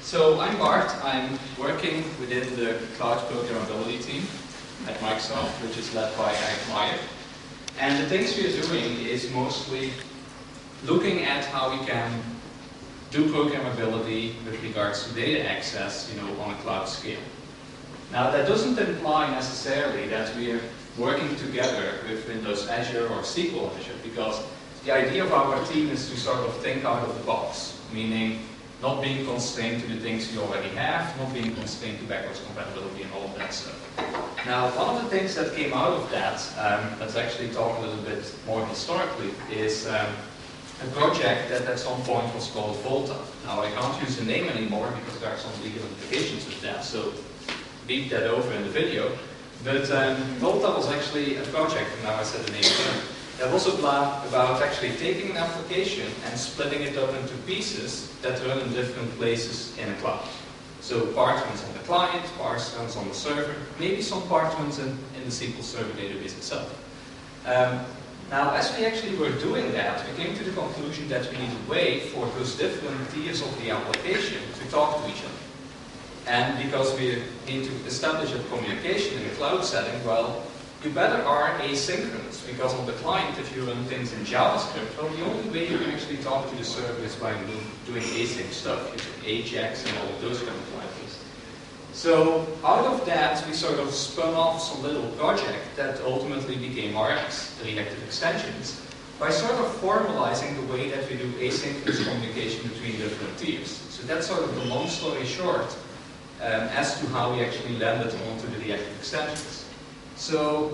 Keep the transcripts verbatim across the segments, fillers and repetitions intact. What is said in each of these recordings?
So I'm Bart. I'm working within the cloud programmability team at Microsoft, which is led by Eric Meyer. And the things we are doing is mostly looking at how we can do programmability with regards to data access, you know, on a cloud scale. Now that doesn't imply necessarily that we are working together with Windows Azure or S Q L Azure, because the idea of our team is to sort of think out of the box, meaning not being constrained to the things we already have, not being constrained to backwards compatibility and all of that stuff. Now, one of the things that came out of that, um, let's actually talk a little bit more historically, is um, a project that at some point was called Volta. Now, I can't use the name anymore because there are some legal implications with that, so beep that over in the video. But um, Volta was actually a project, and now I said the name again, that was about actually taking an application and splitting it up into pieces that run in different places in a cloud. So part runs on the client, part runs on the server, maybe some part runs in, in the S Q L Server database itself. Um, now, as we actually were doing that, we came to the conclusion that we need a way for those different tiers of the application to talk to each other. And because we need to establish a communication in a cloud setting, well, you better are asynchronous, because on the client, if you run things in JavaScript, well, the only way you can actually talk to the server is by doing async stuff, using Ajax and all of those kind of libraries. So out of that, we sort of spun off some little project that ultimately became R X, the Reactive Extensions, by sort of formalizing the way that we do asynchronous communication between different tiers. So that's sort of the long story short um, as to how we actually landed onto the Reactive Extensions. So,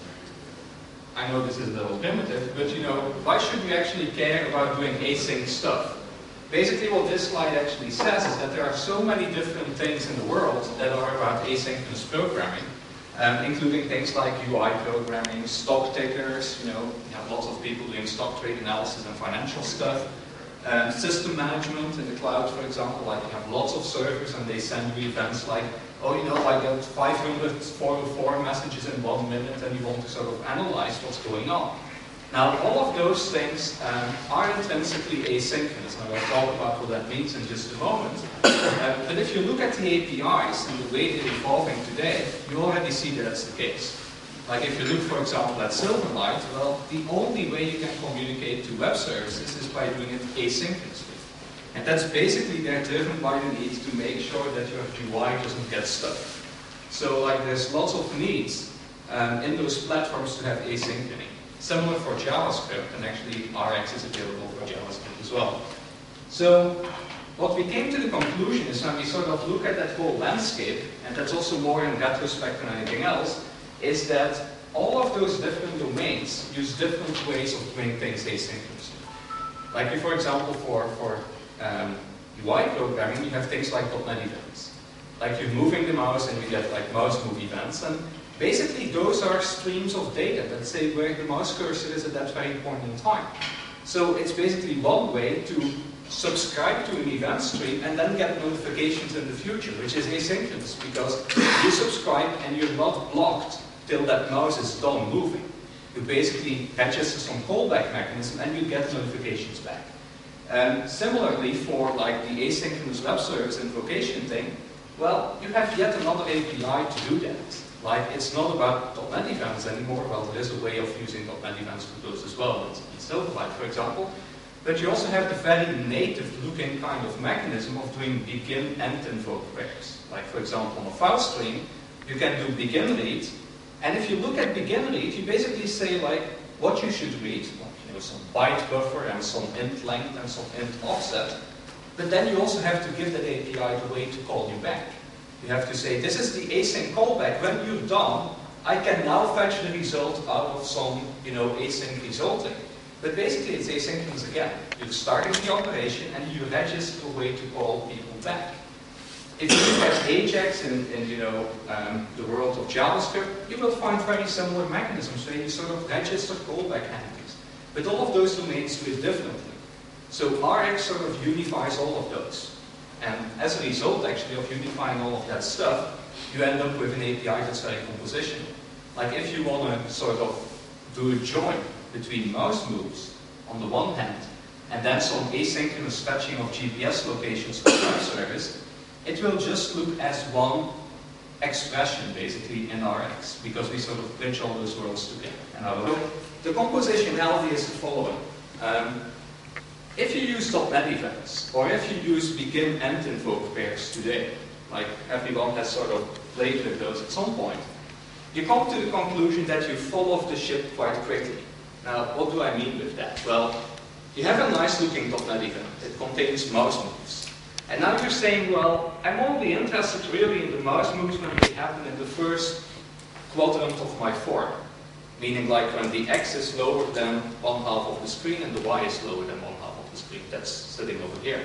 I know this is a little primitive, but you know, why should we actually care about doing async stuff? Basically what this slide actually says is that there are so many different things in the world that are about asynchronous programming, um, including things like U I programming, stock tickers, you know, you have lots of people doing stock trade analysis and financial stuff, um, system management in the cloud, for example, like you have lots of servers and they send you events like, oh, you know, I got five hundred four oh four messages in one minute and you want to sort of analyze what's going on. Now, all of those things um, are intrinsically asynchronous. Now, I'll talk about what that means in just a moment. Uh, but if you look at the A P Is and the way they're evolving today, you already see that that's the case. Like if you look, for example, at Silverlight, well, the only way you can communicate to web services is by doing it asynchronously. And that's basically they're driven by the need to make sure that your U I doesn't get stuck. So like there's lots of needs um, in those platforms to have asynchrony. Similar for JavaScript, and actually R X is available for JavaScript as well. So what we came to the conclusion is when we sort of look at that whole landscape, and that's also more in retrospect than anything else, is that all of those different domains use different ways of doing things asynchronously. Like for example, for, for Um, U I programming, you have things like .NET events. Like you're moving the mouse and you get like mouse move events, and basically those are streams of data that say where the mouse cursor is at that very point in time. So it's basically one way to subscribe to an event stream and then get notifications in the future, which is asynchronous, because you subscribe and you're not blocked till that mouse is done moving. You basically register some callback mechanism and you get notifications back. Um, similarly, for like the asynchronous web service invocation thing, well, you have yet another A P I to do that. Like, it's not about .NET events anymore. Well, there is a way of using .NET events for those as well, in Silverlight, for example. But you also have the very native-looking kind of mechanism of doing begin-end invoke prayers. Like, for example, on a file stream, you can do begin read, and if you look at begin read, you basically say like what you should read. You know, some byte buffer and some int length and some int offset. But then you also have to give that A P I the way to call you back. You have to say, this is the async callback. When you're done, I can now fetch the result out of some, you know, async resulting. But basically it's asynchronous again. You're starting the operation and you register a way to call people back. If you look at Ajax in, in you know, um, the world of JavaScript, you will find very similar mechanisms where you sort of register callback entities. But all of those domains do it differently. So R X sort of unifies all of those. And as a result, actually, of unifying all of that stuff, you end up with an A P I that's very compositional. Like if you want to sort of do a join between mouse moves on the one hand, and then some asynchronous fetching of G P S locations for web service, it will just look as one expression, basically, in Rx, because we sort of bridge all those worlds together. And I will... The compositionality is the following. Um, if you use .NET events, or if you use begin and invoke pairs today, like everyone has sort of played with those at some point, you come to the conclusion that you fall off the ship quite quickly. Now, what do I mean with that? Well, you have a nice looking .NET event. It contains mouse moves. And now you're saying, well, I'm only interested really in the mouse moves when they happen in the first quadrant of my form. Meaning like when the x is lower than one half of the screen and the y is lower than one half of the screen. That's sitting over here.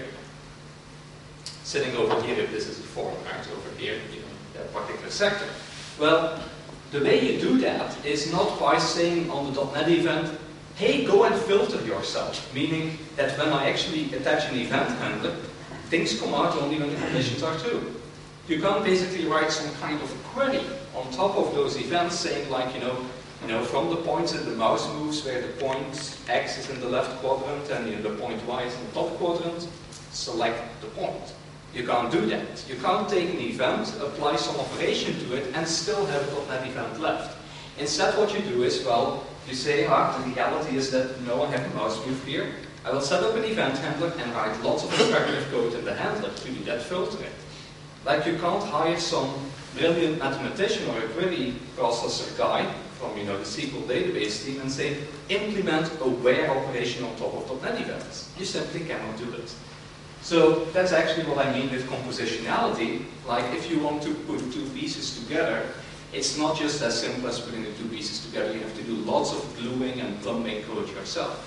Sitting over here if this is a form, right? Over here, you know, that particular sector. Well, the way you do that is not by saying on the .NET event, hey, go and filter yourself. Meaning that when I actually attach an event handler, things come out only when the conditions are true. You can basically write some kind of query on top of those events saying like, you know, you know, from the points that the mouse moves where the point x is in the left quadrant and you know, the point y is in the top quadrant, select the point. You can't do that. You can't take an event, apply some operation to it, and still have a .NET event left. Instead what you do is, well, you say, ah, the reality is that, you know, I have a mouse move here. I will set up an event handler and write lots of interpretive code in the handler to do that filtering. Like you can't hire some brilliant mathematician or a query processor guy from you know, the S Q L database team and say, implement a where operation on top of .NET events. You simply cannot do it. So that's actually what I mean with compositionality. Like if you want to put two pieces together, it's not just as simple as putting the two pieces together. You have to do lots of gluing and plumbing code yourself.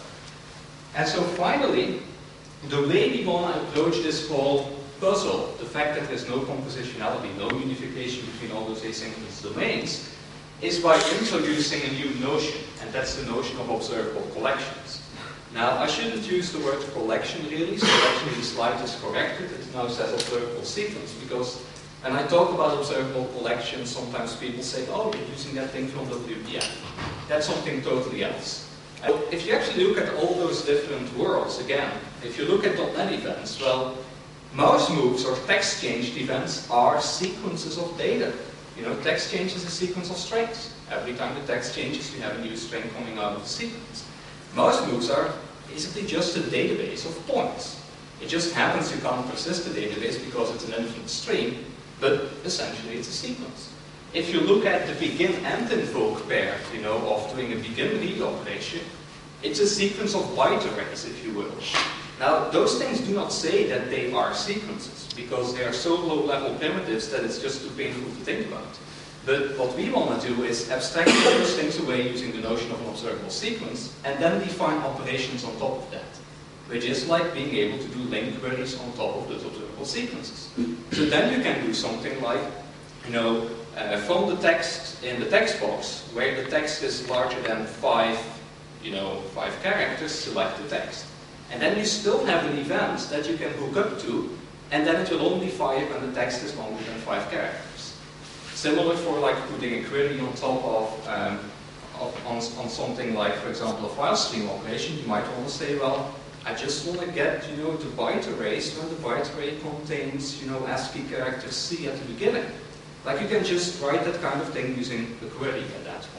And so finally, the way we want to approach this whole puzzle, the fact that there's no compositionality, no unification between all those asynchronous domains, is by introducing a new notion, and that's the notion of observable collections. Now, I shouldn't use the word collection really, so actually the slide is corrected. It now says observable sequence, because when I talk about observable collections, sometimes people say, oh, you're using that thing from W P F. That's something totally else. And if you actually look at all those different worlds, again, if you look at .NET events, well, mouse moves or text changed events are sequences of data. You know, text change is a sequence of strings. Every time the text changes, you have a new string coming out of the sequence. Mouse moves are basically just a database of points. It just happens you can't persist the database because it's an infinite stream, but essentially it's a sequence. If you look at the begin and invoke pair, you know, of doing a begin read operation, it's a sequence of byte arrays, if you will. Now, those things do not say that they are sequences, because they are so low-level primitives that it's just too painful to think about. But what we want to do is abstract those things away using the notion of an observable sequence, and then define operations on top of that, which is like being able to do link queries on top of those observable sequences. So then you can do something like, you know, uh, from the text in the text box, where the text is larger than five, you know, five characters, select the text. And then you still have an event that you can hook up to, and then it will only fire when the text is longer than five characters. Similar for like putting a query on top of, um, of on, on something like, for example, a file stream operation. You might want to say, well, I just want to get, you know, the byte arrays when the byte array contains, you know, ASCII character C at the beginning. Like you can just write that kind of thing using a query at that point.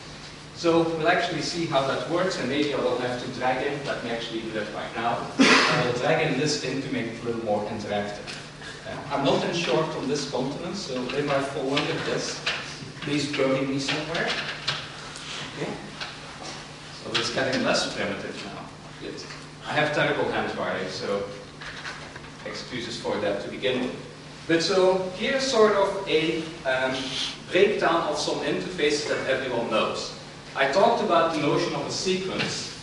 So we'll actually see how that works, and maybe I will have to drag in, let me actually do that right now. I will drag in this in to make it a little more interactive. Uh, I'm not in short on this continent, so if I fall under this, please bury me somewhere. Okay. So it's getting less primitive now. Good. I have terrible handwriting, so excuses for that to begin with. But so here's sort of a um, breakdown of some interfaces that everyone knows. I talked about the notion of a sequence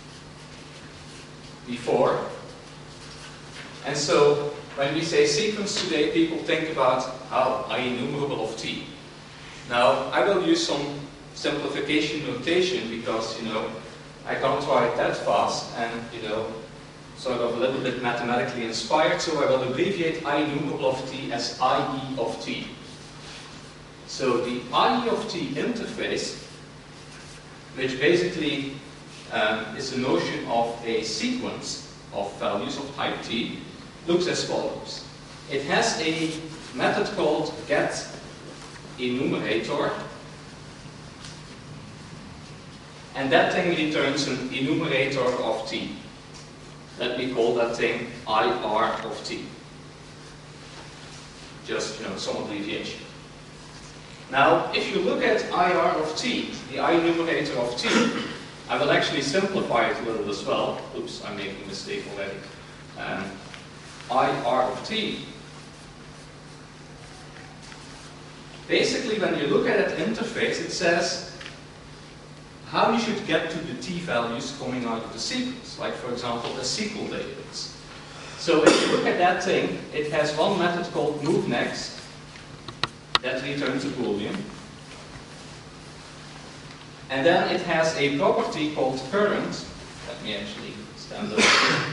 before. And so when we say sequence today, people think about how I enumerable of t. Now, I will use some simplification notation because, you know, I can't write that fast and, you know, sort of a little bit mathematically inspired, so I will abbreviate I enumerable of t as I E of t. So the I E of t interface, which basically um, is the notion of a sequence of values of type t, looks as follows. it has a method called getEnumerator, and that thing returns an enumerator of t. Let me call that thing I R of t. Just, you know, some abbreviation. Now, if you look at I R of t, the I enumerator of t, I will actually simplify it a little as well. Oops, I'm making a mistake already. Um, I R of t. Basically, when you look at that interface, it says how you should get to the t values coming out of the sequence, like for example a S Q L database. So if you look at that thing, it has one method called moveNext that returns a boolean, and then it has a property called current. Let me actually stand up here.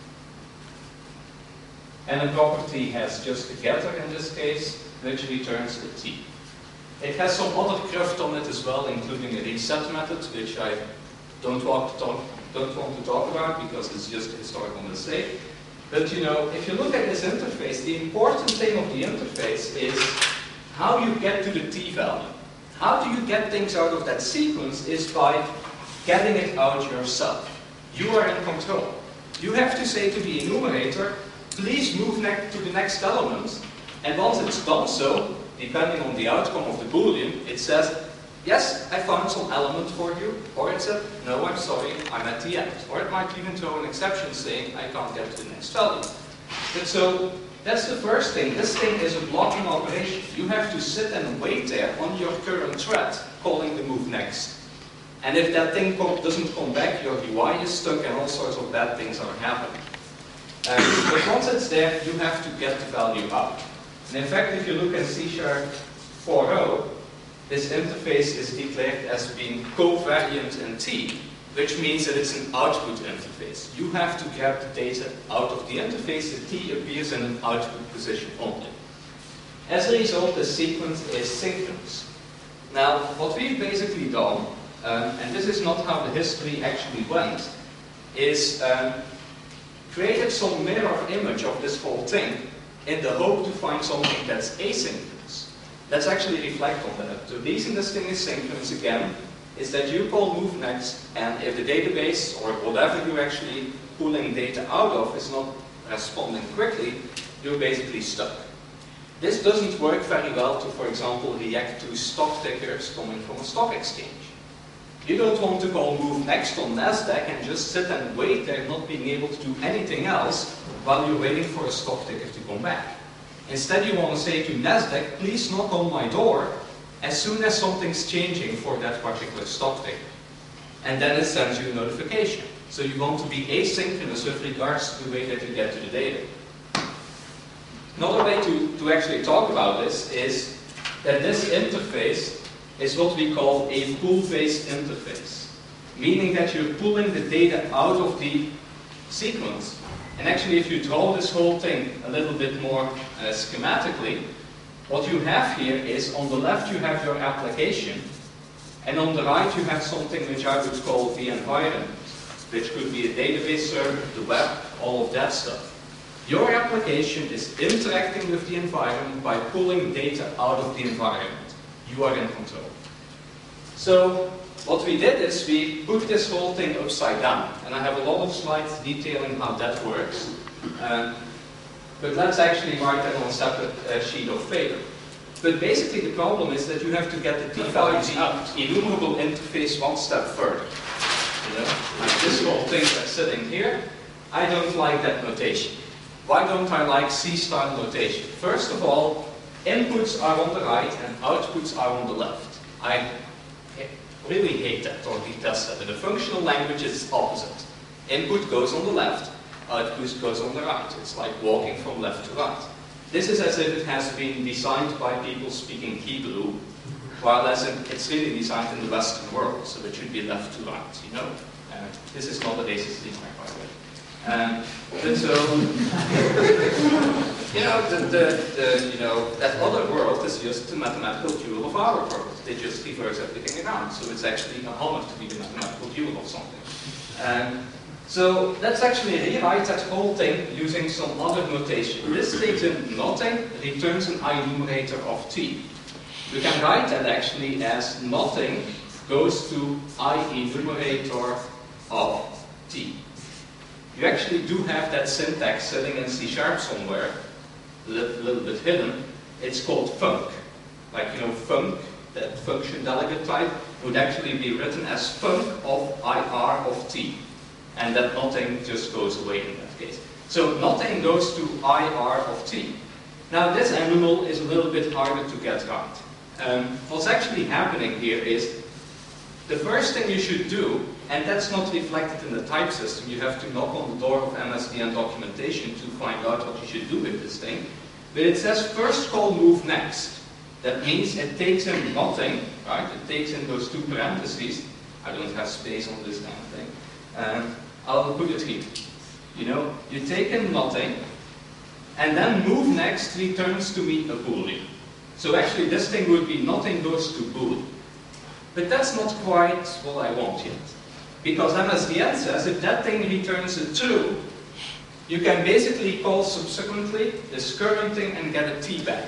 And a property has just a getter in this case, which returns a t. It has some other cruft on it as well, including a reset method, which I don't want to talk, don't want to talk about because it's just a historical mistake. But you know, if you look at this interface, the important thing of the interface is how you get to the t value. How do you get things out of that sequence is by getting it out yourself. You are in control. You have to say to the enumerator, please move next to the next element, and once it's done so, depending on the outcome of the boolean, it says, yes, I found some element for you, or it said, no, I'm sorry, I'm at the end. Or it might even throw an exception saying, I can't get to the next value. But so, that's the first thing. This thing is a blocking operation. You have to sit and wait there on your current thread, calling the move next. And if that thing doesn't come back, your U I is stuck and all sorts of bad things are happening. Um, but once it's there, you have to get the value out. And in fact, if you look at C sharp four point oh, this interface is declared as being covariant in T, which means that it's an output interface. You have to grab the data out of the interface. The T appears in an output position only. As a result, the sequence is synchronous. Now, what we've basically done, um, and this is not how the history actually went, is um, created some mirror image of this whole thing in the hope to find something that's asynchronous. Let's actually reflect on that. The reason this thing is synchronous again is that you call moveNext, and if the database or whatever you're actually pulling data out of is not responding quickly, you're basically stuck. This doesn't work very well to, for example, react to stock tickers coming from a stock exchange. You don't want to call moveNext on NASDAQ and just sit and wait there not being able to do anything else while you're waiting for a stock ticker to come back. Instead, you want to say to NASDAQ, please knock on my door as soon as something's changing for that particular stock ticker. And then it sends you a notification. So you want to be asynchronous with regards to the way that you get to the data. Another way to, to actually talk about this is that this interface is what we call a pull-based interface. Meaning that you're pulling the data out of the sequence. And actually, if you draw this whole thing a little bit more uh, schematically, what you have here is, on the left you have your application, and on the right you have something which I would call the environment, which could be a database server, the web, all of that stuff. Your application is interacting with the environment by pulling data out of the environment. You are in control. So, what we did is we put this whole thing upside down, and I have a lot of slides detailing how that works. Um, but let's actually write that on a separate uh, sheet of paper. But basically the problem is that you have to get the t values out, enumerable interface one step further. You know, like this whole thing that's sitting here, I don't like that notation. Why don't I like C-style notation? First of all, inputs are on the right and outputs are on the left. I really hate that or detest that. In the functional language it's opposite. Input goes on the left, output goes on the right. It's like walking from left to right. This is as if it has been designed by people speaking Hebrew, while as in, it's really designed in the Western world, so it should be left to right, you know. Uh, this is not a racist remark, by the way. Um, but so, you know, the, the, the, you know, that other world is just the mathematical dual of our world. They just reverse everything around, so it's actually a honor to be the mathematical dual of something. Um, So let's actually rewrite that whole thing using some other notation. This takes in nothing, returns an enumerator of t. We can write that actually as nothing goes to I enumerator of t. You actually do have that syntax sitting in C sharp somewhere, a little, little bit hidden. It's called func. Like, you know, func, that function delegate type, would actually be written as func of I R of t. And that nothing just goes away in that case. So nothing goes to I R of t. Now this animal is a little bit harder to get right. Um, what's actually happening here is the first thing you should do, and that's not reflected in the type system, you have to knock on the door of M S D N documentation to find out what you should do with this thing. But it says first call move next. That means it takes in nothing, right? It takes in those two parentheses. I don't have space on this kind of thing. Um, I'll put it here. You know, you take in nothing, and then move next returns to me a boolean. So actually this thing would be nothing goes to bool. But that's not quite what I want yet. Because M S D N says if that thing returns a true, you can basically call subsequently this current thing and get a t back.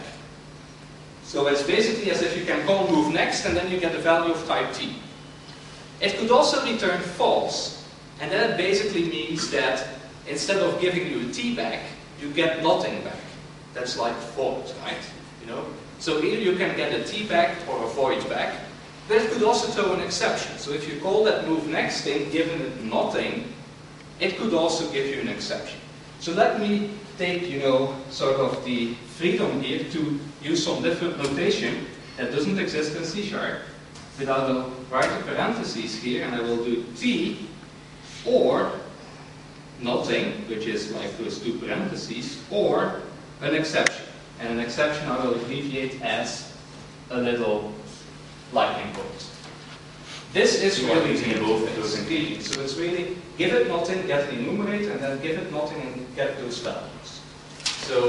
So it's basically as if you can call move next and then you get a value of type t. It could also return false. And that basically means that instead of giving you a t back, you get nothing back. That's like void, right? You know? So either you can get a t back or a void back, but it could also throw an exception. So if you call that move next thing, given it nothing, it could also give you an exception. So let me take, you know, sort of the freedom here to use some different notation that doesn't exist in C sharp, but I will write a parentheses here and I will do t or nothing, which is like those two parentheses, or an exception. And an exception I will abbreviate as a little lightning bolt. This is really the both of those ingredients. So it's really give it nothing, get the enumerator, and then give it nothing and get those values. So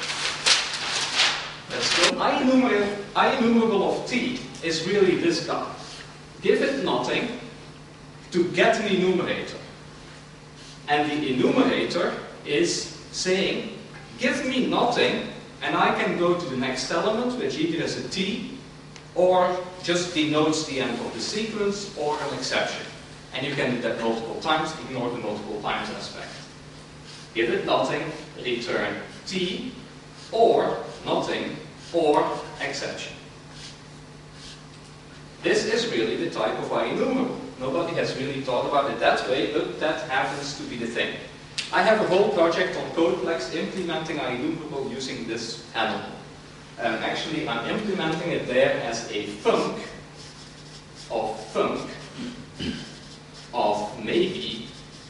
let's go. I enumerable, I enumerable of t is really this guy. Give it nothing to get an enumerator. And the enumerator is saying, give me nothing, and I can go to the next element, which either is a t, or just denotes the end of the sequence, or an exception. And you can do that multiple times, ignore the multiple times aspect. Give it nothing, return t, or nothing, or exception. This is really the type of IEnumerable. Nobody has really thought about it that way, but that happens to be the thing. I have a whole project on Codeplex implementing IEnumerable using this animal. Um, actually, I'm implementing it there as a func of func of maybe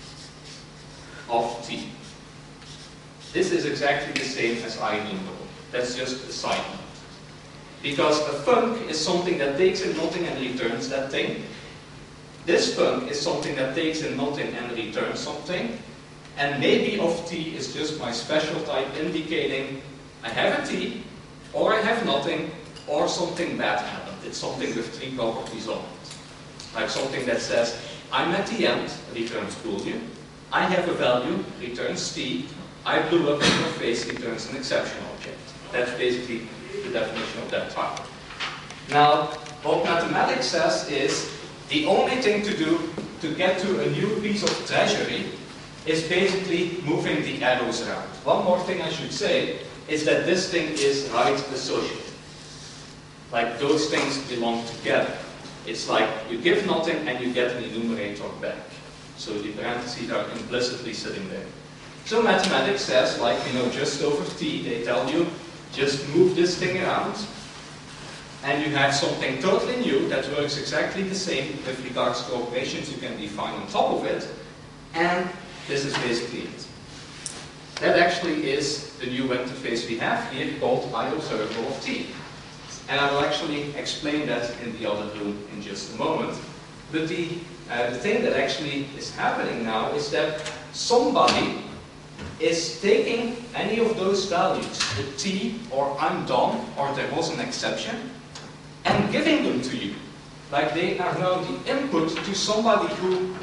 of t. This is exactly the same as IEnumerable. That's just a side note. Because a func is something that takes in nothing and returns that thing. This func is something that takes in nothing and returns something. And maybe of t is just my special type indicating I have a t, or I have nothing, or something bad happened. It's something with three properties on it. Like something that says, I'm at the end, returns boolean. I have a value, returns t. I blew up in your face, returns an exception object. That's basically the definition of that type. Now, what mathematics says is, the only thing to do to get to a new piece of treasury is basically moving the arrows around. One more thing I should say is that this thing is right associated. Like those things belong together. It's like you give nothing and you get an enumerator back. So the parentheses are implicitly sitting there. So mathematics says, like, you know, just over t, they tell you, just move this thing around, and you have something totally new that works exactly the same with regards to operations you can define on top of it, and this is basically it. That actually is the new interface we have here called IObservable of t. And I will actually explain that in the other room in just a moment. But the, uh, the thing that actually is happening now is that somebody is taking any of those values, the t, or I'm done, or there was an exception, and giving them to you. Like they are now the input to somebody who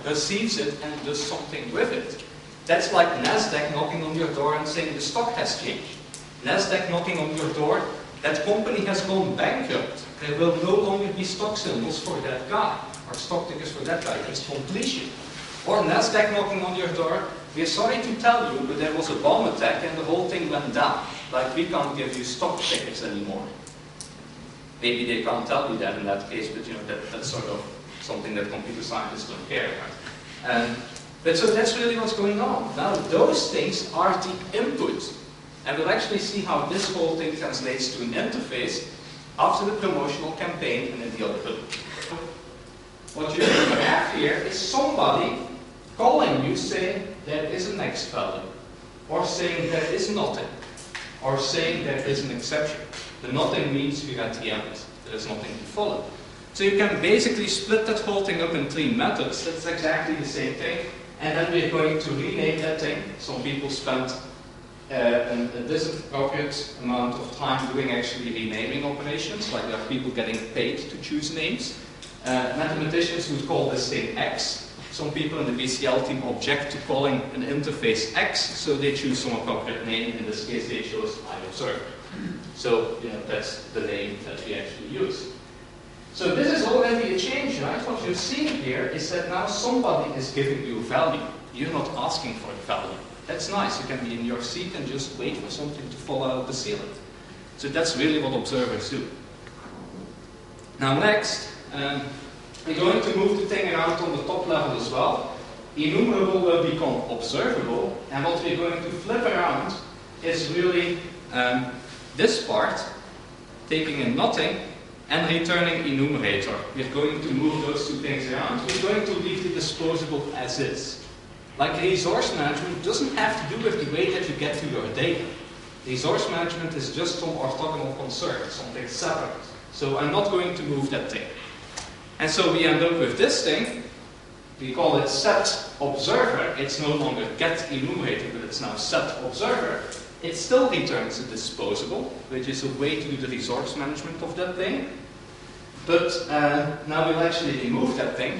receives it and does something with it. That's like NASDAQ knocking on your door and saying the stock has changed. NASDAQ knocking on your door, that company has gone bankrupt. There will no longer be stock symbols for that guy, or stock tickers for that guy. It's completion. Or NASDAQ knocking on your door, we're sorry to tell you, but there was a bomb attack and the whole thing went down. Like, we can't give you stock tickets anymore. Maybe they can't tell you that in that case, but you know, that, that's sort of something that computer scientists don't care about. Um, but so that's really what's going on. Now, those things are the input. And we'll actually see how this whole thing translates to an interface after the promotional campaign and in the other book. What you have here is somebody calling you saying there is a next value, or saying there is nothing, or saying there is an exception. The nothing means we're at the end. There is nothing to follow. So you can basically split that whole thing up in three methods. That's exactly the same thing. And then we're going to rename that thing. Some people spend uh, an, a disappropriate amount of time doing actually renaming operations, like there are people getting paid to choose names. Uh, mathematicians would call this thing X. Some people in the B C L team object to calling an interface X, so they choose some appropriate name. In this case, they chose iObserver. So, you know, that's the name that we actually use. So this is already a change, right? What you're seeing here is that now somebody is giving you value. You're not asking for the value. That's nice. You can be in your seat and just wait for something to fall out of the ceiling. So that's really what observers do. Now next, um, we're going to move the thing around on the top level as well. Enumerable will become observable, and what we're going to flip around is really um, this part, taking in nothing, and returning enumerator. We're going to move those two things around. We're going to leave the disposable as is. Like resource management doesn't have to do with the way that you get to your data. Resource management is just some orthogonal concern, something separate. So I'm not going to move that thing. And so we end up with this thing. We call it set observer. It's no longer get enumerator, but it's now set observer. It still returns a disposable, which is a way to do the resource management of that thing. But uh, now we'll actually remove that thing,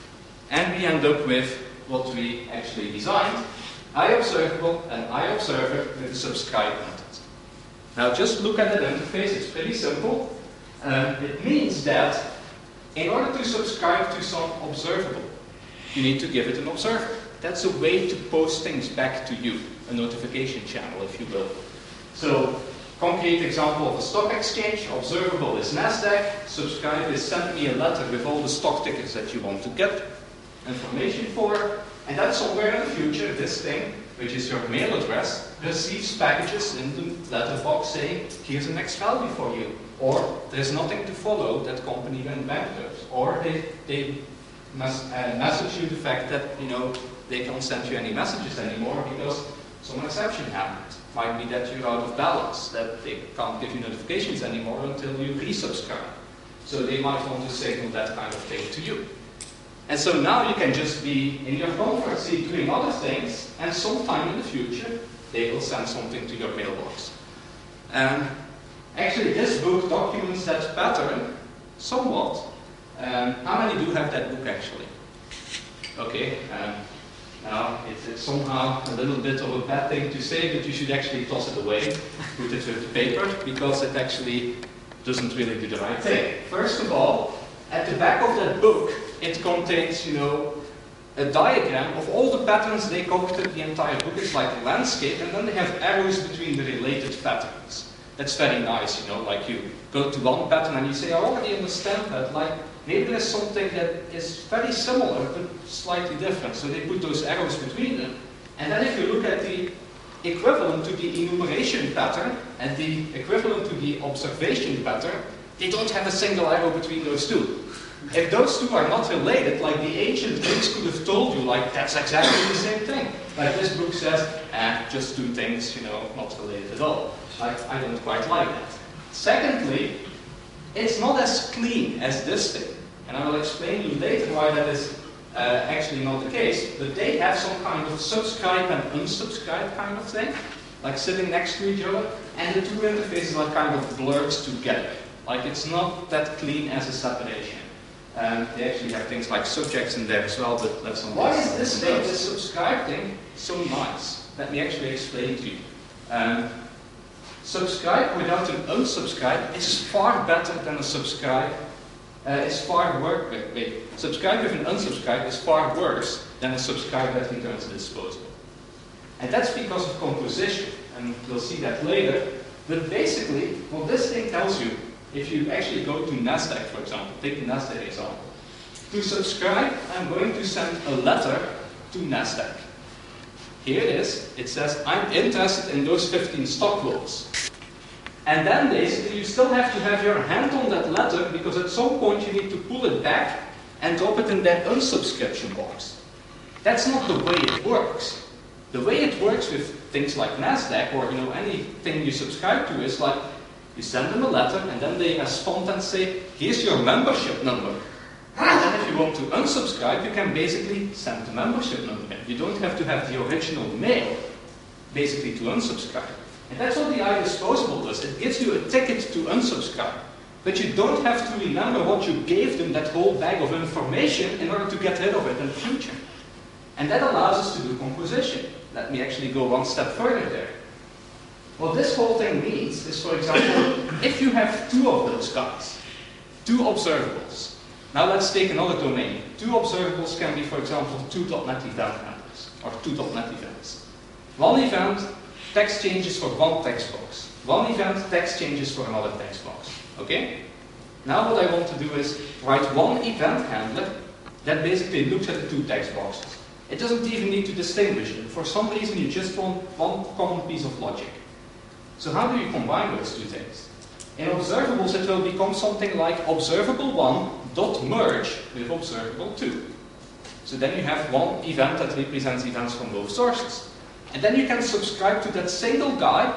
and we end up with what we actually designed, iObservable and iObserver with a subscribe method. Now just look at that interface, it's pretty simple. Um, it means that in order to subscribe to some observable, you need to give it an observer. That's a way to post things back to you, a notification channel, if you will. So, concrete example of a stock exchange, observable is NASDAQ, subscribe is send me a letter with all the stock tickets that you want to get information for, and then somewhere in the future, this thing, which is your mail address, receives packages in the letterbox saying, here's the next value for you. Or, there's nothing to follow, that company went bankrupt. Or, they, they must, uh, message you the fact that, you know, they can't send you any messages anymore because some exception happened. Might be that you're out of balance, that they can't give you notifications anymore until you resubscribe. So they might want to signal that kind of thing to you. And so now you can just be in your comfort seat doing other things, and sometime in the future, they will send something to your mailbox. Um, actually, this book documents that pattern somewhat. Um, how many do have that book, actually? Okay. Um, Now, it's, it's somehow a little bit of a bad thing to say, but you should actually toss it away, put it with the paper, because it actually doesn't really do the right thing. First of all, at the back of that book, it contains, you know, a diagram of all the patterns they covered. The entire book is like a landscape, and then they have arrows between the related patterns. That's very nice, you know, like you go to one pattern and you say, I already understand that, like, maybe there's something that is very similar, but slightly different. So they put those arrows between them. And then if you look at the equivalent to the enumeration pattern and the equivalent to the observation pattern, they don't have a single arrow between those two. If those two are not related, like the ancient Greeks could have told you, like, that's exactly the same thing. Like this book says, eh, just two things, you know, not related at all. Like, I don't quite like that. Secondly, it's not as clean as this thing. And I will explain to you later why that is uh, actually not the case. But they have some kind of subscribe and unsubscribe kind of thing, like sitting next to each other, and the two interfaces are kind of blurred together. Like it's not that clean as a separation. Um, they actually have things like subjects in there as well, but let's not. Why is this thing, this subscribe thing, so nice? Let me actually explain to you. Um, subscribe without an unsubscribe is far better than a subscribe. Uh, it's far worse. Wait, wait. Subscribe with an unsubscribe is far worse than a subscribe that returns disposable. And that's because of composition, and we'll see that later. But basically, what this thing tells you, if you actually go to NASDAQ, for example, take the NASDAQ example. To subscribe, I'm going to send a letter to NASDAQ. Here it is. It says, I'm interested in those fifteen stock quotes. And then basically, you still have to have your hand on that letter, because at some point you need to pull it back and drop it in that unsubscription box. That's not the way it works. The way it works with things like NASDAQ or you know anything you subscribe to is like you send them a letter and then they respond and say, here's your membership number. And then if you want to unsubscribe, you can basically send the membership number in. You don't have to have the original mail basically to unsubscribe. And that's what the iDisposable does. It gives you a ticket to unsubscribe. But you don't have to remember what you gave them, that whole bag of information, in order to get rid of it in the future. And that allows us to do composition. Let me actually go one step further there. What this whole thing means is, for example, if you have two of those guys, two observables. Now let's take another domain. Two observables can be, for example, two dot net event handlers, or two dot net events. One event, text changes for one text box. One event, text changes for another text box. Okay? Now what I want to do is write one event handler that basically looks at the two text boxes. It doesn't even need to distinguish them. For some reason, you just want one common piece of logic. So how do you combine those two things? In observables, it will become something like observable one dot merge with observable two. So then you have one event that represents events from both sources. And then you can subscribe to that single guy,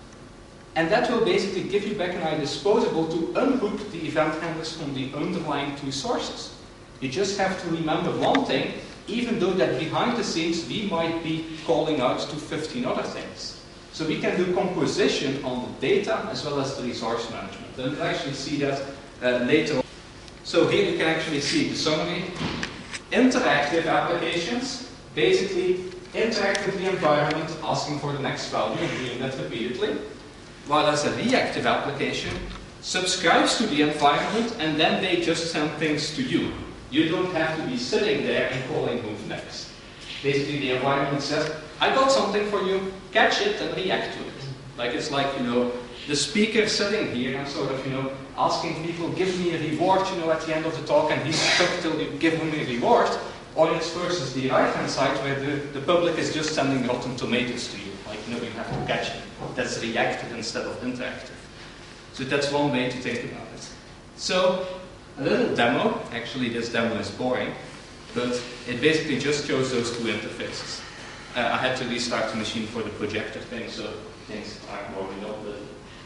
and that will basically give you back an iDisposable to unhook the event handlers from the underlying two sources. You just have to remember one thing, even though that behind the scenes we might be calling out to fifteen other things. So we can do composition on the data as well as the resource management. And we'll actually see that uh, later on. So here you can actually see the summary. Interactive applications basically interact with the environment, asking for the next value and doing that repeatedly. While as a reactive application subscribes to the environment and then they just send things to you. You don't have to be sitting there and calling move next. Basically the environment says, I got something for you, catch it and react to it. Like it's like, you know, the speaker sitting here and sort of, you know, asking people, give me a reward, you know, at the end of the talk, and he's stuck till you give him a reward. Audience versus the right-hand side where the, the public is just sending rotten tomatoes to you. Like, you know, you have to catch it. That's reactive instead of interactive. So that's one way to think about it. So, a little demo. Actually, this demo is boring, but it basically just shows those two interfaces. Uh, I had to restart the machine for the projector thing, so things are warming up a little.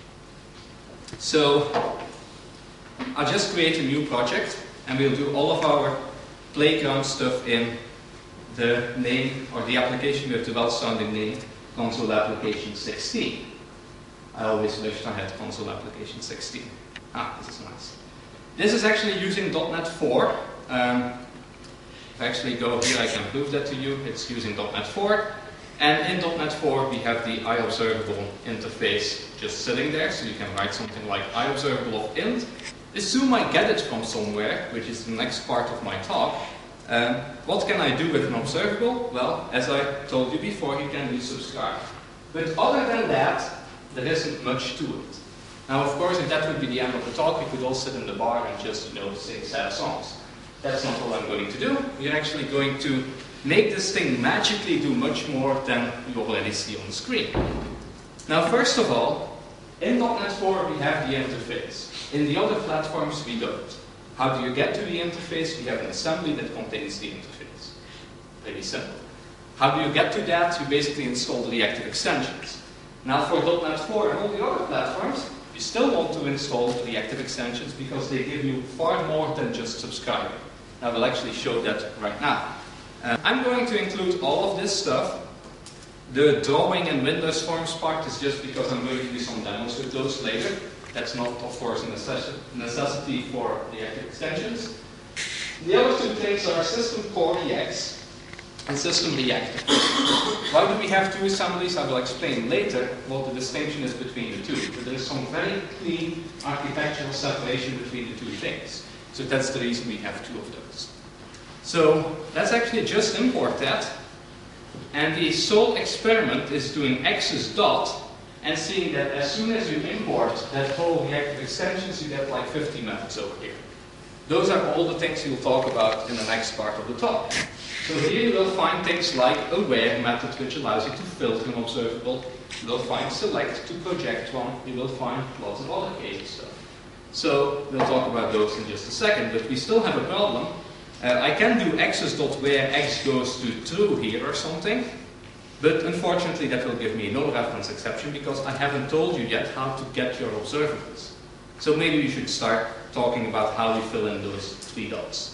So, I'll just create a new project, and we'll do all of our playground stuff in the name, or the application with the well-sounding name, Console Application sixteen. I always wished I had Console Application sixteen. Ah, this is nice. This is actually using dot net four. Um, if I actually go here, I can prove that to you. It's using dot net four. And in dot net four, we have the iObservable interface just sitting there. So you can write something like iObservable of int. Assume I get it from somewhere, which is the next part of my talk. Um, what can I do with an observable? Well, as I told you before, you can do subscribe. But other than that, there isn't much to it. Now, of course, if that would be the end of the talk, we could all sit in the bar and just, you know, sing sad songs. That's not what I'm going to do. We're actually going to make this thing magically do much more than you already see on the screen. Now, first of all, in dot net four, we have the interface. In the other platforms, we don't. How do you get to the interface? We have an assembly that contains the interface. Very simple. How do you get to that? You basically install the reactive extensions. Now for dot net four and all the other platforms, you still want to install the reactive extensions because they give you far more than just subscribing. Now we'll actually show that right now. Uh, I'm going to include all of this stuff. The drawing and Windows Forms part is just because I'm going to do some demos with those later. That's not, of course, a necess necessity for reactive extensions. The other two things are system core E X and system reactor. Why do we have two assemblies? I will explain later what the distinction is between the two. But there is some very clean architectural separation between the two things. So that's the reason we have two of those. So let's actually just import that. And the sole experiment is doing access dot and seeing that as soon as you import that whole reactive extensions, you get like fifty methods over here. Those are all the things we'll talk about in the next part of the talk. So here you will find things like a where method, which allows you to filter an observable. You will find select to project one. You will find lots of other case stuff. So we'll talk about those in just a second, but we still have a problem. Uh, I can do access.where x goes to true here or something, but unfortunately that will give me no reference exception because I haven't told you yet how to get your observables. So maybe we should start talking about how we fill in those three dots.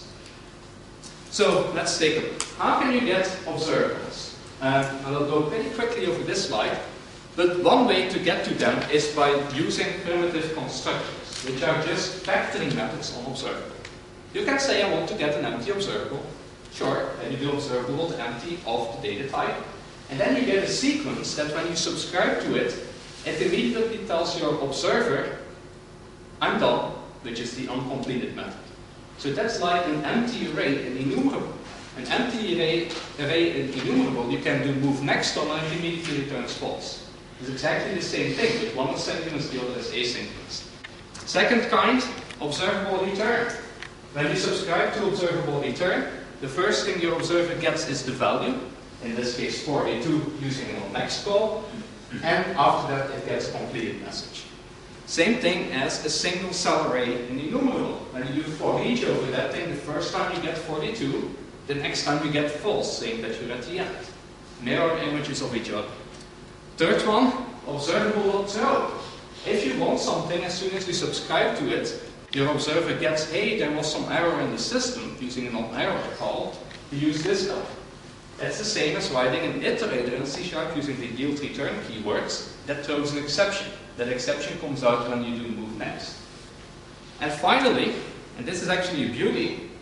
So let's take a look. How can you get observables? Uh, I will go pretty quickly over this slide, but one way to get to them is by using primitive constructors, which are just factoring methods on observable. You can say I want to get an empty observable. Sure, then you do observable empty of the data type, and then you get a sequence that when you subscribe to it, it immediately tells your observer, I'm done, which is the uncompleted method. So that's like an empty array, an enumerable. An empty array, array an enumerable, you can do move next on and it immediately returns false. It's exactly the same thing, but one is synchronous, the other is asynchronous. Second kind, observable return. When you subscribe to observable return, the first thing your observer gets is the value, in this case forty-two using a next call, and after that it gets a completed message. Same thing as a single cell array in enumerable. When you do for each over that thing, the first time you get forty-two, the next time you get false, saying that you're at the end. Mirror images of each other. Third one, observable observe. If you want something, as soon as you subscribe to it, your observer gets, hey, there was some error in the system, using an error call, you use this code. That's the same as writing an iterator in C sharp using the yield return keywords that throws an exception. That exception comes out when you do move next. And finally, and this is actually a beauty,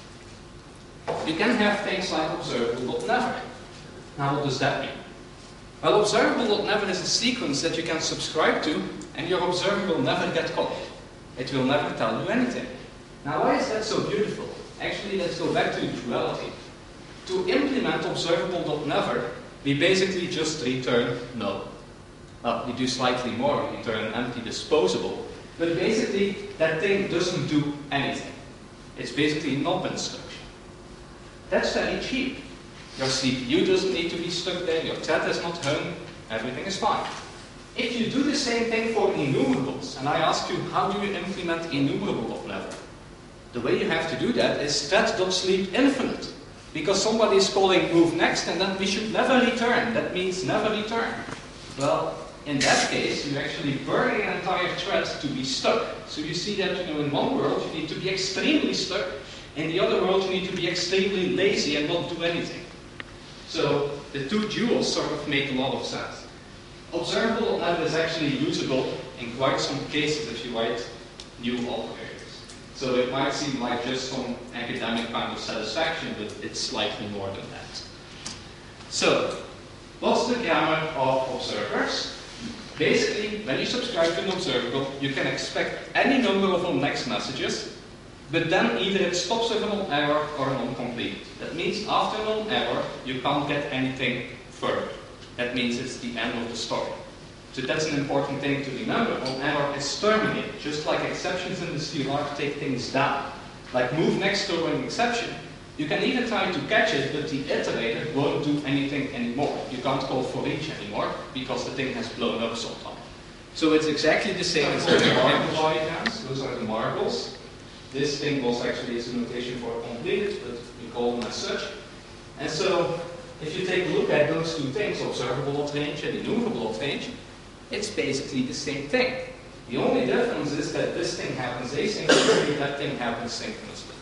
you can have things like observable.never. Now what does that mean? Well, observable.never is a sequence that you can subscribe to and your observer will never get called. It will never tell you anything. Now why is that so beautiful? Actually, let's go back to duality. To implement observable.never, we basically just return null. Well, we do slightly more, we return an empty disposable, but basically that thing doesn't do anything. It's basically a NOP instruction. That's very cheap. Your C P U doesn't need to be stuck there, your thread is not hung, everything is fine. If you do the same thing for enumerables, and I ask you, how do you implement enumerable.never? The way you have to do that is thread.sleep infinite. Because somebody is calling move next and then we should never return. That means never return. Well, in that case, you're actually burning an entire thread to be stuck. So you see that, you know, in one world you need to be extremely stuck. In the other world you need to be extremely lazy and not do anything. So the two duals sort of make a lot of sense. Observable.never is actually usable in quite some cases if you write new operators. So it might seem like just some academic kind of satisfaction, but it's slightly more than that. So, what's the grammar of observers? Basically, when you subscribe to an observable, you can expect any number of on-next messages, but then either it stops with an on-error or an on-complete. That means after an on-error, you can't get anything further. That means it's the end of the story. So that's an important thing to remember. On-error is terminated, just like exceptions in the C L R take things down. Like move next to an exception. You can even try to catch it, but the iterator won't do anything anymore. You can't call for each anymore, because the thing has blown up sometime. So it's exactly the same as the marble diagrams. Those are the marbles. This thing was actually a notation for completed, but we call them as such. And so, if you take a look at those two things, observable.range and enumerable.range, it's basically the same thing. The only difference is that this thing happens asynchronously, that thing happens synchronously.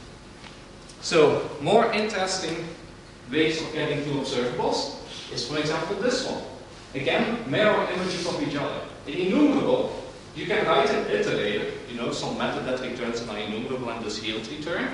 So, more interesting ways of getting to observables is, for example, this one. Again, mirror images of each other. In enumerable, you can write an iterator, you know, some method that returns an enumerable and does yield return.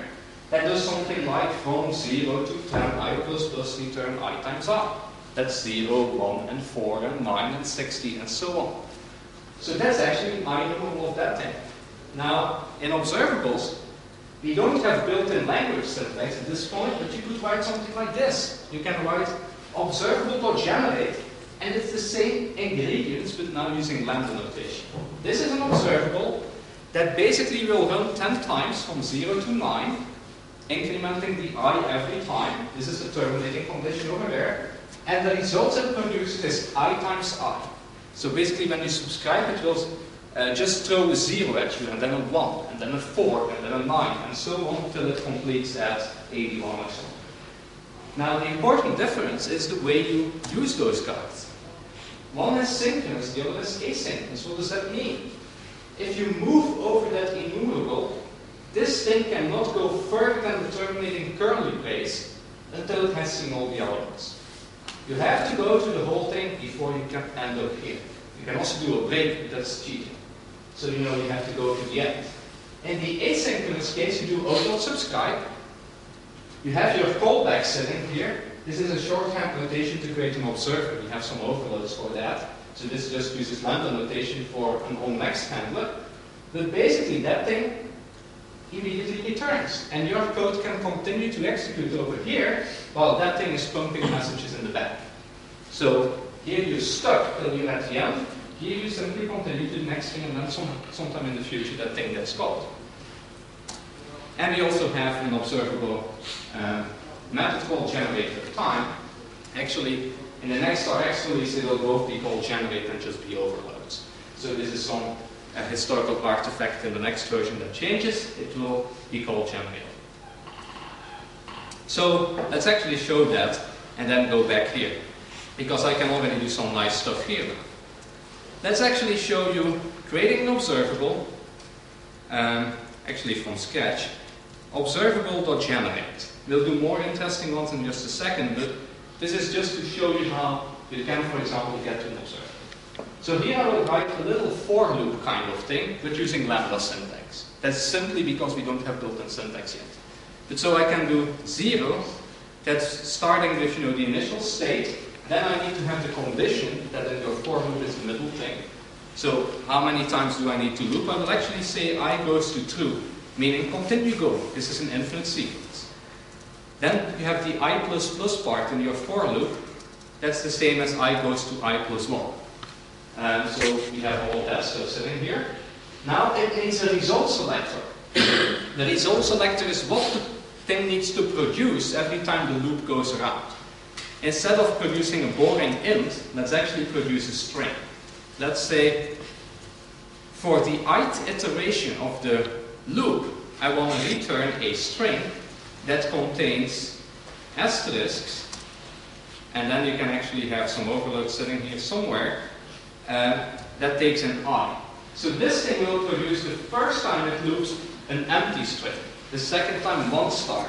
that does something like from zero to ten, I plus plus return I times I. That's zero, one, and four, and nine, and sixty, and so on. So that's actually an I numeral of that thing. Now, in observables, we don't have built-in language syntax at this point, but you could write something like this. You can write observable.generate, and it's the same ingredients, but now using lambda notation. This is an observable that basically will run ten times from zero to nine, incrementing the I every time. This is the terminating condition over there. And the result it produces is I times I. So basically when you subscribe, it will uh, just throw a zero at you, and then a one, and then a four, and then a nine, and so on until it completes at eighty-one or so. Now the important difference is the way you use those guides. One is synchronous, the other is asynchronous. What does that mean? If you move over that enumerable, this thing cannot go further than the terminating curly brace until it has seen all the elements. You have to go to the whole thing before you can end up here. You can also do a break, but that's cheating. So you know you have to go to the end. In the asynchronous case, you do o.subscribe. You have your callback sitting here. This is a shorthand notation to create an observer. We have some overloads for that. So this just uses lambda notation for an onNext handler. But basically that thing immediately returns. And your code can continue to execute over here while that thing is pumping messages in the back. So here you're stuck till you're at the end. Here you simply continue to the next thing, and then some, sometime in the future that thing gets called. And we also have an observable uh, method called generateWithTime. Actually, in the next R X release, it will both be called generate and just be overloads. So this is some uh, historical artifact in the next version that changes. It will be called generate. So let's actually show that and then go back here, because I can already do some nice stuff here now. Let's actually show you creating an observable, um, actually from scratch, observable.generate. We'll do more interesting ones in just a second, but this is just to show you how you can, for example, get to an observable. So here I will write a little for loop kind of thing, but using lambda syntax. That's simply because we don't have built-in syntax yet. But so I can do zero, that's starting with, you know, the initial state. Then I need to have the condition that in your for loop is the middle thing. So how many times do I need to loop? I will actually say I goes to true, meaning continue going. This is an infinite sequence. Then you have the I plus plus part in your for loop. That's the same as I goes to I plus one. Um, so we have all of that stuff sitting here. Now it needs a result selector. The result selector is what the thing needs to produce every time the loop goes around. Instead of producing a boring int, let's actually produce a string. Let's say for the ith iteration of the loop, I want to return a string that contains asterisks, and then you can actually have some overload sitting here somewhere, uh, that takes an I. So this thing will produce the first time it loops an empty string, the second time one star,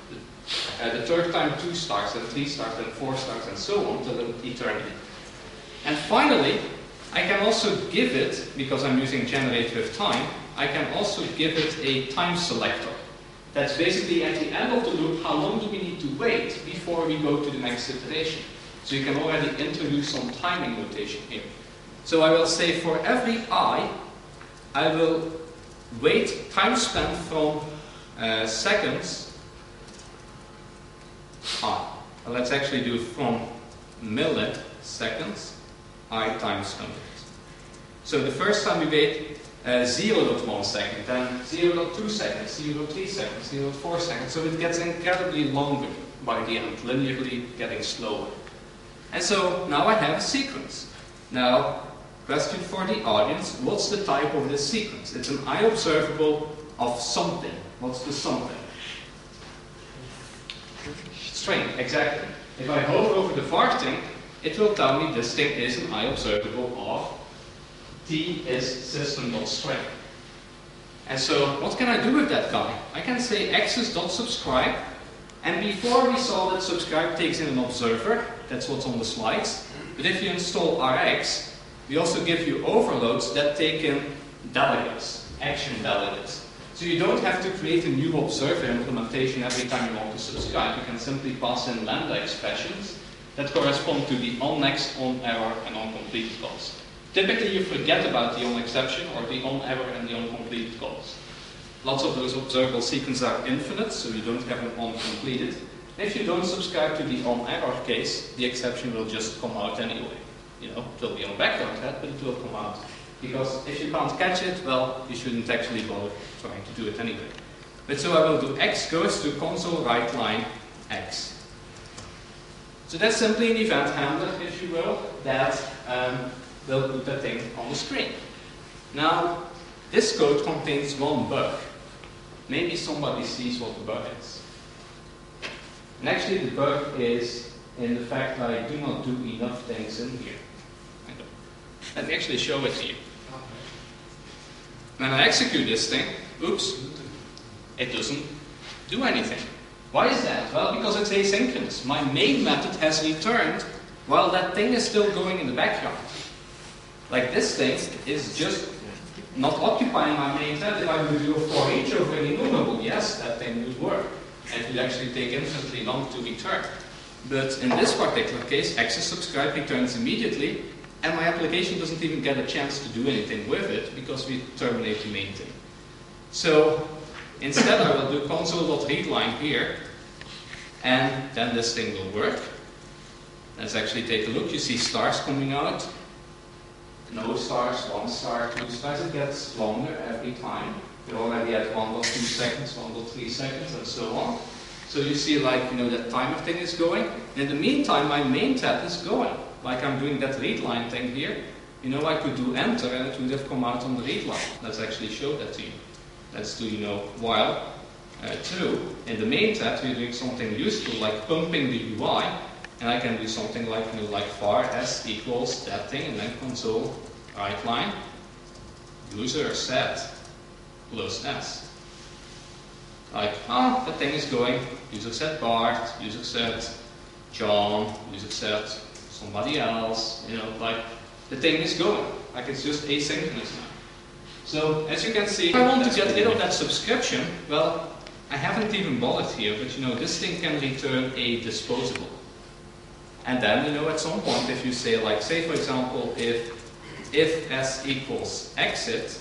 Uh, the third time two stars, then three stars, then four stars, and so on till eternity. And finally, I can also give it, because I'm using generateWithTime, I can also give it a time selector. That's basically at the end of the loop, how long do we need to wait before we go to the next iteration. So you can already introduce some timing notation here. So I will say for every I, I will wait time spent from uh, seconds. I. Well, let's actually do from milliseconds, I times one hundred. So the first time we wait uh, zero point one second, then zero point two seconds, zero point three seconds, zero point four seconds. So it gets incredibly longer by the end, linearly getting slower. And so now I have a sequence. Now, question for the audience, what's the type of this sequence? It's an I observable of something. What's the something? String, exactly. If I hover over the var thing, it will tell me this thing is an I observable of t is system.string. And so, what can I do with that guy? I can say access.subscribe, and before we saw that subscribe takes in an observer, that's what's on the slides. But if you install R X, we also give you overloads that take in delegates, action delegates. So you don't have to create a new observer implementation every time you want to subscribe. You can simply pass in Lambda expressions that correspond to the on-next, on-error, and on-completed calls. Typically, you forget about the on-exception or the on-error and the on-completed calls. Lots of those observable sequences are infinite, so you don't have an on-completed. If you don't subscribe to the on-error case, the exception will just come out anyway. You know, it will be on a background head, but it will come out. Because if you can't catch it, well, you shouldn't actually bother trying to do it anyway. But so I will do x goes to console write line x. So that's simply an event handler, if you will, that um, will put that thing on the screen. Now, this code contains one bug. Maybe somebody sees what the bug is. And actually the bug is in the fact that I do not do enough things in here. Let me actually show it to you. When I execute this thing, oops, it doesn't do anything. Why is that? Well, because it's asynchronous. My main method has returned while that thing is still going in the background. Like this thing is just not occupying my main thread. If I would do a for each over an enumerable, yes, that thing would work. And it would actually take infinitely long to return. But in this particular case, access subscribe returns immediately, and my application doesn't even get a chance to do anything with it because we terminate the main thing. So instead I will do console.readline here, and then this thing will work. Let's actually take a look. You see stars coming out. No stars, one star, two stars. It gets longer every time. We're already at one dot two seconds, one dot three seconds, and so on. So you see, like, you know, that timer thing is going. In the meantime, my main tab is going. Like I'm doing that read line thing here. You know, I could do enter and it would have come out on the read line. Let's actually show that to you. Let's do, you know, while uh, true. In the main tab, we're doing something useful like pumping the U I. And I can do something like, you know, like var s equals that thing, and then console write line user set plus s. Like, ah, oh, that thing is going. User set Bart, user set John, user set somebody else. You know, like the thing is going. Like it's just asynchronous now. So as you can see, if I want to get rid of that subscription, well, I haven't even bothered here, but you know, this thing can return a disposable. And then, you know, at some point, if you say, like, say, for example, if if s equals exit,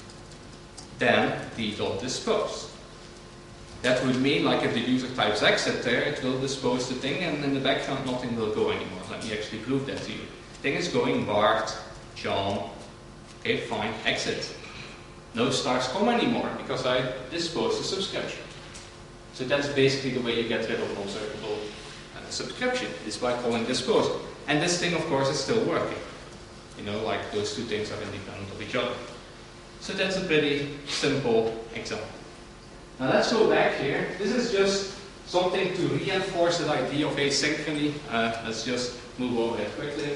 then d dot dispose. That would mean, like, if the user types exit there, it will dispose the thing, and in the background, nothing will go anymore. Let me actually prove that to you. Thing is going Bart, John, okay, fine, exit. No stars come anymore because I disposed the subscription. So that's basically the way you get rid of an observable subscription, is by calling dispose. And this thing, of course, is still working. You know, like those two things are independent of each other. So that's a pretty simple example. Now let's go back here. This is just something to reinforce that idea of asynchrony. Uh, let's just move over it quickly.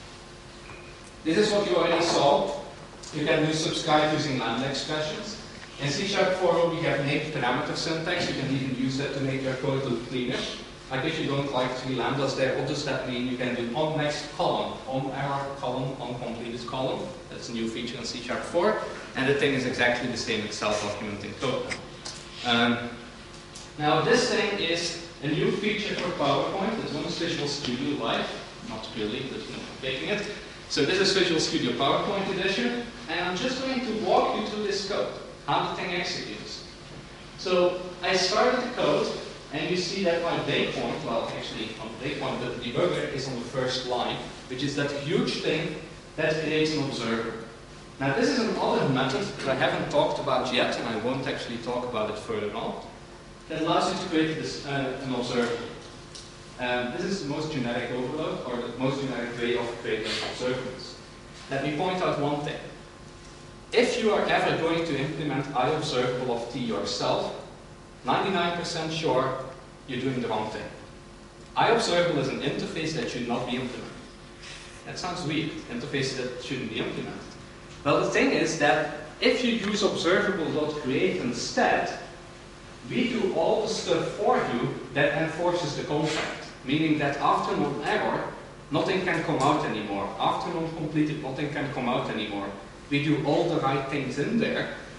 This is what you already saw. You can do subscribe using lambda expressions. In C sharp four we have named parameter syntax. You can even use that to make your code look cleaner. Like if you don't like three lambdas there, what does that mean? You can do on next column, on error column, on completed column. That's a new feature in C sharp four. And the thing is exactly the same Excel document in code. Um, now this thing is a new feature for PowerPoint. It runs Visual Studio Live. Not really, but you know, I'm taking it. So this is Visual Studio PowerPoint edition. And I'm just going to walk you through this code, how the thing executes. So I started the code. And you see that my breakpoint, well, actually, on the breakpoint, the debugger is on the first line, which is that huge thing that creates an observer. Now, this is another method that I haven't talked about yet, and I won't actually talk about it further on, that allows you to create this, uh, an observer. Um, this is the most generic overload, or the most generic way of creating observables. Let me point out one thing. If you are ever going to implement iObservable of T yourself, ninety-nine percent sure you're doing the wrong thing. iObservable is an interface that should not be implemented. That sounds weird, interfaces that shouldn't be implemented. Well, the thing is that if you use observable.create instead, we do all the stuff for you that enforces the contract. Meaning that after non-error, nothing can come out anymore. After non-completed, nothing can come out anymore. We do all the right things in there,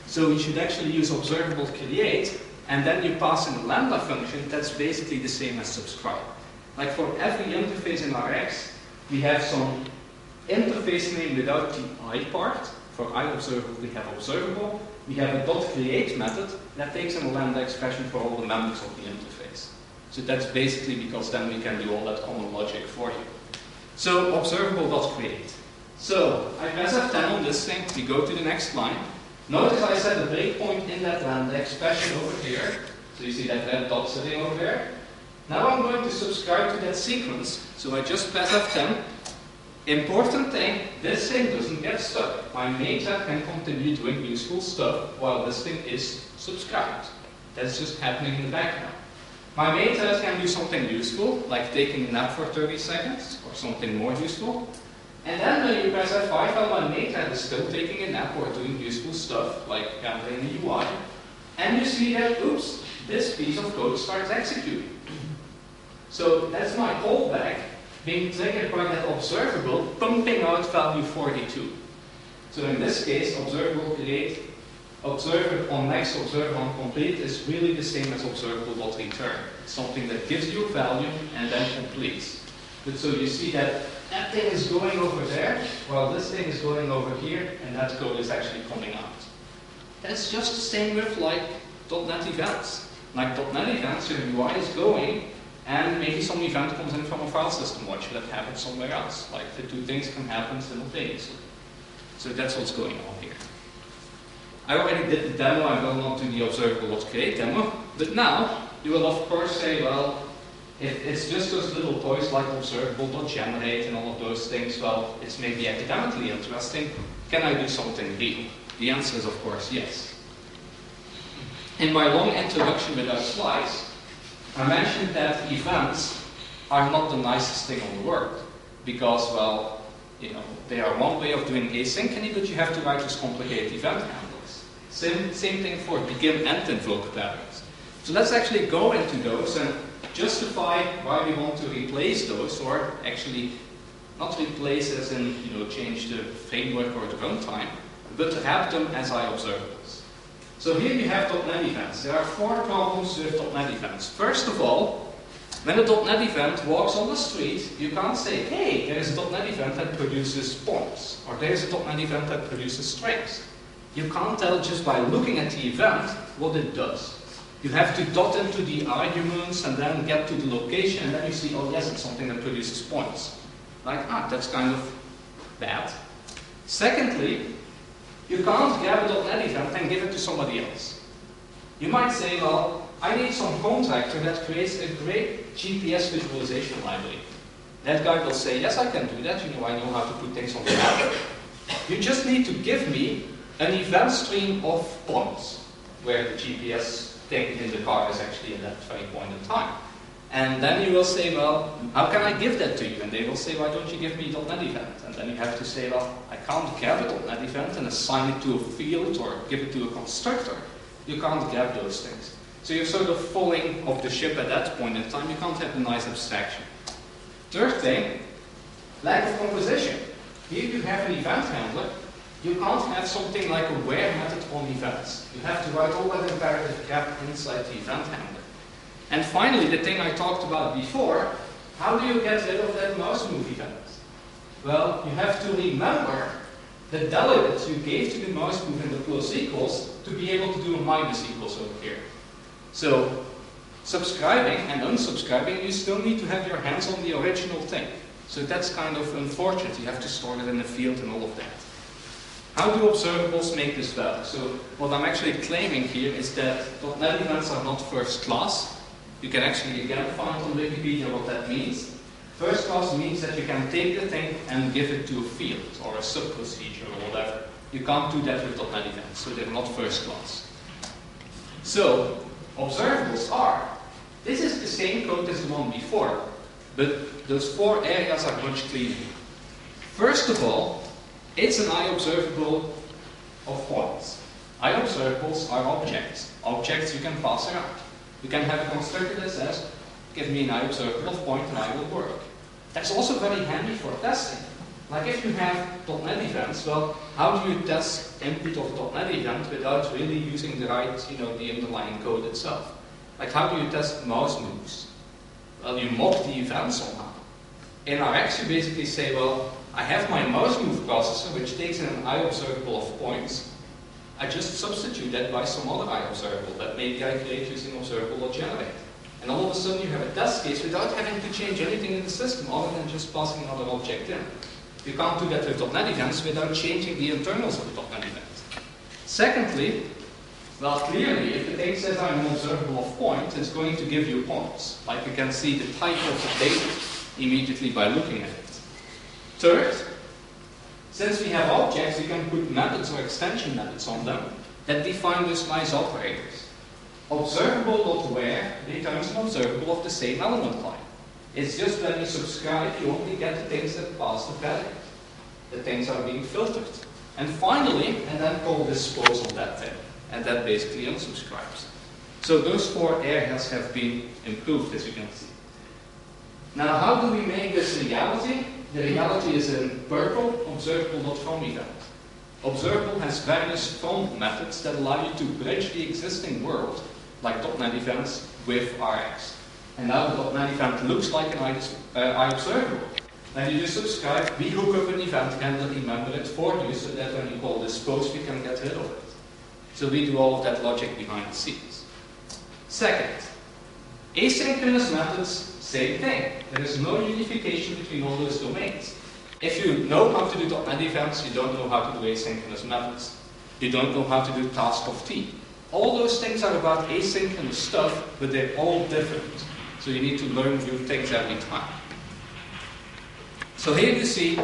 So you should actually use observable create, and then you pass in a lambda function that's basically the same as subscribe. Like for every interface in Rx, we have some interface name without the I part. For iObservable, we have observable. We have a dot create method that takes in a lambda expression for all the members of the interface. So that's basically because then we can do all that common logic for you. So observable dot create. So I press F ten on this thing, we go to the next line. Notice I set a breakpoint in that lambda expression over here. So you see that red dot sitting over there. Now I'm going to subscribe to that sequence. So I just press F ten. Important thing, this thing doesn't get stuck. My main thread can continue doing useful stuff while this thing is subscribed. That's just happening in the background. My main thread can do something useful, like taking a nap for thirty seconds, or something more useful. And then when you press F five, well, my main thread is still taking a nap or doing useful stuff, like rendering a U I. And you see that, oops, this piece of code starts executing. So that's my callback being triggered by that observable pumping out value forty-two. So in this case, observable create, observer on next, observer on complete is really the same as observable.return. Something that gives you a value and then completes. But so you see that that thing is going over there, while this thing is going over here, and that code is actually coming out. That's just the same with like .NET events. Like .NET events, your U I is going, and maybe some event comes in from a file system watch that happens somewhere else. Like the two things can happen simultaneously. So that's what's going on here. I already did the demo, I'm going on to the observable.create demo. But now, you will of course say, well, if it's just those little toys like observable.generate and all of those things, well, it's maybe academically interesting. Can I do something real? The answer is of course yes. In my long introduction without slides, I mentioned that events are not the nicest thing in the world because, well, you know, they are one way of doing asynchrony, but you have to write these complicated event handlers. Same, same thing for begin-end invoke patterns. So let's actually go into those and justify why we want to replace those, or actually not replace as in, you know, change the framework or the runtime, but have them as iObservables. So here you have .NET events. There are four problems with .NET events. First of all, when a .NET event walks on the street, you can't say, hey, there is a .NET event that produces points, or there is a .NET event that produces strings. You can't tell just by looking at the event what it does. You have to dot into the arguments and then get to the location, and then you see, oh yes, it's something that produces points. Like, ah, that's kind of bad. Secondly, you can't grab a .NET event and give it to somebody else. You might say, well, I need some contractor that creates a great G P S visualization library. That guy will say, yes, I can do that. You know, I know how to put things on the map. You just need to give me an event stream of points, where the G P S thing in the car is actually at that very point in time. And then you will say, well, how can I give that to you? And they will say, why don't you give me a .NET event? And then you have to say, well, I can't grab a .NET event and assign it to a field or give it to a constructor. You can't grab those things. So you're sort of falling off the ship at that point in time. You can't have a nice abstraction. Third thing, lack of composition. Here you have an event handler. You can't have something like a where method on events. You have to write all that imperative cap inside the event handler. And finally, the thing I talked about before, how do you get rid of that mouse move event? Well, you have to remember the delegate you gave to the mouse move in the plus equals to be able to do a minus equals over here. So, subscribing and unsubscribing, you still need to have your hands on the original thing. So that's kind of unfortunate. You have to store it in a field and all of that. How do observables make this value? So what I'm actually claiming here is that .NET events are not first class. You can actually again find on Wikipedia what that means. First class means that you can take the thing and give it to a field or a sub-procedure or whatever. You can't do that with .NET events, so they're not first class. So observables are, this is the same code as the one before, but those four areas are much cleaner. First of all, it's an iObservable of points. iObservables are objects. Objects you can pass around. You can have a constructor that says, give me an iObservable of point and I will work. That's also very handy for testing. Like if you have .NET events, well, how do you test input of .NET event without really using the right, you know, the underlying code itself? Like how do you test mouse moves? Well, you mock the event somehow. In R X, you basically say, well, I have my mouse move processor, which takes in an I observable of points. I just substitute that by some other I observable that maybe I create using observable or generate. And all of a sudden you have a test case without having to change anything in the system other than just passing another object in. You can't do that with .NET events without changing the internals of the .NET event. Secondly, well, clearly, if the thing says I'm an observable of point, it's going to give you points. Like you can see the type of the data immediately by looking at it. Third, since we have objects, we can put methods or extension methods on them that define those nice operators. Observable.where returns an observable of the same element type. It's just when you subscribe, you only get the things that pass the predicate. The things are being filtered. And finally, and then call dispose on that thing. And that basically unsubscribes. So those four areas have been improved, as you can see. Now, how do we make this reality? The reality is in purple, observable.from event. Observable has various from methods that allow you to bridge the existing world, like .NET events, with R X. And now the .NET event looks like an I observable. Then you just subscribe, we hook up an event handler, remember it for you, so that when you call dispose, we can get rid of it. So we do all of that logic behind the scenes. Second, asynchronous methods, same thing. There is no unification between all those domains. If you know how to do .NET events, you don't know how to do asynchronous methods. You don't know how to do task of T. All those things are about asynchronous stuff, but they're all different. So you need to learn new things every time. So here you see,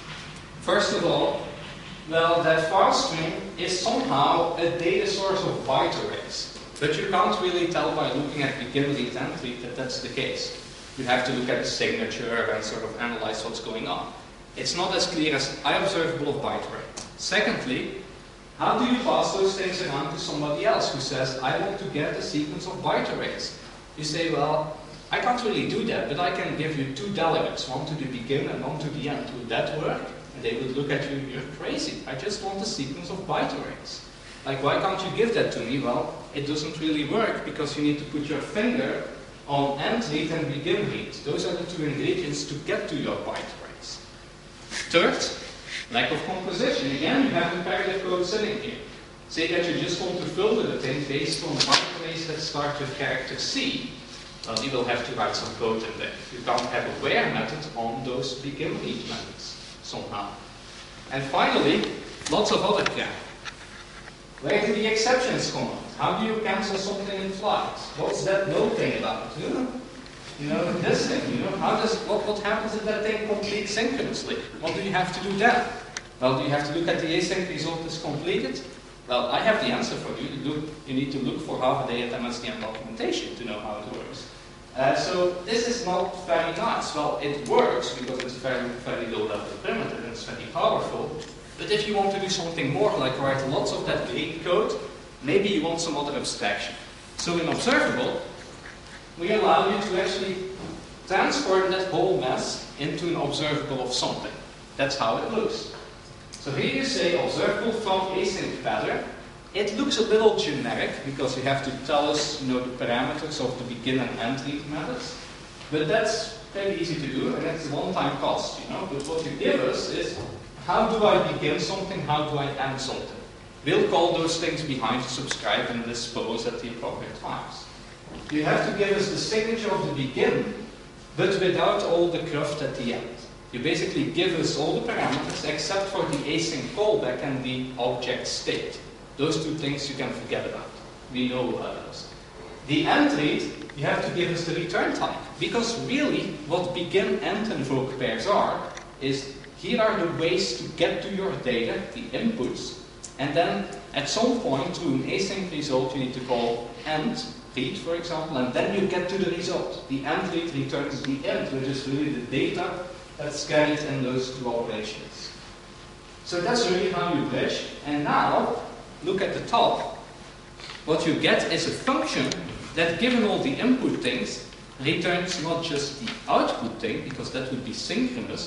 first of all, well, that file stream is somehow a data source of byte arrays. But you can't really tell by looking at begin read end read that that's the case. You have to look at the signature and sort of analyze what's going on. It's not as clear as I observable of byte array. Secondly, how do you pass those things around to somebody else who says, I want to get a sequence of byte arrays? You say, well, I can't really do that, but I can give you two delegates, one to the begin and one to the end. Would that work? And they would look at you, you're crazy. I just want a sequence of byte arrays. Like, why can't you give that to me? Well, it doesn't really work because you need to put your finger on end read and begin read. Those are the two ingredients to get to your byte arrays. Third, lack of composition. Again, you have imperative code sitting here. Say that you just want to filter the thing based on byte arrays that start with character C. Well, you will have to write some code in there. You can't have a where method on those begin read methods somehow. And finally, lots of other crap. Where do the exceptions come out? How do you cancel something in flight? What's that no thing about? You know, you know this thing. You know, how does what what happens if that thing completes synchronously? What do you have to do then? Well, do you have to look at the async result that's completed? Well, I have the answer for you. You, look, you need to look for half a day at M S D N documentation to know how it works. Uh, so this is not very nice. Well, it works because it's very, very low-level primitive and it's very powerful. But if you want to do something more, like write lots of that Greek code, maybe you want some other abstraction. So in observable, we allow you to actually transform that whole mess into an observable of something. That's how it looks. So here you say observable from async pattern. It looks a little generic because you have to tell us, you know, the parameters of the begin and end read methods. But that's very easy to do, and it's a one-time cost, you know. But what you give us is, how do I begin something? How do I end something? We'll call those things behind subscribe and dispose at the appropriate times. You have to give us the signature of the begin, but without all the cruft at the end. You basically give us all the parameters except for the async callback and the object state. Those two things you can forget about. We know about those. The end read, you have to give us the return type. Because really, what begin, end, and invoke pairs are, is here are the ways to get to your data, the inputs, and then at some point through an async result you need to call end read, for example, and then you get to the result. The end read returns the end, which is really the data that's carried in those two operations. So that's really how you bridge. And now, look at the top. What you get is a function that, given all the input things, returns not just the output thing, because that would be synchronous,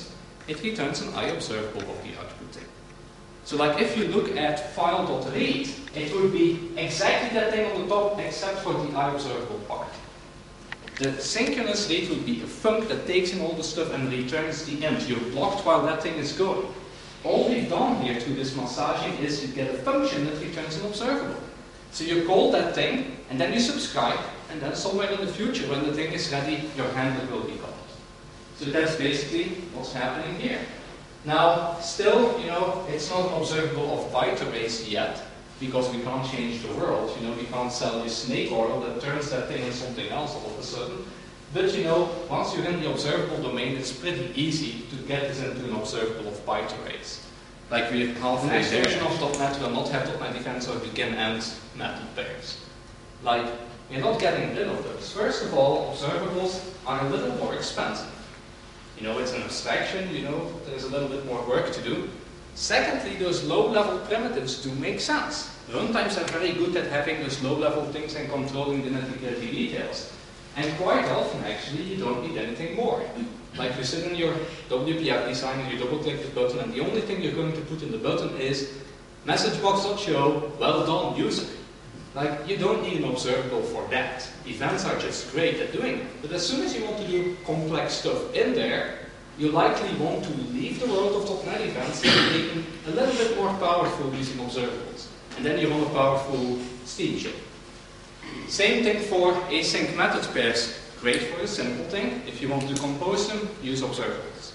it returns an iObservable of the output thing. So like if you look at file.read, it would be exactly that thing on the top except for the iObservable part. The synchronous read would be a func that takes in all the stuff and returns the int. You're blocked while that thing is going. All we've done here through this massaging is to get a function that returns an observable. So you call that thing, and then you subscribe, and then somewhere in the future, when the thing is ready, your handler will be called. So that's basically what's happening here. Now, still, you know, it's not observable of byte arrays yet, because we can't change the world. You know, we can't sell you snake oil that turns that thing into something else all of a sudden. But you know, once you're in the observable domain, it's pretty easy to get this into an observable of byte arrays. Like we have the next version of .NET will not have .NET events or begin-end method pairs. Like, we're not getting rid of those. First of all, observables are a little more expensive. You know, it's an abstraction, you know, there's a little bit more work to do. Secondly, those low-level primitives do make sense. Runtimes are very good at having those low-level things and controlling the nitty-gritty details. And quite often, actually, you don't need anything more. Like you sit in your W P F designer, you double-click the button, and the only thing you're going to put in the button is messagebox.show, well done, user. Like, you don't need an observable for that. Events are just great at doing it. But as soon as you want to do complex stuff in there, you likely want to leave the world of .NET events and make them a little bit more powerful using observables. And then you want a powerful steamship. Same thing for async method pairs. Great for a simple thing. If you want to compose them, use observables.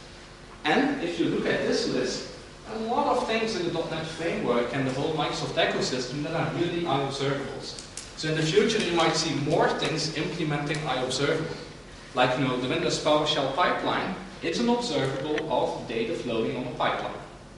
And if you look at this list, a lot of things in the .NET framework and the whole Microsoft ecosystem that are really iObservables. So in the future, you might see more things implementing iObservable. Like, you know, the Windows PowerShell pipeline, it's an observable of data flowing on the pipeline.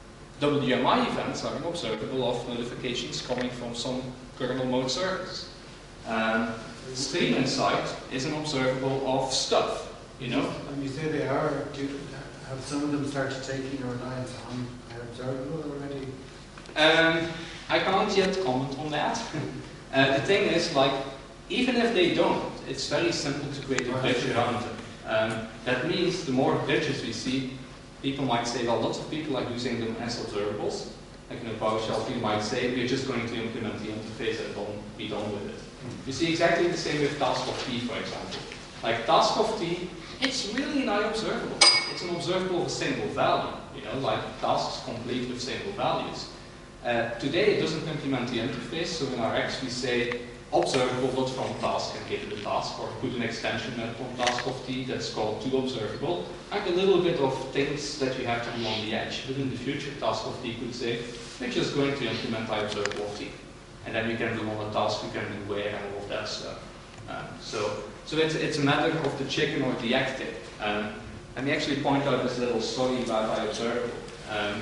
W M I events are an observable of notifications coming from some kernel mode service. Um, Stream Insight is an observable of stuff, you know. And you say they are, do, have some of them started taking your reliance on observable already? Um, I can't yet comment on that. uh, the thing is, like, even if they don't, it's very simple to create a bridge around them. Um, that means the more bridges we see, people might say, well, lots of people are using them as observables. Like in a PowerShell, you might say, we're just going to implement the interface and don't be done with it. You see exactly the same with task of T, for example. Like task of T, it's really an iObservable. It's an observable of a single value, you know, like tasks complete with single values. Uh, today it doesn't implement the interface, so in our X we say observable.fromTask and give it a task, or put an extension on task of T that's called toObservable. Like a little bit of things that you have to do on the edge. But in the future, task of T could say, we're just going to implement iObservable of T. And then we can do all the tasks, we can do where and all of that stuff. Um, so so it's, it's a matter of the chicken or the egg thing. Um, let me actually point out this little story about iObservable. Um,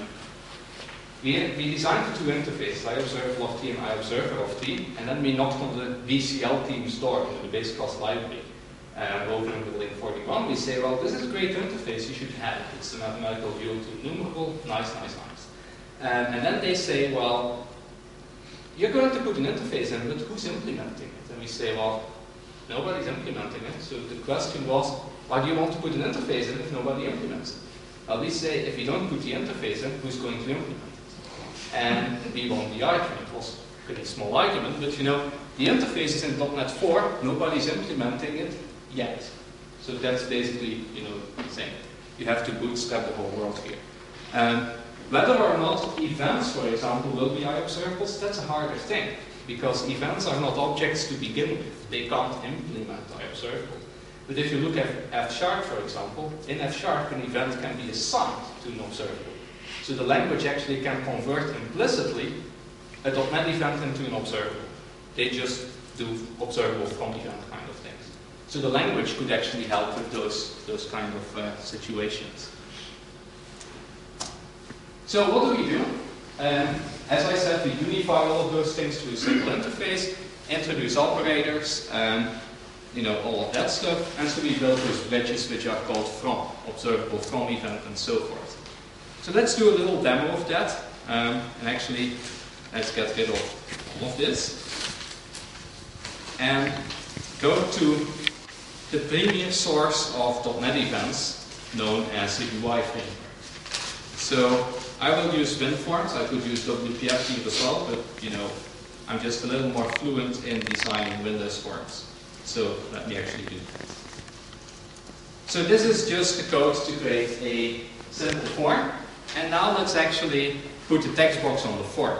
we, we designed the two interfaces, iObservable of T and iObserver of T, and then we knocked on the V C L team's door in the base class library. Uh, over in building forty-one, we say, well, this is a great interface, you should have it. It's a mathematical view to numerable, nice, nice, nice. Um, and then they say, well, you're going to put an interface in, but who's implementing it? And we say, well, nobody's implementing it. So the question was, why do you want to put an interface in if nobody implements it? Well, we say, if you don't put the interface in, who's going to implement it? And we won the argument. It was a pretty small argument, but you know, the interface is in .NET four, nobody's implementing it yet. So that's basically, you know, the same. You have to bootstrap the whole world here. Um, Whether or not events, for example, will be iObservables, that's a harder thing. Because events are not objects to begin with. They can't implement iObservable. But if you look at F sharp, for example, in F sharp, an event can be assigned to an observable. So the language actually can convert implicitly a .NET event into an observable. They just do observable from event kind of things. So the language could actually help with those, those kind of uh, situations. So what do we do? Um, as I said, we unify all of those things to a single interface, introduce operators, um, you know, all of that stuff, and so we build those bridges which are called from, observable from event, and so forth. So let's do a little demo of that, um, and actually, let's get rid of all of this, and go to the premier source of .NET events, known as the U I framework. So I will use WinForms. I could use W P F here as well, but you know, I'm just a little more fluent in designing Windows forms. So let me actually do that. So this is just the code to create a simple form. And now let's actually put the text box on the form.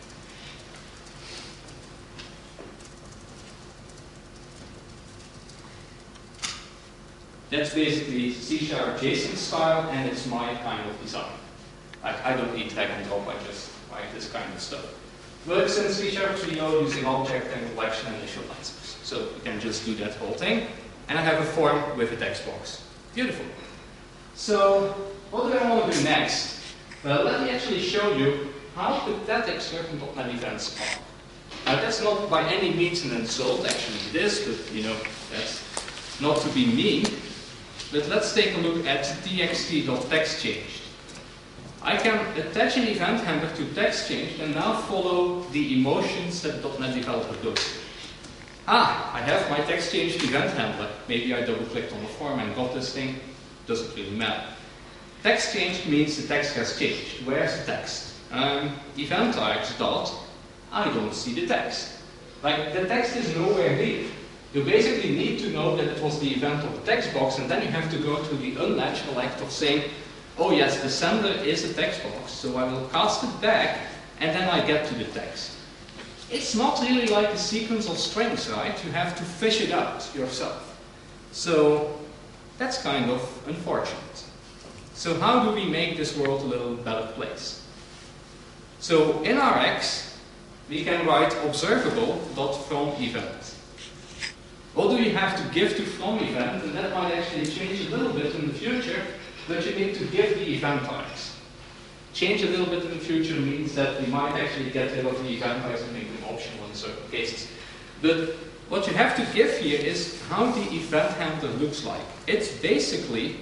That's basically C sharp JSON style, and it's my kind of design. I, I don't need drag and drop, I just write this kind of stuff. Works in C sharp three point oh using object and collection and initializers. So you can just do that whole thing. And I have a form with a text box. Beautiful. So what do I want to do next? Well, let me actually show you how pathetic certain dot net events are. Now that's not by any means an insult, actually it is, but you know, that's not to be mean. But let's take a look at txt.textChanged. I can attach an event handler to TextChanged and now follow the emotions that the .NET developer goes through. Ah, I have my TextChanged event handler. Maybe I double clicked on the form and got this thing. Doesn't really matter. Text changed means the text has changed. Where's the text? Um, event types dot, I don't see the text. Like, the text is nowhere near. You basically need to know that it was the event of the text box, and then you have to go through the unnatural act of saying, oh yes, the sender is a text box, so I will cast it back, and then I get to the text. It's not really like a sequence of strings, right? You have to fish it out yourself. So that's kind of unfortunate. So how do we make this world a little better place? So in R X, we can write observable.fromEvent. What do we have to give to fromEvent? And that might actually change a little bit in the future, but you need to give the event types. Change a little bit in the future means that we might actually get rid of the event types and make them optional in certain cases. But what you have to give here is how the event handler looks like. It's basically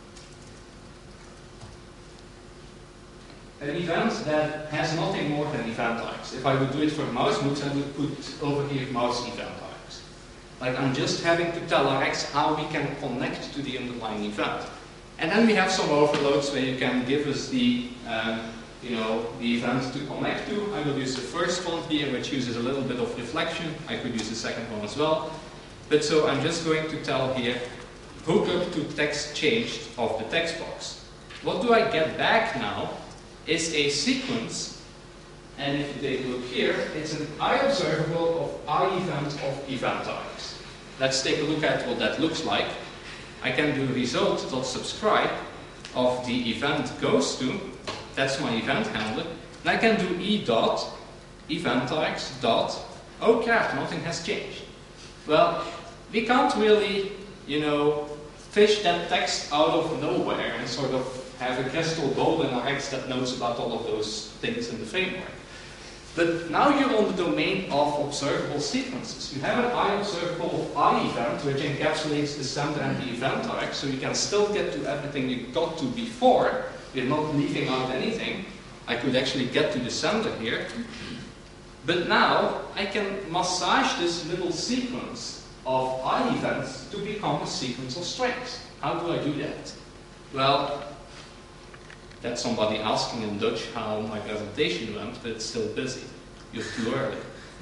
an event that has nothing more than event types. If I would do it for mouse moves, I would put over here mouse event types. Like, I'm just having to tell R X how we can connect to the underlying event. And then we have some overloads where you can give us the, um, you know, the event to connect to. I will use the first one here, which uses a little bit of reflection. I could use the second one as well. But so I'm just going to tell here, hook up to text changed of the text box. What do I get back now is a sequence. And if you take a look here, it's an iObservable of iEvent of event types. Let's take a look at what that looks like. I can do result.subscribe of the event goes to, that's my event handler, and I can do e dot event types dot, oh crap, nothing has changed. Well, we can't really, you know, fish that text out of nowhere and sort of have a crystal ball in R X that knows about all of those things in the framework. But now you're on the domain of observable sequences. You have an iObservable of iEvent, which encapsulates the sender and the event type, so you can still get to everything you got to before. You're not leaving out anything. I could actually get to the sender here. But now I can massage this little sequence of iEvents to become a sequence of strings. How do I do that? Well, that's somebody asking in Dutch how my presentation went, but it's still busy. You're too early.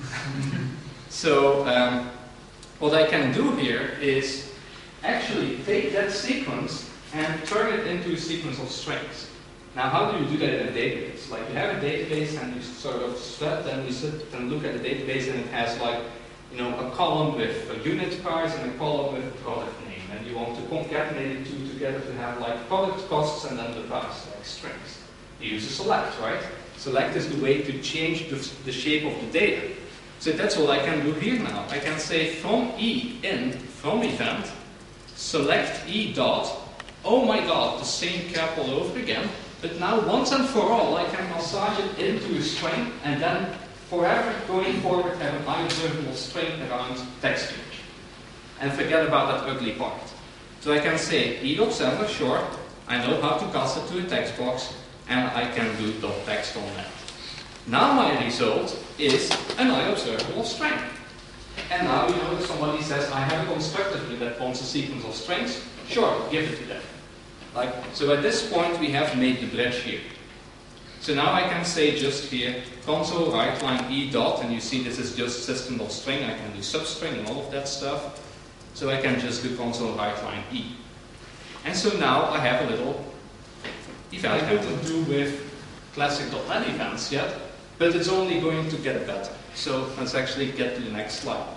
So um, what I can do here is actually take that sequence and turn it into a sequence of strings. Now, how do you do that in a database? Like, you have a database and you sort of sweat and you sit and look at the database and it has like, you know, a column with a unit price and a column with a product name. And you want to concatenate the two together to have like product costs and then the price, like strings. You use a select, right? Select is the way to change the, the shape of the data. So that's what I can do here now. I can say from E in, from event, select E dot, oh my god, the same crap all over again. But now once and for all, I can massage it into a string and then forever going forward have an iObservable string around text change. And forget about that ugly part. So I can say e.sender, sure, I know how to cast it to a text box, and I can do .text on that. Now my result is an iObservable string. And now, you know, if somebody says, I have a constructor here that wants a sequence of strings, sure, give it to them. Like, so at this point we have made the bridge here. So now I can say just here, console write line e dot, and you see this is just system.string, I can do substring and all of that stuff. So I can just do console write line e. And so now I have a little event. I couldn't do with classic dot net events yet, but it's only going to get better. So let's actually get to the next slide.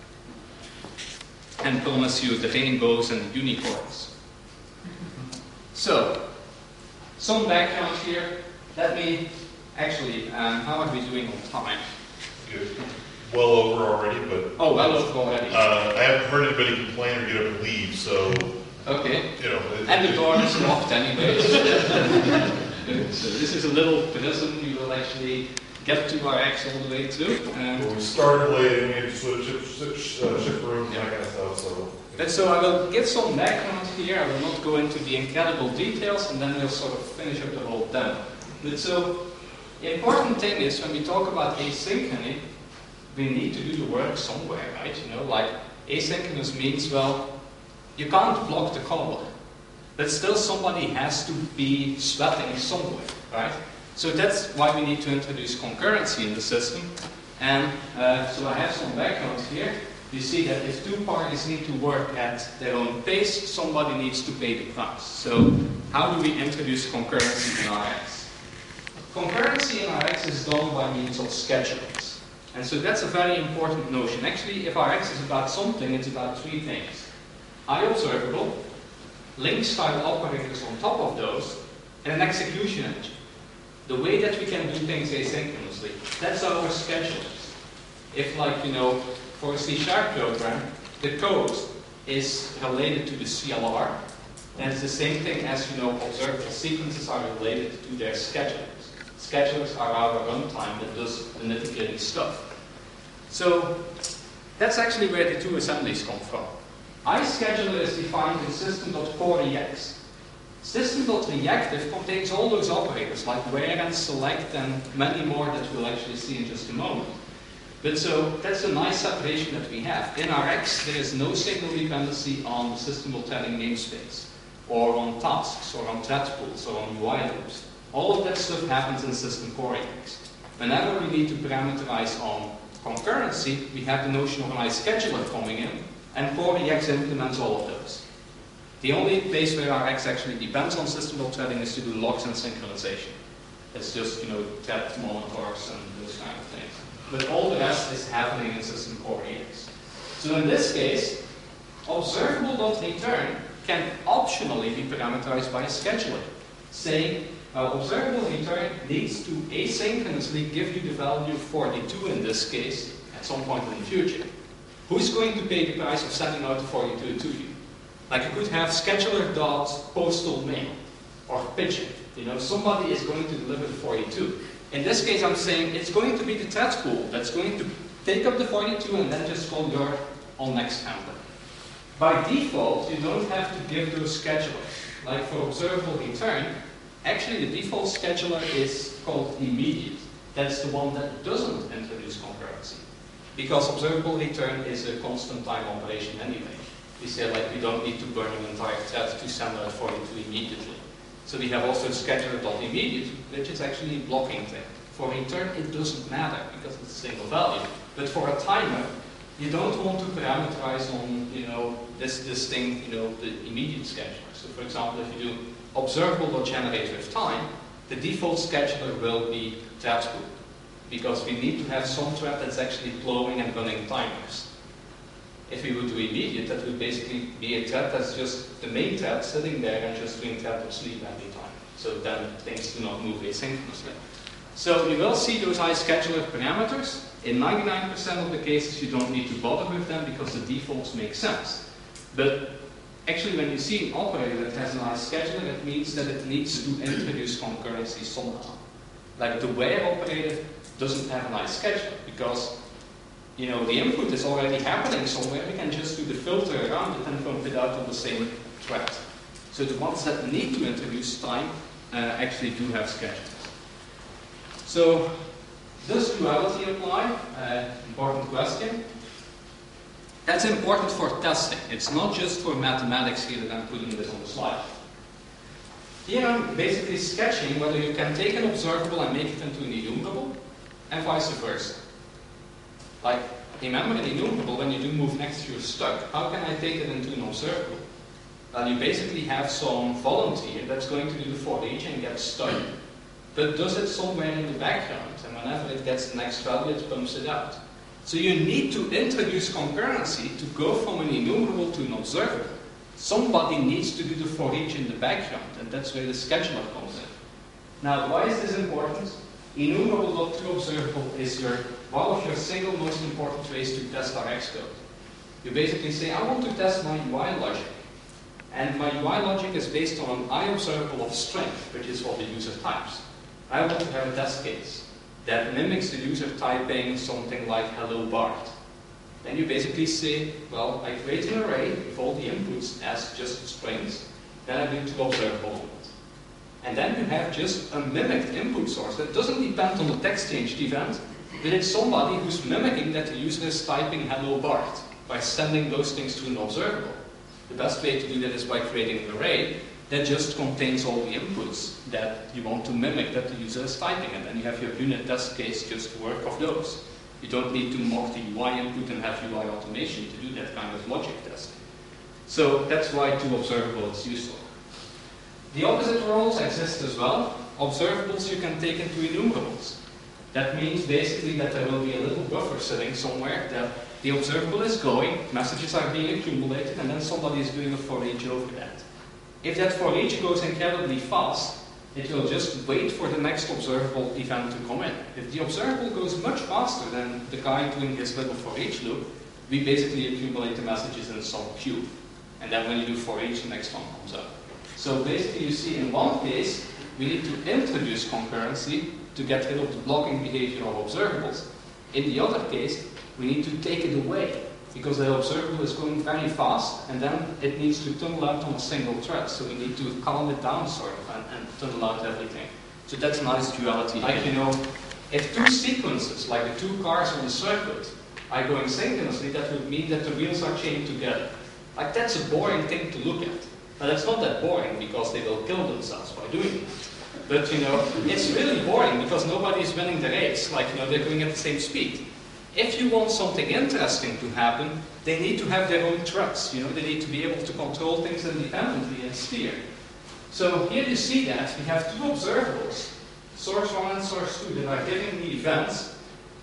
And promise you the rainbows and unicorns. So, some background here. Let me, actually, um, how are we doing on time? Good. Well over already, but... Oh, well over already. Uh, I haven't heard anybody complain or get up and leave, so... Okay. You know... It, and the it, door is locked anyways. So this is a little prison. You will actually get to our X all the way through. Um, well, we started late and we had to switch ship, ship, uh, ship room and that kind of stuff, so... But so I will give some background here. I will not go into the incredible details, and then we'll sort of finish up the whole demo. But so, the important thing is when we talk about asynchrony, we need to do the work somewhere, right? You know, like asynchronous means, well, you can't block the caller, but still somebody has to be sweating somewhere, right? So that's why we need to introduce concurrency in the system. And uh, so I have some background here. You see that if two parties need to work at their own pace, somebody needs to pay the price. So how do we introduce concurrency in R X? Concurrency in R X is done by means of schedulers. And so that's a very important notion. Actually, if R X is about something, it's about three things. I observable, link-style operators on top of those, and an execution engine. The way that we can do things asynchronously. That's our schedulers. If, like, you know, for a C sharp program, the code is related to the C L R, then it's the same thing as, you know, observable sequences are related to their schedulers. Schedulers are our runtime that does the nitty-gritty stuff. So that's actually where the two assemblies come from. iScheduler is defined in system.coreax. System.reactive contains all those operators like where and select and many more that we'll actually see in just a moment. But so that's a nice separation that we have. In R X, there is no signal dependency on the system.threading namespace, or on tasks, or on thread pools, or on U I loops. All of that stuff happens in system coreax. Whenever we need to parameterize on concurrency, we have the notion of an iScheduler coming in, and coreax implements all of those. The only place where R X actually depends on system.threading is to do logs and synchronization. It's just, you know, thread monitors and those kind of things. But all the rest is happening in system coreax. So in this case, observable.return can optionally be parameterized by a scheduler, saying uh, observable return needs to asynchronously give you the value forty-two in this case at some point in the future. Who's going to pay the price of sending out the forty-two to you? Like you could have scheduler.postal mail or pigeon. You know, somebody is going to deliver the forty-two. In this case, I'm saying it's going to be the thread pool that's going to take up the forty-two and then just call your on next handler. By default, you don't have to give those schedulers. Like for observable return, actually the default scheduler is called immediate. That's the one that doesn't introduce concurrency. Because observable return is a constant time operation anyway. We say like we don't need to burn an entire thread to send out forty-two immediately. So we have also scheduler.immediate, which is actually a blocking thing. For return, it doesn't matter because it's a single value. But for a timer, you don't want to parameterize on, you know, this, this thing, you know, the immediate scheduler. So for example, if you do observable.generate with time, the default scheduler will be thread pool. Because we need to have some thread that's actually flowing and running timers. If we would do immediate, that would basically be a thread that's just the main thread sitting there and just doing thread of sleep every time. So then things do not move asynchronously. So you will see those iScheduler parameters. In ninety-nine percent of the cases, you don't need to bother with them because the defaults make sense. But actually, when you see an operator that has an iScheduler, it means that it needs to introduce concurrency somehow. Like the where operator doesn't have an iScheduler because you know, the input is already happening somewhere, we can just do the filter around it and pump it out on the same thread. So the ones that need to introduce time uh, actually do have schedules. So, does duality apply? Uh, important question. That's important for testing. It's not just for mathematics here that I'm putting this on the slide. Here I'm basically sketching whether you can take an observable and make it into an enumerable, and vice versa. Like, remember an enumerable, when you do move next to your stuck, how can I take it into an observable? Well, you basically have some volunteer that's going to do the for each and get stuck, but does it somewhere in the background, and whenever it gets the next value, it pumps it out. So you need to introduce concurrency to go from an enumerable to an observable. Somebody needs to do the for each in the background, and that's where the scheduler comes in. Now, why is this important? Enumerable to observable is your, one of your single most important ways to test R X code. You basically say, I want to test my U I logic. And my U I logic is based on an I observable of strength, which is what the user types. I want to have a test case that mimics the user typing something like hello Bart. Then you basically say, well, I create an array with all the inputs as just strings, then I do to observable. And then you have just a mimicked input source that doesn't depend on the text changed event, but it's somebody who's mimicking that the user is typing hello Bart by sending those things to an observable. The best way to do that is by creating an array that just contains all the inputs that you want to mimic that the user is typing, and then you have your unit test case just work of those. You don't need to mock the U I input and have U I automation to do that kind of logic testing. So that's why to observable is useful. The opposite roles exist as well. Observables you can take into enumerables. That means basically that there will be a little buffer sitting somewhere that the observable is going, messages are being accumulated, and then somebody is doing a for each over that. If that for each goes incredibly fast, it will just wait for the next observable event to come in. If the observable goes much faster than the guy doing his little for each loop, we basically accumulate the messages in some queue. And then when you do for each, the next one comes up. So basically you see in one case, we need to introduce concurrency to get rid of the blocking behavior of observables. In the other case, we need to take it away, because the observable is going very fast, and then it needs to tunnel out on a single thread. So we need to calm it down, sort of, and, and tunnel out everything. So that's a nice duality. Like, you know, if two sequences, like the two cars on the circuit, are going synchronously, that would mean that the wheels are chained together. Like, that's a boring thing to look at. But it's not that boring, because they will kill themselves by doing it. But, you know, it's really boring, because nobody is winning the race. Like, you know, they're going at the same speed. If you want something interesting to happen, they need to have their own trucks. You know, they need to be able to control things independently and steer. So here you see that we have two observables, source one and source two, that are giving the events.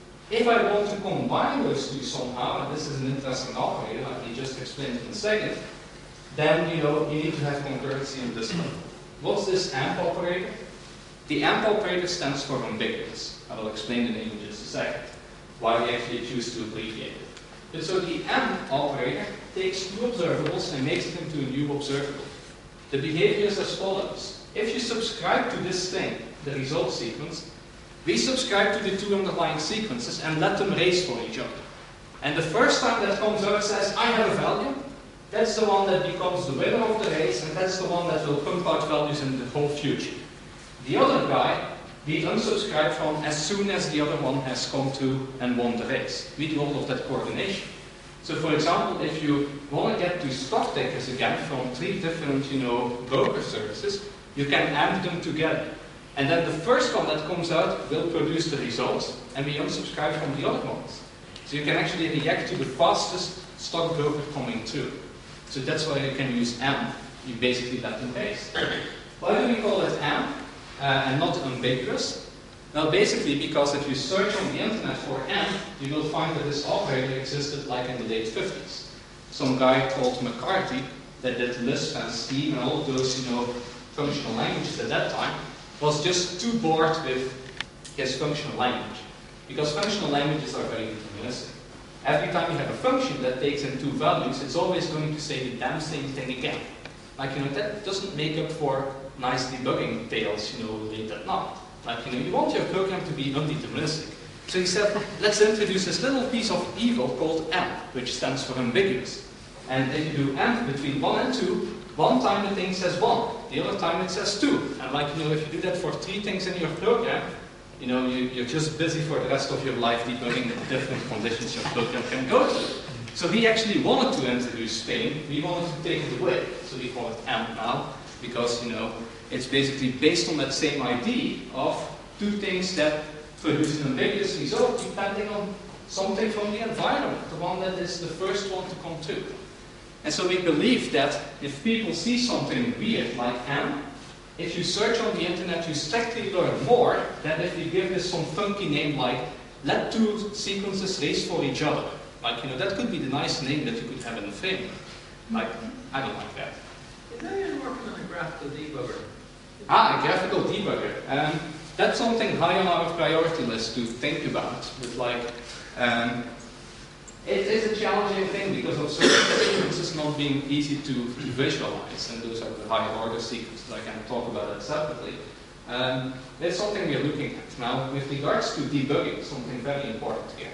If I want to combine those two somehow, and this is an interesting operator, like we just explained in a second, then you know you need to have concurrency in this level. What's this AMP operator? The AMP operator stands for ambiguous. I will explain the name in just a second, why we actually choose to abbreviate it. But so the AMP operator takes two observables and makes it into a new observable. The behavior is as follows. If you subscribe to this thing, the result sequence, we subscribe to the two underlying sequences and let them race for each other. And the first time that comes out says, I have a value, that's the one that becomes the winner of the race, and that's the one that will pump out values in the whole future. The other guy, we unsubscribe from as soon as the other one has come to and won the race. We do all of that coordination. So for example, if you want to get to stock takers again from three different, you know, broker services, you can AMP them together. And then the first one that comes out will produce the results, and we unsubscribe from the other ones. So you can actually react to the fastest stock broker coming through. So that's why you can use AMP. You basically let them race. Why do we call it AMP? Uh, and not ambiguous? Well, basically because if you search on the internet for AMP, you will find that this operator existed like in the late fifties. Some guy called McCarthy that did Lisp and Steam and all those, you know, functional languages at that time, was just too bored with his functional language. Because functional languages are very deterministic. Every time you have a function that takes in two values, it's always going to say the damn same thing again. Like, you know, that doesn't make up for nice debugging tales, you know, late at night. Like, you know, you want your program to be undeterministic. So he said, let's introduce this little piece of evil called AMP, which stands for ambiguous. And if you do AMP between one and two, one time the thing says one, the other time it says two. And like, you know, if you do that for three things in your program, you know, you, you're just busy for the rest of your life debugging the different conditions your program can go through. So he actually wanted to introduce Spain, we wanted to take it away. So we call it AMP now. because, you know, it's basically based on that same idea of two things that produce an ambiguous result depending on something from the environment, the one that is the first one to come to. And so we believe that if people see something weird like M, if you search on the internet, you strictly learn more than if you give this some funky name like, let two sequences race for each other. Like, you know, that could be the nice name that you could have in a framework. Like, I don't like that. Is that you're working on a graphical debugger? Ah, a graphical debugger. Um, that's something high on our priority list to think about. With like, um, it is a challenging thing because of certain sequences not being easy to, to visualize, and those are the higher order sequences. I can talk about that separately. Um, that's something we're looking at. Now, with regards to debugging, something very important here.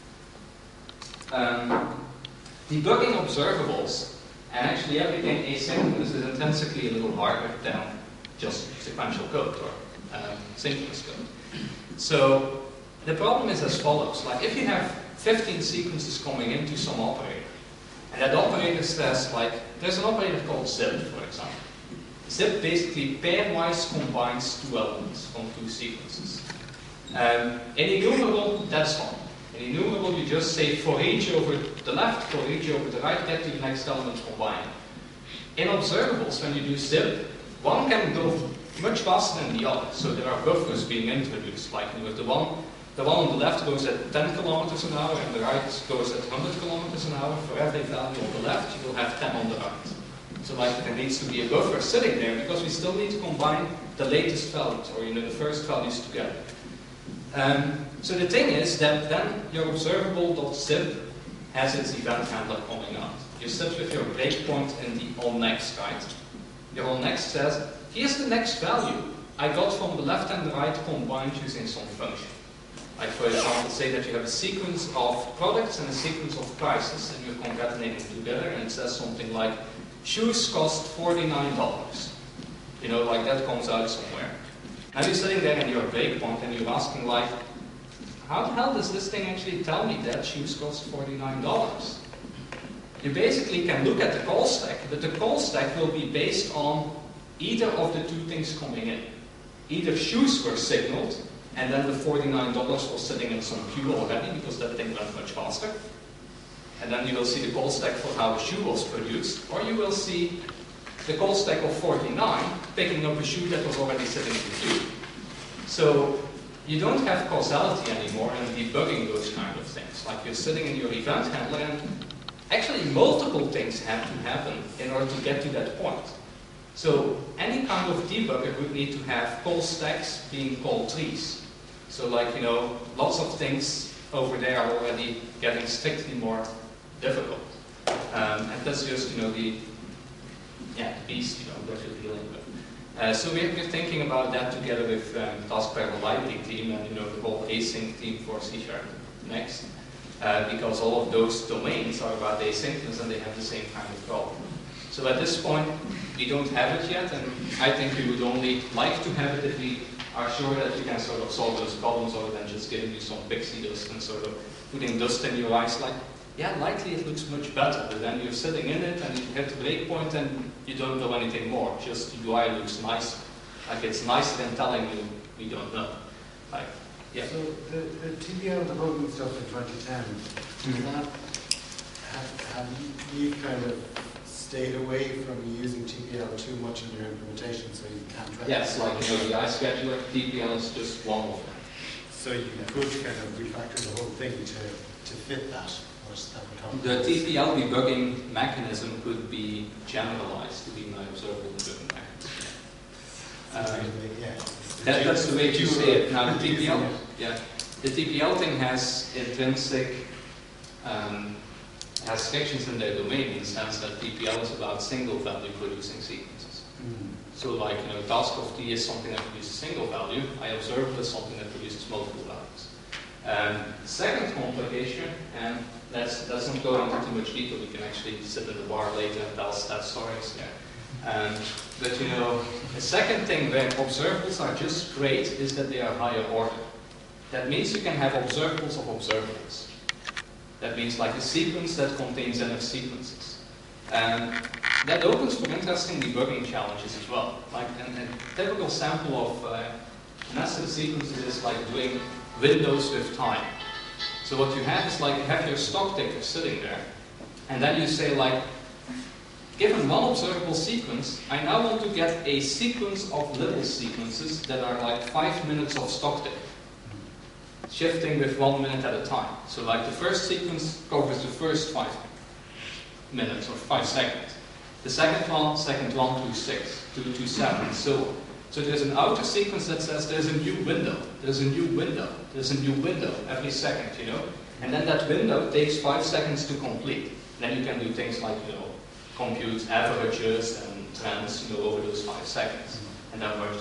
Um, debugging observables and actually everything asynchronous is intrinsically a little harder than just sequential code or um, synchronous code. So the problem is as follows. Like if you have fifteen sequences coming into some operator, and that operator says, like, there's an operator called zip, for example. Zip basically pairwise combines two elements from two sequences. Um, in enumerable, that's fine. In enumerable, you just say for each over the left, for each over the right, get to the next element combined. In observables, when you do zip, one can go much faster than the other. So there are buffers being introduced, like with the one, the one on the left goes at ten kilometers an hour, and the right goes at one hundred kilometers an hour. For every value on the left, you will have ten on the right. So like there needs to be a buffer sitting there because we still need to combine the latest values, or you know the first values together. Um, so the thing is that then your observable.zip has its event handler coming out. You sit with your breakpoint in the onNext, right? Your onNext says, here's the next value I got from the left and the right combined using some function. Like for example, say that you have a sequence of products and a sequence of prices, and you're concatenating together, and it says something like, shoes cost forty-nine dollars. You know, like that comes out somewhere. Now you're sitting there in your breakpoint and you're asking like, how the hell does this thing actually tell me that shoes cost forty-nine dollars? You basically can look at the call stack, but the call stack will be based on either of the two things coming in. Either shoes were signaled, and then the forty-nine dollars was sitting in some queue already because that thing went much faster. And then you will see the call stack for how a shoe was produced, or you will see the call stack of forty-nine picking up a shoe that was already sitting in the queue. So you don't have causality anymore and debugging those kind of things. Like you're sitting in your event handler and actually multiple things have to happen in order to get to that point. So any kind of debugger would need to have call stacks being called trees. So like, you know, lots of things over there are already getting strictly more difficult. Um, and that's just, you know, the yeah, the beast, you know, that you're dealing with. Uh, so we're, we're thinking about that together with um, Task Parallel Library team and, you know, the whole async team for C Sharp Next. Uh, because all of those domains are about asynchronous and they have the same kind of problem. So at this point, we don't have it yet, and I think we would only like to have it if we are sure that we can sort of solve those problems other than just giving you some pixie dust and sort of putting dust in your eyes like, yeah, likely it looks much better, but then you're sitting in it and you hit the breakpoint and you don't know anything more, just the U I looks nice. Like it's nicer than telling you we don't know. Like, yeah. So the, the T B L debugging stuff in twenty ten, Mm-hmm. that, have, have you, you kind of stayed away from using T P L too much in your implementation so you can't track Yes, it? like you know, the iScheduler, T P L is just one of them. So you could kind of refactor the whole thing to, to fit that. Or is that what The T P L debugging mechanism could be generalized to be my observable debugging mechanism. Um, yeah. that, that's the way to say it. Now the T P L, yeah, the T P L thing has intrinsic um, has restrictions in their domain in the sense that T P L is about single value producing sequences. Mm. So like, you know, task of T is something that produces single value, I observe is something that produces multiple values. Um, second complication, and let's, let's not go into too much detail, we can actually sit in the bar later and tell stat stories there. Um, but you know, the second thing where observables are just great is that they are higher order. That means you can have observables of observables. That means like a sequence that contains enough sequences. Um, that opens for interesting debugging challenges as well. Like an, a typical sample of uh, nested sequences is like doing windows with time. So what you have is like you have your stock ticker sitting there, and then you say like, given one observable sequence, I now want to get a sequence of little sequences that are like five minutes of stock ticker, shifting with one minute at a time. So like the first sequence covers the first five minutes or five seconds. The second one, second one, two, six, two, two, seven, and so on. So there's an outer sequence that says there's a new window, there's a new window, there's a new window every second, you know? And then that window takes five seconds to complete. Then you can do things like, you know, compute averages and trends, you know, over those five seconds. And that works.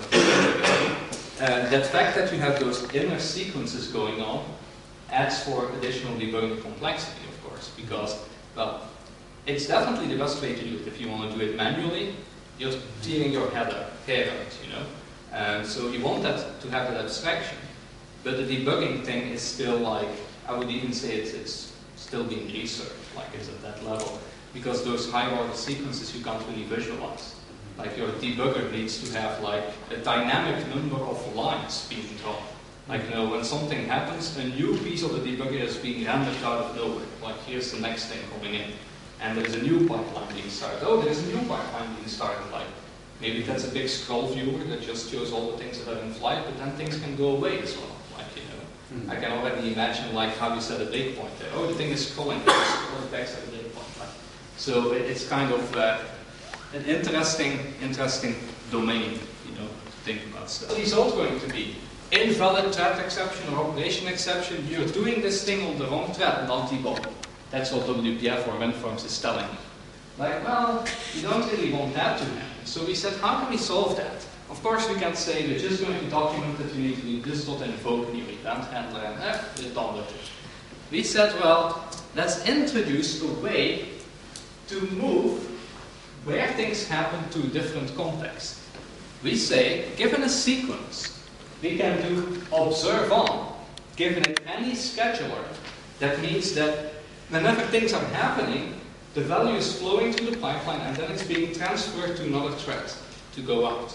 Uh, that fact that you have those inner sequences going on adds for additional debugging complexity, of course, because, well, it's definitely the best way to do it. If you want to do it manually, you're tearing your head out, hair out, you know. And so you want that to have that abstraction. But the debugging thing is still like, I would even say it's, it's still being researched, like it's at that level. Because those high order sequences you can't really visualize. Like your debugger needs to have like a dynamic number of lines being drawn. Like, you know, when something happens, a new piece of the debugger is being rendered out of nowhere. Like here's the next thing coming in. And there's a new pipeline being started. Oh, there's a new pipeline being started. Like maybe that's a big scroll viewer that just shows all the things that are in flight, but then things can go away as well. Like, you know, mm-hmm. I can already imagine like how you set a breakpoint there. Oh, the thing is scrolling, scrolling back at a breakpoint. Like, so it's kind of uh, an interesting, interesting domain, you know, to think about stuff. The result going to be invalid thread exception or operation exception. You're doing this thing on the wrong thread, not debug. That's what W P F or WinForms is telling you. Like, well, you don't really want that to happen. So we said, how can we solve that? Of course, we can say we're just going to document that you need to do this dot invoke in your event handler, and eh, we're done with it. We said, well, let's introduce a way to move where things happen to different contexts. We say, given a sequence, we can do observe on, given it any scheduler. That means that whenever things are happening, the value is flowing through the pipeline and then it's being transferred to another thread to go out.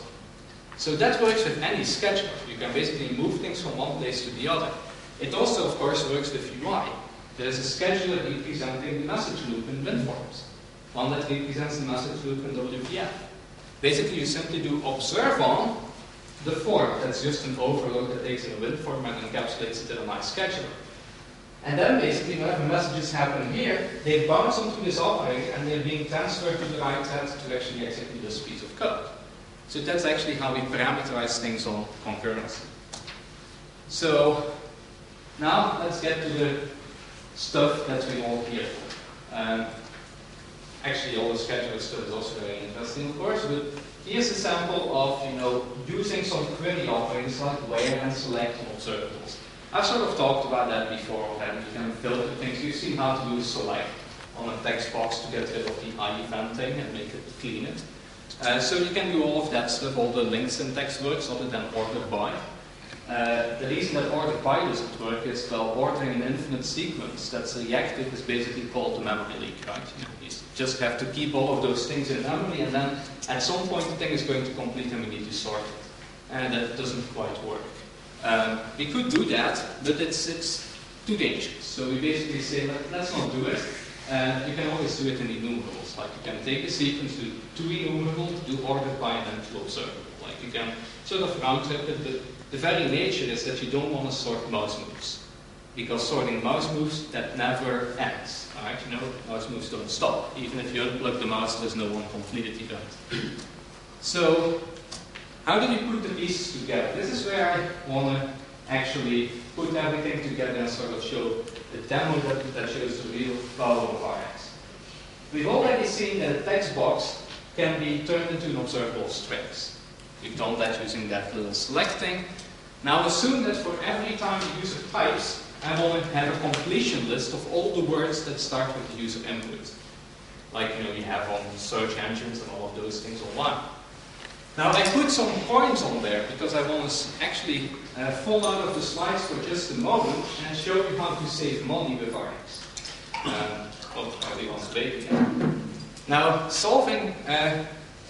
So that works with any scheduler. You can basically move things from one place to the other. It also, of course, works with U I. There is a scheduler representing the message loop in WinForms, one that represents the message loop in W P F. Basically, you simply do observe on the form. That's just an overload that takes in a WinForm and encapsulates it in a nice scheduler. And then basically, whenever messages happen here, they bounce onto this operator and they're being transferred to the right thread to actually execute this piece of code. So that's actually how we parameterize things on concurrency. So now let's get to the stuff that we all here for. Um, actually, all the scheduler stuff is also very interesting, of course, but here's a sample of, you know, using some query operators like where and select on observables. I've sort of talked about that before already. You can filter things. You've seen how to do select on a text box to get rid of the I event thing and make it clean it. Uh, so you can do all of that stuff, all the link syntax works other than order by. Uh, the reason that order by doesn't work is, well, ordering an infinite sequence that's reactive is basically called the memory leak, right? You just have to keep all of those things in memory, and then at some point the thing is going to complete and we need to sort it. And that doesn't quite work. Um, we could do that, but it's, it's too dangerous. So we basically say, Let, let's not do it. Uh, you can always do it in enumerables. Like you can take a sequence, do two enumerable, do order by, and then two observable. Like you can sort of round trip it, but the very nature is that you don't want to sort mouse moves. Because sorting mouse moves, that never ends. Alright, you know, mouse moves don't stop. Even if you unplug the mouse, there's no one completed event. So, how do you put the pieces together? This is where I want to actually put everything together and sort of show the demo that, that shows the real power of R X. We've already seen that a text box can be turned into an observable strings. We've done that using that little select thing. Now assume that for every time the user types, I want to have a completion list of all the words that start with the user input. Like, you know, you have on search engines and all of those things online. Now I put some points on there because I want to actually uh, fall out of the slides for just a moment and show you how to save money with R X. Um, oh, I really want to wait again. Now, solving, uh,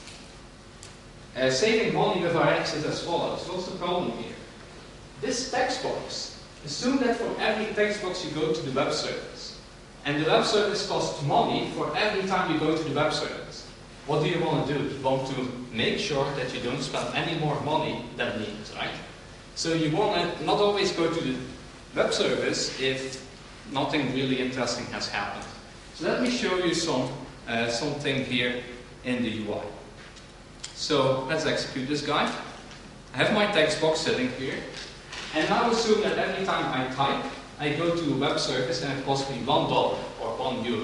uh, saving money with R X is as follows. What's the problem here? This text box, assume that for every text box you go to the web service, and the web service costs money for every time you go to the web service. What do you want to do? You want to make sure that you don't spend any more money than needed, right? So you want to not always go to the web service if nothing really interesting has happened. So let me show you some uh, something here in the U I. So let's execute this guy. I have my text box sitting here, and now assume that every time I type, I go to a web service and it costs me one dollar or one euro.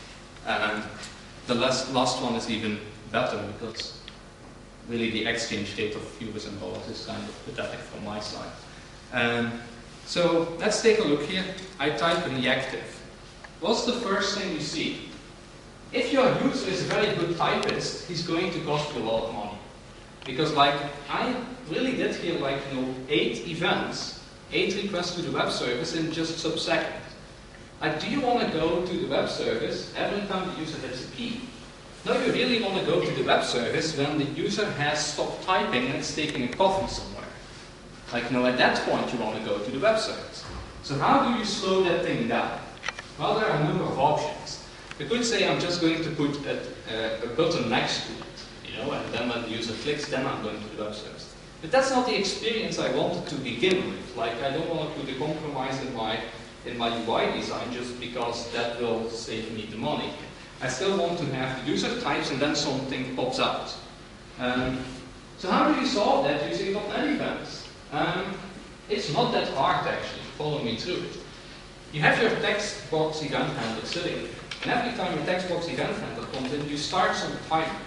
And the last, last one is even better because really the exchange rate of euros and dollars is kind of pathetic from my side. Um, so let's take a look here. I type reactive. What's the first thing you see? If your user is a very good typist, he's going to cost you a lot of money. Because like, I really did here like, you know, eight events, eight requests to the web service in just sub-second. Like, do you want to go to the web service every time the user hits a key? No, you really want to go to the web service when the user has stopped typing and is taking a coffee somewhere. Like, you know, at that point you want to go to the web service. So how do you slow that thing down? Well, there are a number of options. You could say I'm just going to put a, a, a button next to it, you know, and then when the user clicks, then I'm going to the web service. But that's not the experience I wanted to begin with. Like, I don't want to put a compromise in my in my U I design just because that will save me the money. I still want to have the user types and then something pops out. Um, so how do you solve that using .NET events? Um, it's not that hard actually, follow me through it. You have your text box event handler sitting there. And every time your text box event handler comes in, you start some timer.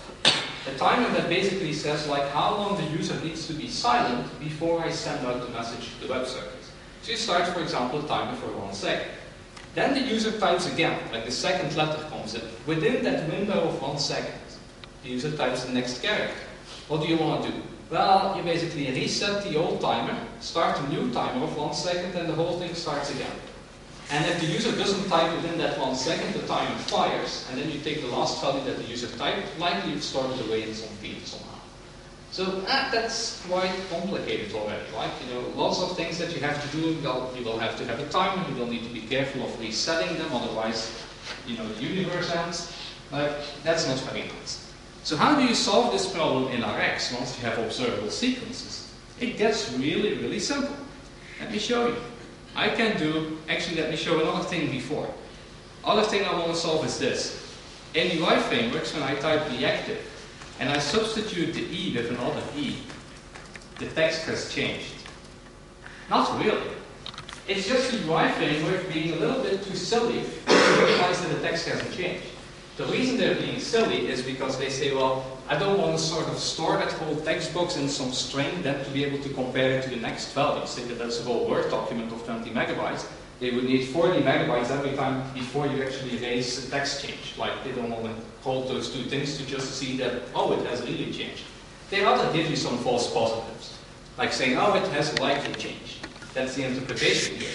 A timer that basically says like how long the user needs to be silent before I send out the message to the web service. So you start, for example, a timer for one second. Then the user types again, like the second letter comes in. Within that window of one second, the user types the next character. What do you want to do? Well, you basically reset the old timer, start a new timer of one second, and the whole thing starts again. And if the user doesn't type within that one second, the timer fires, and then you take the last value that the user typed, likely you've stored it away in some field somehow. So ah, that's quite complicated already, right? You know, lots of things that you have to do. Well, you will have to have a timer. You will need to be careful of resetting them, otherwise, you know, the universe ends. Like, that's not very nice. So how do you solve this problem in R X once you have observable sequences? It gets really, really simple. Let me show you. I can do, actually let me show another thing before. Other thing I want to solve is this. In U I frameworks, when I type reactive, and I substitute the E with another E, the text has changed. Not really. It's just the U I framework being a little bit too silly to realize that the text hasn't changed. The reason they're being silly is because they say, well, I don't want to sort of store that whole text box in some string, then to be able to compare it to the next value. Say that that's a whole Word document of twenty megabytes. They would need forty megabytes every time before you actually raise a text change. Like, they don't want to hold those two things to just see that, oh, it has really changed. They rather give you some false positives. Like saying, oh, it has likely changed. That's the interpretation here.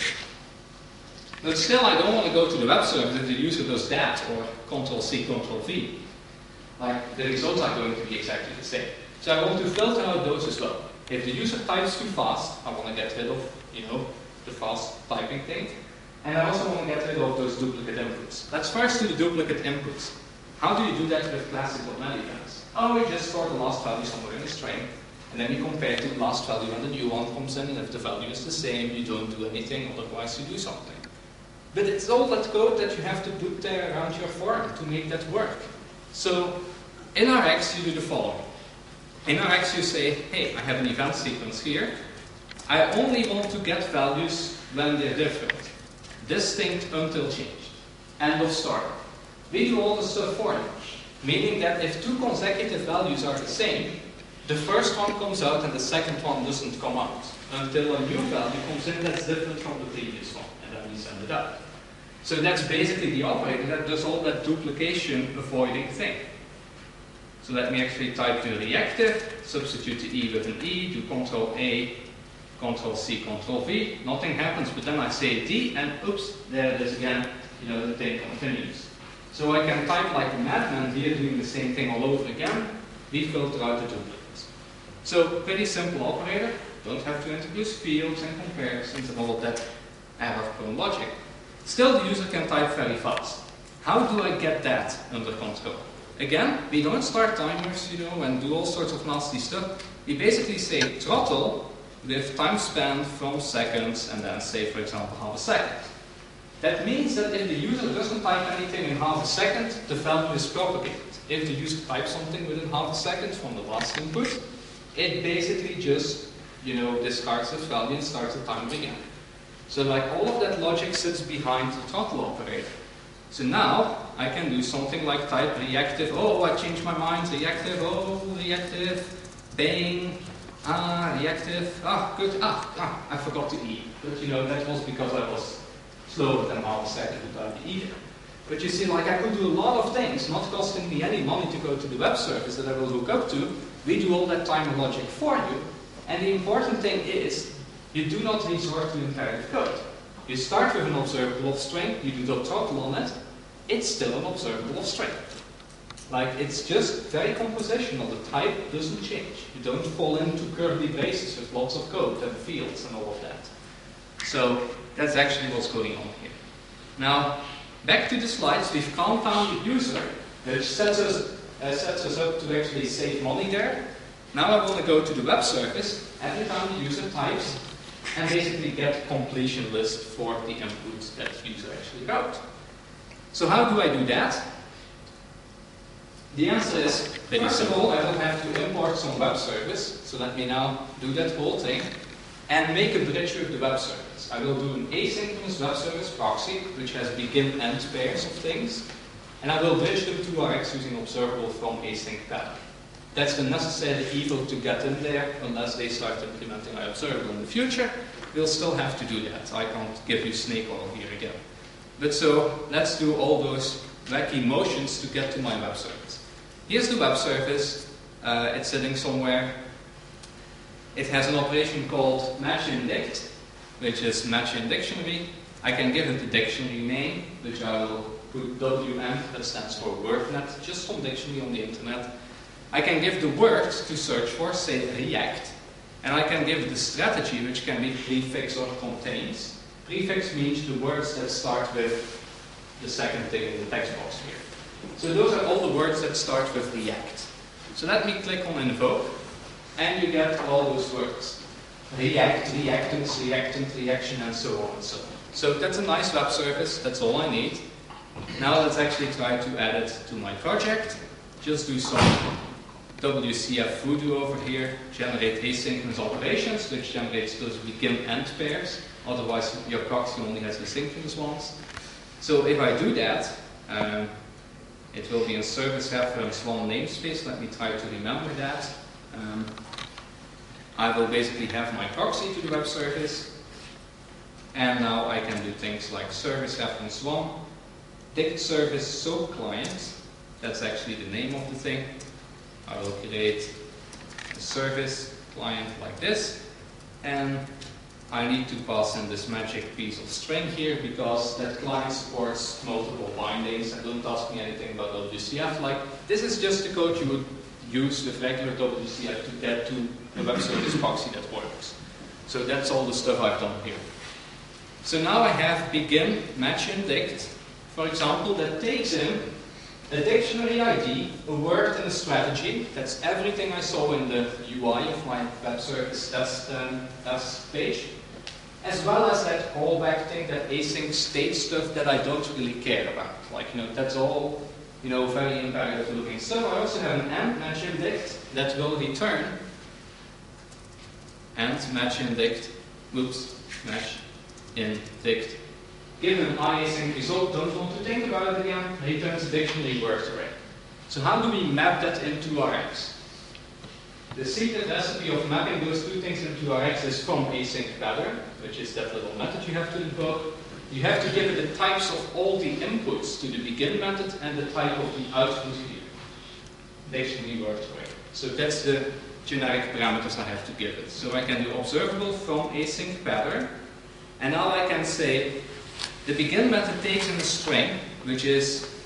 But still, I don't want to go to the web service if the user does that, or control C, control V. Like, the results are going to be exactly the same. So I want to filter out those as well. If the user types too fast, I want to get rid of, you know, the fast typing thing. And I also want to get rid of those duplicate inputs. Let's first do the duplicate inputs. How do you do that with classic .NET events? Oh, we just store the last value somewhere in a string, and then you compare to the last value when the new one comes in, and if the value is the same, you don't do anything, otherwise you do something. But it's all that code that you have to put there around your form to make that work. So in R X, you do the following. In R X, you say, hey, I have an event sequence here. I only want to get values when they're different. Distinct until changed. End of story. We do all the stuff for you. Meaning that if two consecutive values are the same, the first one comes out and the second one doesn't come out. Until a new value comes in that's different from the previous one. And then we send it out. So that's basically the operator that does all that duplication avoiding thing. So let me actually type the reactive, substitute the E with an E, do control A, control C, control V, nothing happens, but then I say D, and oops, there it is again, you know, the thing continues. So I can type like a madman here, doing the same thing all over again. We filter out the duplicates. So pretty simple operator. Don't have to introduce fields and comparisons and all of that error-prone logic. Still, the user can type very fast. How do I get that under control? Again, we don't start timers, you know, and do all sorts of nasty stuff. We basically say throttle with time span from seconds, and then say, for example, half a second. That means that if the user doesn't type anything in half a second, the value is propagated. If the user types something within half a second from the last input, it basically just, you know, discards that value and starts the timer again. So like all of that logic sits behind the throttle operator. So now I can do something like type reactive, oh, I changed my mind, reactive, oh, reactive, bang, ah, reactive, ah, good, ah, ah, I forgot to E. But you know, that was because I was slower than half a second to type the E. But you see, like I could do a lot of things, not costing me any money to go to the web service that I will hook up to. We do all that timer logic for you. And the important thing is, you do not resort to imperative code. You start with an observable of string, you do the throttle on it, it's still an observable of string. Like, it's just very compositional, the type doesn't change. You don't fall into curly braces with lots of code and fields and all of that. So, that's actually what's going on here. Now, back to the slides, we've calmed down the user, which sets us, uh, sets us up to actually save money there. Now I want to go to the web service, every time the user types, and basically get a completion list for the inputs that the user actually wrote. So how do I do that? The answer is, first of all, I will have to import some web service. So let me now do that whole thing and make a bridge with the web service. I will do an asynchronous web service proxy, which has begin end pairs of things, and I will bridge them to R X using observable from async pattern. That's the necessary evil to get in there, unless they start implementing iObservable in the future. We'll still have to do that. I can't give you snake oil here again. But so, let's do all those wacky motions to get to my web service. Here's the web service. Uh, it's sitting somewhere. It has an operation called match_indict, which is match in dictionary. I can give it the dictionary name, which I will put W M, that stands for WordNet, just some dictionary on the internet. I can give the word to search for, say react, and I can give the strategy, which can be prefix or contains. Prefix means the words that start with the second thing in the text box here. So those are all the words that start with react. So let me click on invoke, and you get all those words. React, reactants, reactant, reaction, and so on and so on. So that's a nice web service, that's all I need. Now let's actually try to add it to my project. Just do some W C F voodoo over here, generate asynchronous operations, which generates those begin end pairs. Otherwise, your proxy only has the synchronous ones. So if I do that, um, it will be in service reference one namespace. Let me try to remember that. Um, I will basically have my proxy to the web service. And now I can do things like service reference one, dict service soap client. That's actually the name of the thing. I will create a service client like this. And I need to pass in this magic piece of string here because that client supports multiple bindings and don't ask me anything about W C F. Like, this is just the code you would use with regular W C F to get to a web service proxy that works. So that's all the stuff I've done here. So now I have begin match_indict, for example, that takes in a dictionary I D, a word, and a strategy. That's everything I saw in the U I of my web service test, um, test page. As well as that callback thing, that async state stuff that I don't really care about. Like, you know, that's all, you know, very imperative looking stuff. I also have an AND match_indict that will return AND match_indict, oops, match_indict. Given an iasync result, don't want to think about it again, returns a dictionary word array. So how do we map that into R X? The secret recipe of mapping those two things into R X is from async pattern, which is that little method you have to invoke. You have to give it the types of all the inputs to the begin method and the type of the output here. Dictionary word array. So that's the generic parameters I have to give it. So I can do observable from async pattern, and now I can say the begin method takes in a string, which is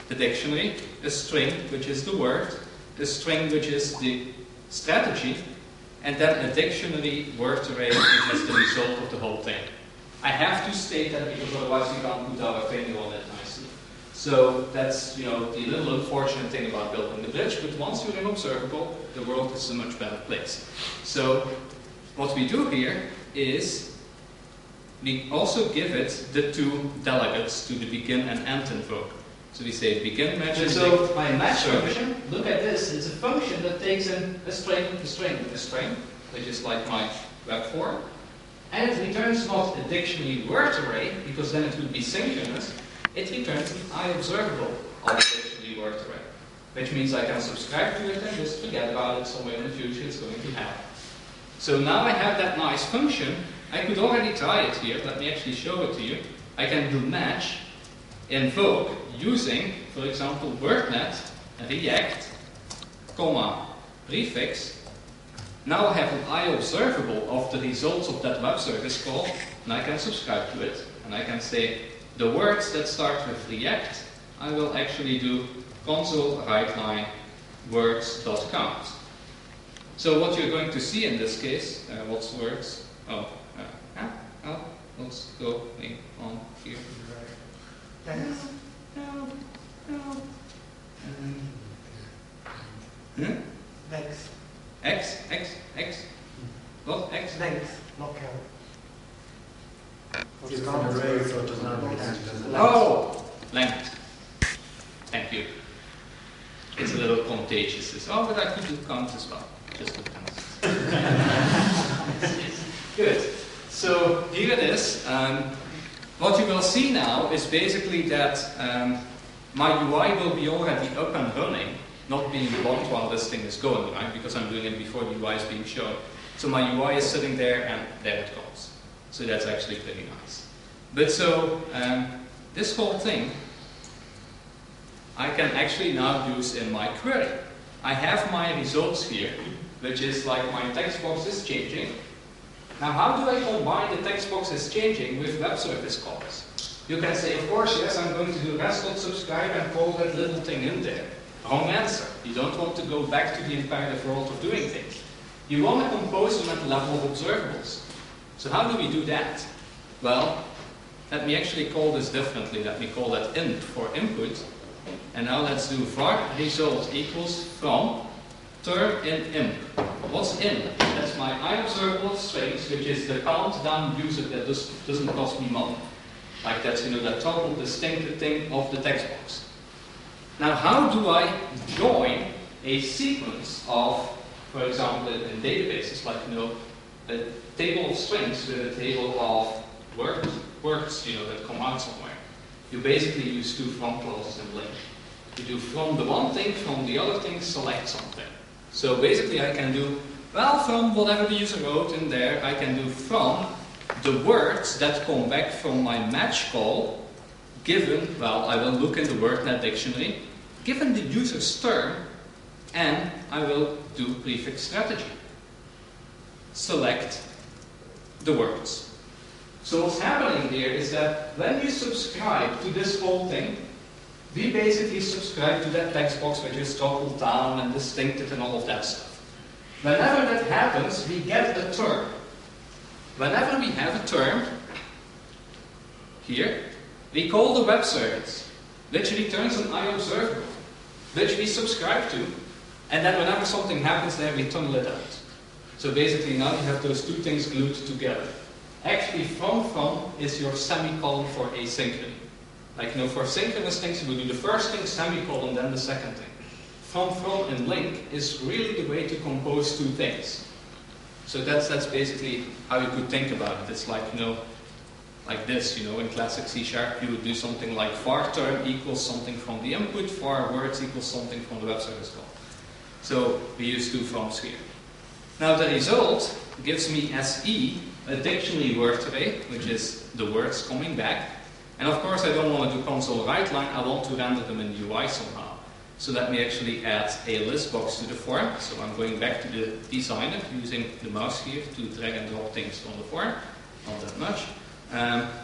the dictionary, a string, which is the word, a string, which is the strategy, and then a dictionary word array, which is the result of the whole thing. I have to state that because otherwise we can't put our finger on it nicely. So that's, you know, the little unfortunate thing about building the bridge, but once you're in observable, the world is a much better place. So what we do here is we also give it the two delegates to the begin and end invoke. So we say begin match. And so my match function, look at this, it's a function that takes in a string, a string, a string, which is like my web form. And it returns not a dictionary word array, because then it would be synchronous. It returns an iObservable of the dictionary word array. Which means I can subscribe to it and just forget about it somewhere in the future, it's going to happen. So now I have that nice function. I could already try it here. Let me actually show it to you. I can do match, invoke, using, for example, WordNet, React, comma, prefix. Now I have an iObservable of the results of that web service call, and I can subscribe to it. And I can say, the words that start with React, I will actually do console write line words.count. So what you're going to see in this case, uh, what's words? Oh, uh, ah, oh, let's go on here. Yes. No, no. Um, hmm? Next. X, X, X. What? X? Length, not count. It's an array, so it does not make sense, does it? Oh! Length. Thank you. It's a little contagious. This. Oh, but I could do count as well. Just do count. Good. So here it is. Um, what you will see now is basically that um, my U I will be already up and running, not being blocked while this thing is going, right? Because I'm doing it before the U I is being shown. So my U I is sitting there, and there it goes. So that's actually pretty nice. But so um, this whole thing I can actually now use in my query. I have my results here, which is like my text box is changing. Now how do I combine the text box is changing with web service calls? You can say, of course, yes, I'm going to do rest.subscribe and call that little thing in there. Wrong answer. You don't want to go back to the imperative world of doing things. You want to compose them at the level of observables. So how do we do that? Well, let me actually call this differently. Let me call that int for input. And now let's do var result equals from term in imp. What's in? That's my iObservable strings, which is the countdown user that does, doesn't cost me money. Like that's, you know, that total distinctive thing of the text box. Now how do I join a sequence of, for example, in, in databases, like, you know, a table of strings with a table of words, words, you know, that come out somewhere. You basically use two from clauses in link. You do from the one thing, from the other thing, select something. So basically I can do, well, from whatever the user wrote in there, I can do from the words that come back from my match call, given, well, I will look in the WordNet dictionary, given the user's term, and I will do prefix strategy. Select the words. So what's happening here is that when you subscribe to this whole thing, we basically subscribe to that text box which is toggled down and distinctive and all of that stuff. Whenever that happens, we get a term. Whenever we have a term, here, we call the web service, which returns an iObservable, which we subscribe to, and then whenever something happens there, we tunnel it out. So basically now you have those two things glued together. Actually, from from is your semicolon for asynchrony. Like, you know, for synchronous things, you will do the first thing, semicolon, then the second thing. From from in link is really the way to compose two things. So that's that's basically how you could think about it. It's like, you know, like this, you know, in classic C sharp, you would do something like var term equals something from the input, var words equals something from the web service call. So we use two froms here. Now the result gives me S E, a dictionary word array, which is the words coming back. And of course I don't want to do console write line, I want to render them in U I somehow. So let me actually add a list box to the form. So I'm going back to the designer, using the mouse here to drag and drop things on the form. Not that much. Um,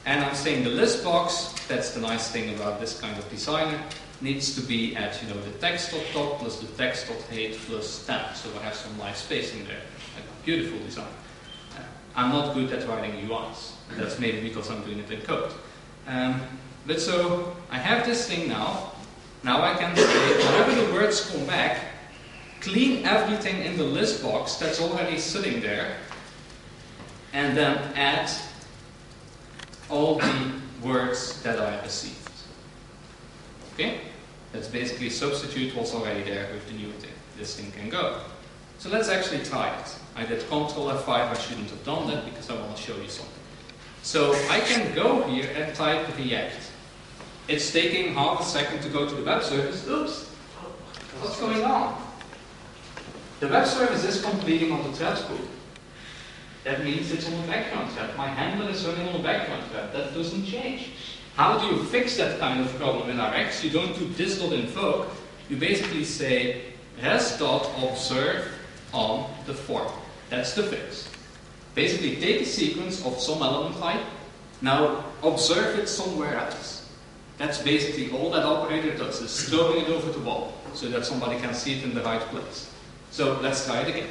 And I'm saying the list box, that's the nice thing about this kind of designer, needs to be at, you know, the text.top plus the text.height plus ten. So I have some nice spacing there. A beautiful design. Uh, I'm not good at writing U Is. That's maybe because I'm doing it in code. Um, but so I have this thing now. Now I can say, whenever the words come back, clean everything in the list box that's already sitting there, and then add all the words that I received. Okay? That's basically substitute what's already there with the new thing. This thing can go. So let's actually try it. I did control F five, I shouldn't have done that because I want to show you something. So I can go here and type React. It's taking half a second to go to the web service. Oops! What's going on? The web service is completing on the thread pool. That means it's on the background thread. My handler is running on the background thread. That doesn't change. How do you fix that kind of problem in R X? You don't do this.invoke. You basically say res.observe on the form. That's the fix. Basically take a sequence of some element type. Now observe it somewhere else. That's basically all that operator does, is throwing it over the wall so that somebody can see it in the right place. So let's try it again.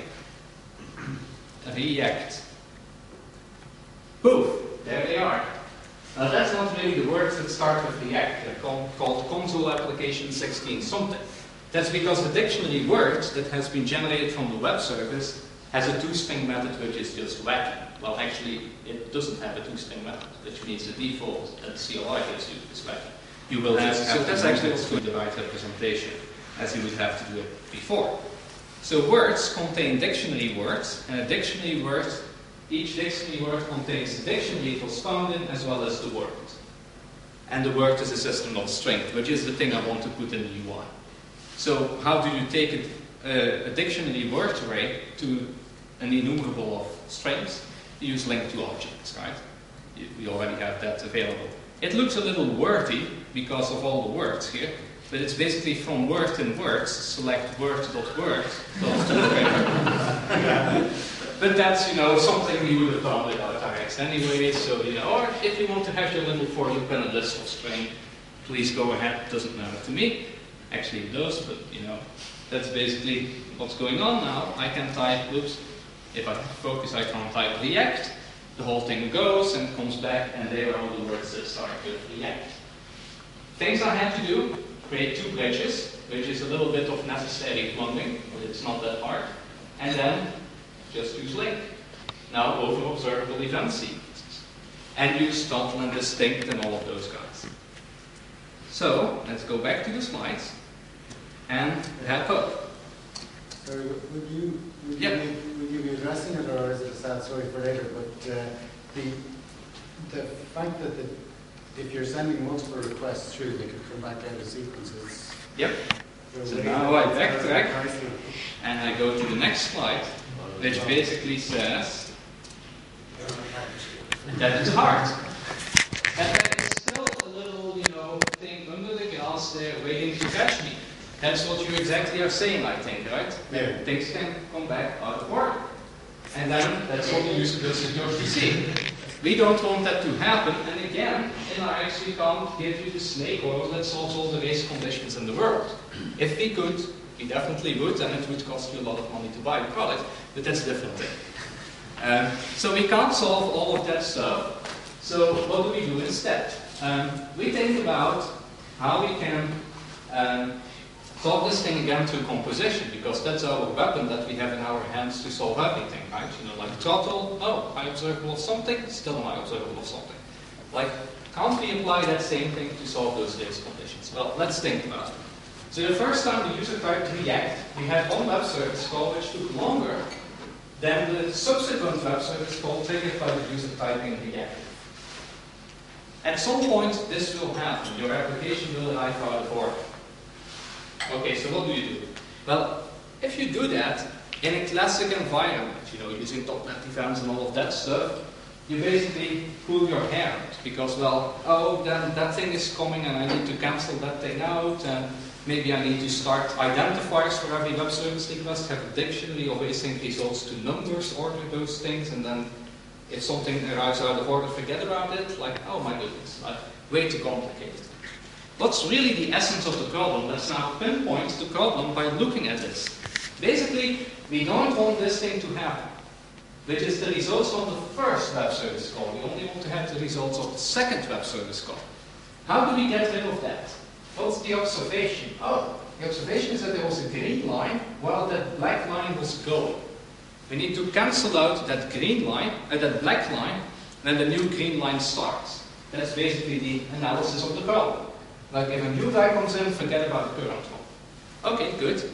React. Poof! There they are. Now that's not really the words that start with React. They're called, called console application sixteen something. That's because the dictionary words that has been generated from the web service has a toString method which is just wacky. Well, actually, it doesn't have a toString method, which means the default that C L I gives you is wacky. You will just um, have so that's actually also the right representation, as you would have to do it before. So words contain dictionary words, and a dictionary word, each dictionary word contains the dictionary it was found in as well as the word. And the word is a system of strength, which is the thing I want to put in the U I. So how do you take a, uh, a dictionary word array to an enumerable of strings? You use link to objects, right? You, we already have that available. It looks a little wordy because of all the words here, but it's basically from word in words, select word.word. But that's, you know, something you would have done without R X anyway, so, you know, or if you want to have your little for loop and a list of string, please go ahead, it doesn't matter to me. Actually it does, but, you know, that's basically what's going on now. I can type, oops, if I focus I can type React, the whole thing goes and comes back, and there are all the words that start with React. Things I had to do, create two bridges, which is a little bit of necessary plumbing, but it's not that hard. And then just use link. Now over observable event sequences. And use total and distinct and all of those guys. So let's go back to the slides and have code. So would you, would, yep. you, would you be addressing it, or is it a sad story for later? But uh, the, the fact that the, if you're sending multiple requests through, they could come back out of sequences. Yep. So now I backtrack and I go to the next slide, which basically says that it's hard. And that it's still a little, you know, thing under the glass there waiting to catch me. That's what you exactly are saying, I think, right? Yeah. Things can come back out of order. And then that's all the usability of your P C. We don't want that to happen, and again, in R X we can't give you the snake oil that solves all the race conditions in the world. If we could, we definitely would, and it would cost you a lot of money to buy the product, but that's a different thing. Um, so we can't solve all of that stuff. So what do we do instead? Um, we think about how we can um, talk this thing again to composition, because that's our weapon that we have in our hands to solve everything, right? You know, like throttle, oh, I observable of something, still my observable of something. Like, can't we apply that same thing to solve those race conditions? Well, let's think about it. So the first time the user typed React, we had one web service call which took longer than the subsequent web service call triggered by the user typing React. At some point, this will happen. Your application will arrive out of order. Okay, so what do you do? Well, if you do that in a classic environment, you know, using .NET events and all of that stuff, you basically pull your hair out because, well, oh, then that thing is coming and I need to cancel that thing out, and maybe I need to start identifiers for every web service request, have a dictionary of async results to numbers, order those things, and then If something arrives out of order, forget about it. Like, oh my goodness, like, way too complicated. What's really the essence of the problem? Let's now pinpoint the problem by looking at this. Basically, we don't want this thing to happen, which is the results of the first web service call. We only want to have the results of the second web service call. How do we get rid of that? What's the observation? Oh, the observation is that there was a green line while that black line was going. We need to cancel out that green line, uh, that black line, when the new green line starts. That's basically the analysis of the problem. Like if a new die comes in, forget about the current one. Okay, good.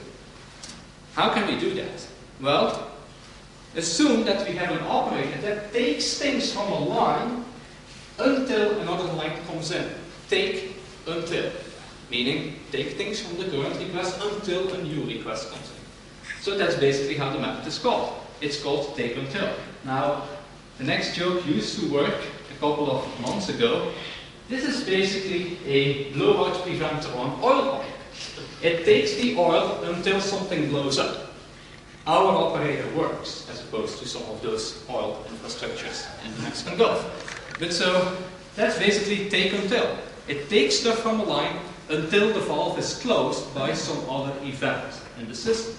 How can we do that? Well, assume that we have an operator that takes things from a line until another line comes in. Take until. Meaning, take things from the current request until a new request comes in. So that's basically how the method is called. It's called take until. Now, the next joke used to work a couple of months ago. This is basically a blowout preventer on oil pipe. It takes the oil until something blows up. Our operator works, as opposed to some of those oil infrastructures in the Mexican Gulf. But so, that's basically take until. It takes stuff from a line until the valve is closed by some other event in the system.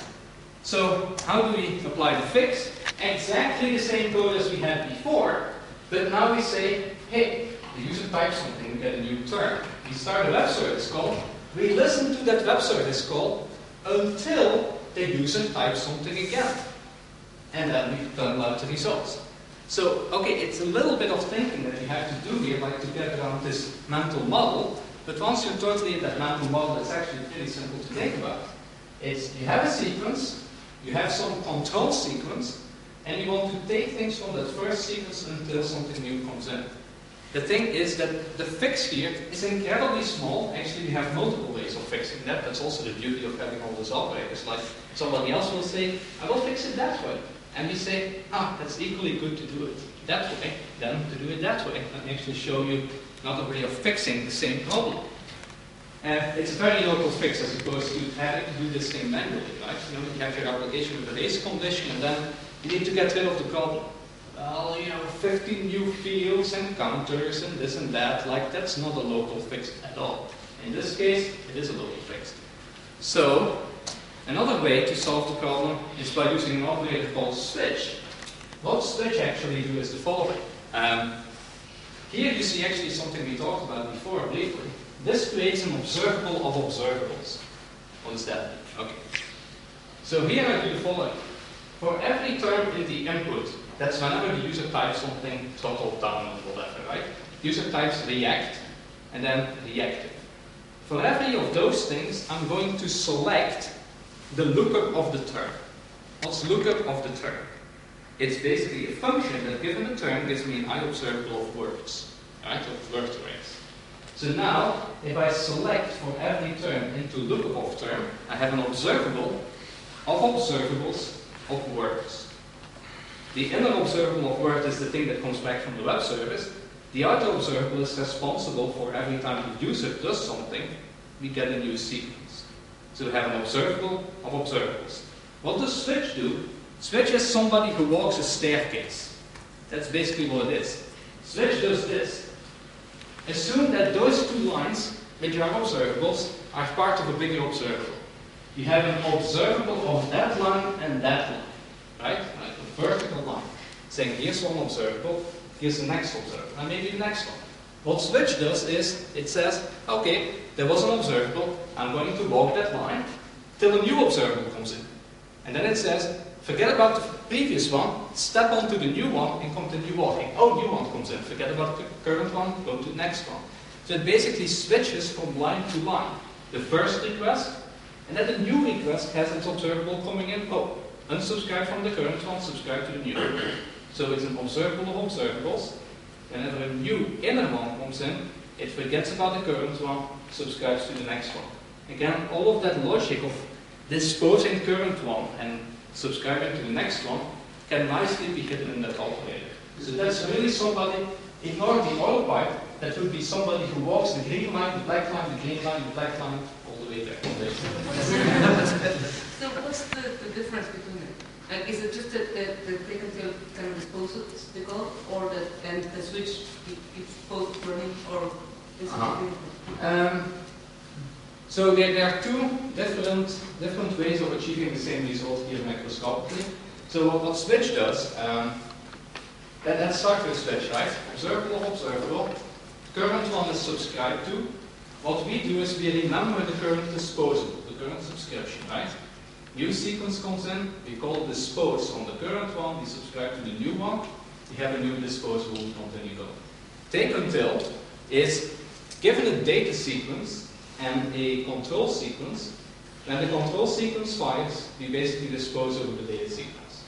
So, how do we apply the fix? Exactly the same code as we had before, but now we say, hey, the user types something, we get a new term. We start a web service call, we listen to that web service call until the user types something again. And then we turn out the results. So, okay, it's a little bit of thinking that you have to do here, like to get around this mental model, but once you're totally in that mental model, it's actually pretty simple to think about. It's, you have a sequence, you have some control sequence, and you want to take things from that first sequence until something new comes in. The thing is that the fix here is incredibly small. Actually, we have multiple ways of fixing that. That's also the beauty of having all those operators. Like, somebody else will say, I will fix it that way. And we say, ah, that's equally good to do it that way, than to do it that way. Let me actually show you another way of fixing the same problem. Uh, it's a very local fix as opposed to having to do this thing manually, right? You know, you have your application with a race condition, and then you need to get rid of the problem. Well, you know, fifteen new fields and counters and this and that, like that's not a local fix at all. In this case, it is a local fix. So, another way to solve the problem is by using an operator called switch. What switch actually do is the following. Um, here you see actually something we talked about before briefly. This creates an observable of observables. What does that mean? Okay. So here I do the following. For every term in the input, that's whenever the user types something, throttle down and whatever, right? User types react, and then reactive. For every of those things, I'm going to select the lookup of the term. What's lookup of the term? It's basically a function that, given the term, gives me an I observable of words, right? Of word arrays. So now, if I select for every term into lookup of term, I have an observable of observables of words. The inner observable of word is the thing that comes back from the web service. The outer observable is responsible for every time the user does something, we get a new sequence. So we have an observable of observables. What does switch do? Switch is somebody who walks a staircase. That's basically what it is. Switch does this. Assume that those two lines, which are observables, are part of a bigger observable. You have an observable of that line and that line, right? Like a vertical line. Saying here's one observable, here's the next observable, and maybe the next one. What switch does is, it says, okay, there was an observable, I'm going to walk that line till a new observable comes in. And then it says, forget about the previous one, step onto the new one and continue walking. Oh, new one comes in, forget about the current one, go to the next one. So it basically switches from line to line. The first request, and then the new request has its observable coming in. Oh, unsubscribe from the current one, subscribe to the new one. So it's an observable of observables. Whenever a new inner one comes in, it forgets about the current one, subscribes to the next one. Again, all of that logic of disposing current one and subscribing to the next one can nicely be hidden in that operator. So that's really somebody, ignore the oil pipe, that would be somebody who walks the green line, the black line, the green line, the black line, all the way there. So what's the, the difference between Like, is it just that, that, that they can tell kind of disposes the code, or that then the switch it, it's both running, or is Uh-huh. it? Um, so there, there are two different different ways of achieving the same result here macroscopically. So what, what switch does, um, let, let's start with switch, right? Observable, observable. Current one is subscribed to. What we do is we remember the current disposal, the current subscription, right? New sequence comes in, we call dispose on the current one, we subscribe to the new one, we have a new disposal, we continue going. Take until is given a data sequence and a control sequence. When the control sequence fires, we basically dispose over the data sequence.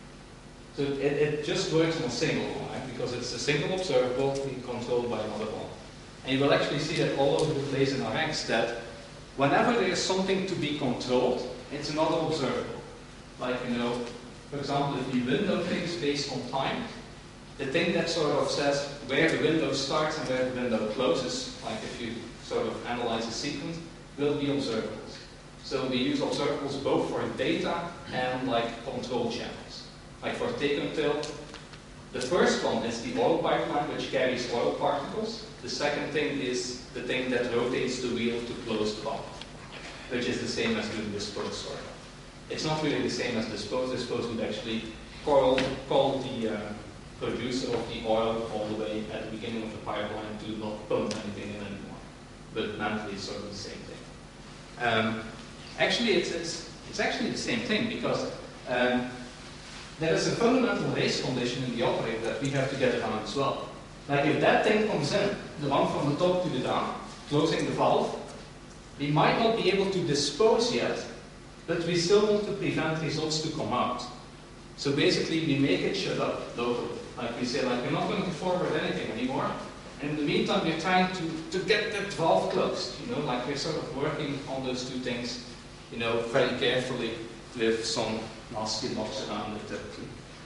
So it, it just works on a single one, right? Because it's a single observable being controlled by another one. And you will actually see that all over the place in Rx that whenever there is something to be controlled, it's another observable. Like, you know, for example, if you window things based on time, the thing that sort of says where the window starts and where the window closes, like if you sort of analyze a sequence, will be observables. So we use observables both for data and like control channels. Like for take until, the first one is the oil pipeline which carries oil particles. The second thing is the thing that rotates the wheel to close the valve, which is the same as doing dispose sort of. It's not really the same as dispose. Dispose would actually call, call the uh, producer of the oil all the way at the beginning of the pipeline to not pump anything in anymore. But mentally it's sort of the same thing. Um, actually, it's, it's, it's actually the same thing because um, there is a fundamental race condition in the operator that we have to get around as well. Like if that thing comes in, the one from the top to the down, closing the valve, we might not be able to dispose yet, but we still want to prevent results to come out. So basically we make it shut up locally. Like we say, like we're not going to forward anything anymore. And in the meantime we're trying to, to get that valve closed. You know, like we're sort of working on those two things, you know, very carefully with some nasty locks around it typically.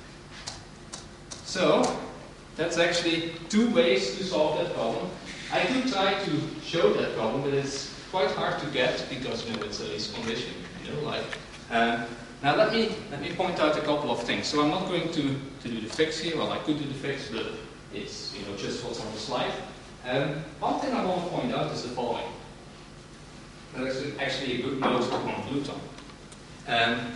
So that's actually two ways to solve that problem. I could try to show that problem, but it's quite hard to get because you know it's a race condition. You know, like um, now let me let me point out a couple of things. So I'm not going to to do the fix here. Well, I could do the fix, but it's you know just what's on the slide. Um, one thing I want to point out is the following. That is actually a good note to conclude on. Um,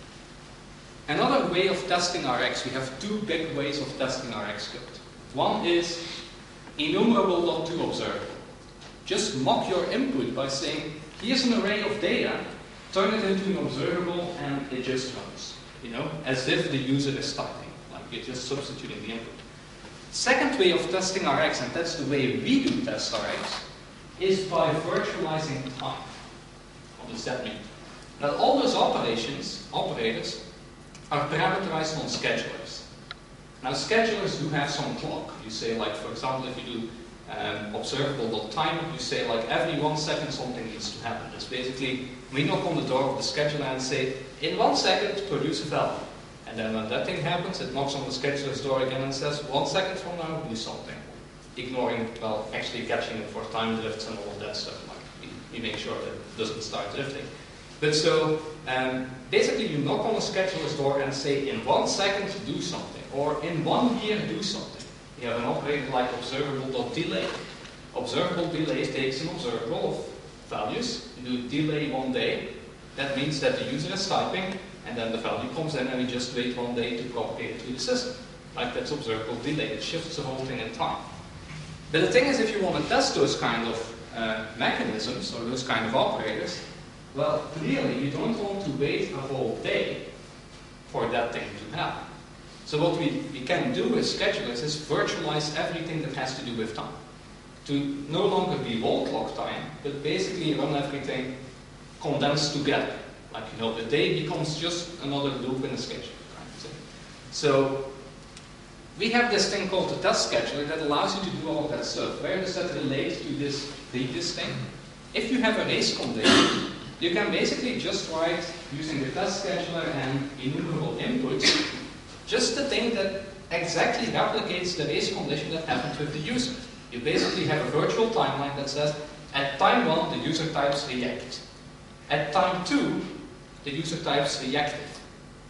Another way of testing Rx, we have two big ways of testing Rx code. One is enumerable to observable. Just mock your input by saying, here's an array of data, turn it into an observable, and it just runs. You know, as if the user is typing, like you're just substituting the input. Second way of testing Rx, and that's the way we do test Rx, is by virtualizing time. What does that mean? Now all those operations, operators, are parameterized on schedulers. Now schedulers do have some clock. You say like, for example, if you do um, observable.time, you say like every one second something needs to happen. It's basically, we knock on the door of the scheduler and say, in one second produce a value. And then when that thing happens, it knocks on the scheduler's door again and says, one second from now, do something. Ignoring, well, actually catching it for time drifts and all of that stuff. Like we, we make sure that it doesn't start drifting. But so, um, basically you knock on a scheduler's door and say, in one second do something, or in one year do something. You have an operator like observable.delay. Observable delay takes an observable of values, you do delay one day, that means that the user is typing, and then the value comes in and we just wait one day to propagate it through the system. Like that's observable delay, it shifts the whole thing in time. But the thing is, if you want to test those kind of uh, mechanisms, or those kind of operators, well, clearly you don't want to wait a whole day for that thing to happen. So what we, we can do with schedulers is virtualize everything that has to do with time. To no longer be wall clock time, but basically run everything condensed together. Like, you know, the day becomes just another loop in a schedule. Right? So we have this thing called the test scheduler that allows you to do all of that stuff. Where does that relate to this previous thing? If you have a race condition, you can basically just write, using the test scheduler and enumerable inputs, just the thing that exactly replicates the race condition that happened with the user. You basically have a virtual timeline that says, at time one, the user types react. At time two, the user types reacted.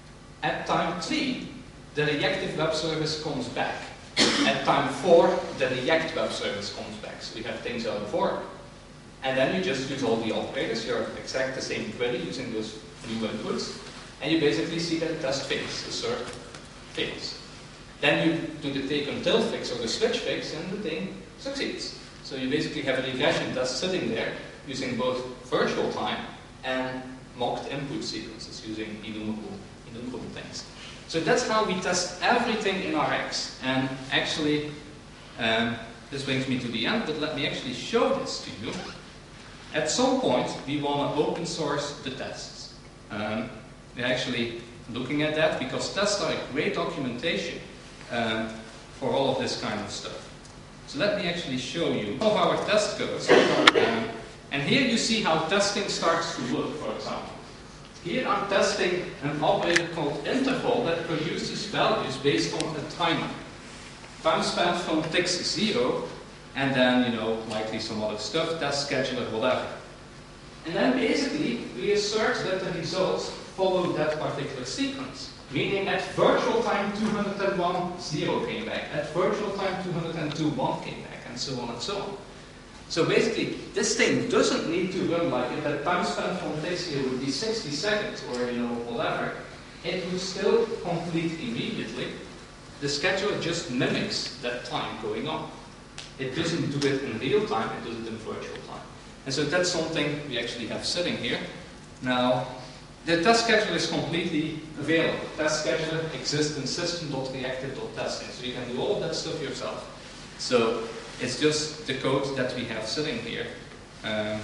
At time three, the reactive web service comes back. At time four, the react web service comes back. So you have things out of order. And then you just use all the operators. You exact the same query using those new inputs. And you basically see that the test fails, the cert fails. Then you do the take until fix or the switch fix, and the thing succeeds. So you basically have a regression test sitting there using both virtual time and mocked input sequences using enumerable, enumerable things. So that's how we test everything in R X. And actually, um, this brings me to the end, but let me actually show this to you. At some point, we want to open source the tests. Um, we're actually looking at that because tests are a great documentation um, for all of this kind of stuff. So let me actually show you some of our test codes. Um, and here you see how testing starts to look, for example. Here I'm testing an operator called interval that produces values based on a timer. Time spent from ticks zero, and then, you know, likely some other stuff, test scheduler, whatever. And then basically, we assert that the results follow that particular sequence. Meaning at virtual time two hundred one, zero came back. At virtual time two hundred two, one came back, and so on and so on. So basically, this thing doesn't need to run like if that time spent from ticks here would be sixty seconds or, you know, whatever. It would still complete immediately. The scheduler just mimics that time going on. It doesn't do it in real time, it does it in virtual time. And so that's something we actually have sitting here. Now, the test scheduler is completely available. Test scheduler exists in system dot reactive dot testing, so you can do all of that stuff yourself. So it's just the code that we have sitting here. Um,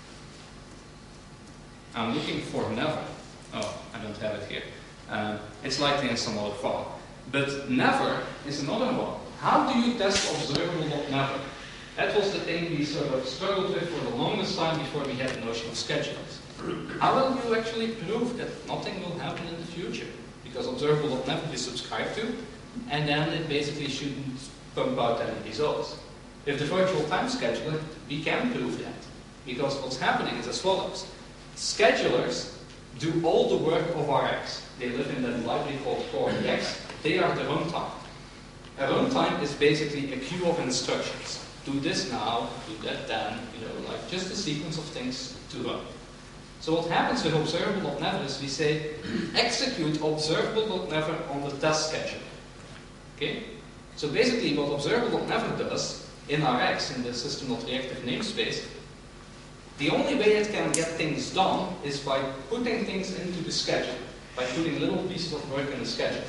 I'm looking for never. Oh, I don't have it here. Um, it's likely in some other file. But never is another one. How do you test observable.never? That was the thing we sort of struggled with for the longest time before we had the notion of schedulers. How will you actually prove that nothing will happen in the future? Because observable.never you subscribe to, and then it basically shouldn't pump out any results. With the virtual time scheduler, we can prove that. Because what's happening is as follows. Schedulers do all the work of R X. They live in that library called core X. They are the runtime. A runtime is basically a queue of instructions. Do this now, do that then, you know, like just a sequence of things to run. So what happens with observable.never is we say execute observable.never on the test scheduler. Okay? So basically what observable.never does in R X, in the system.reactive namespace, the only way it can get things done is by putting things into the schedule, by putting little pieces of work in the schedule.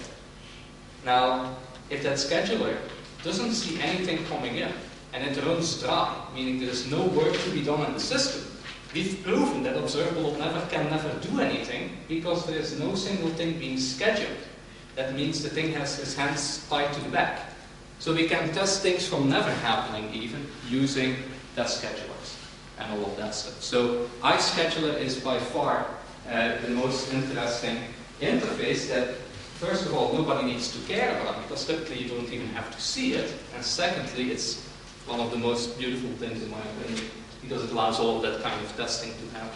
Now, if that scheduler doesn't see anything coming in, and it runs dry, meaning there is no work to be done in the system, we've proven that observable.never can never do anything because there is no single thing being scheduled. That means the thing has its hands tied to the back. So we can test things from never happening even using test schedulers and all of that stuff. So iScheduler is by far uh, the most interesting interface that, first of all, nobody needs to care about because typically you don't even have to see it. And secondly, it's one of the most beautiful things in my opinion because it allows all of that kind of testing to happen.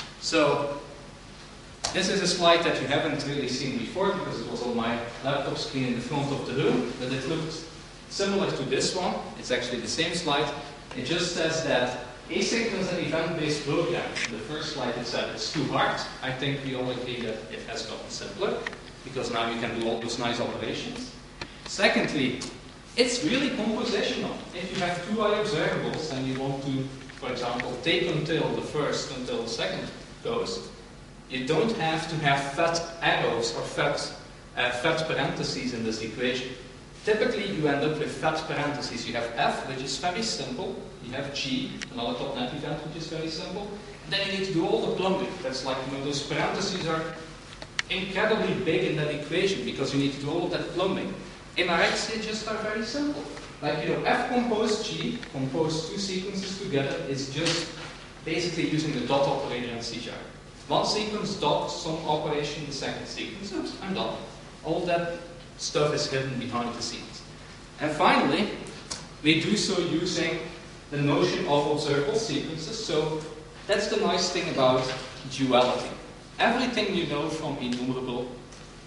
So this is a slide that you haven't really seen before because it was on my laptop screen in the front of the room, but it looked similar to this one. It's actually the same slide. It just says that asynchronous and event-based program, the first slide it said it's too hard. I think we all agree that it has gotten simpler because now you can do all those nice operations. Secondly, it's really compositional. If you have two I observables and you want to, for example, take until the first until the second goes, you don't have to have fat arrows or fat, uh, fat parentheses in this equation. Typically, you end up with fat parentheses. You have F, which is very simple. You have G, another .dot net event, which is very simple. And then you need to do all the plumbing. That's like, you know, those parentheses are incredibly big in that equation because you need to do all of that plumbing. In R X, they just are very simple. Like, you know, F compose G, compose two sequences together, is just basically using the dot operator in C sharp. One sequence, dot, some operation, the second sequence, oops, I'm done. All that stuff is hidden behind the scenes. And finally, we do so using the notion of observable sequences. So that's the nice thing about duality. Everything you know from enumerable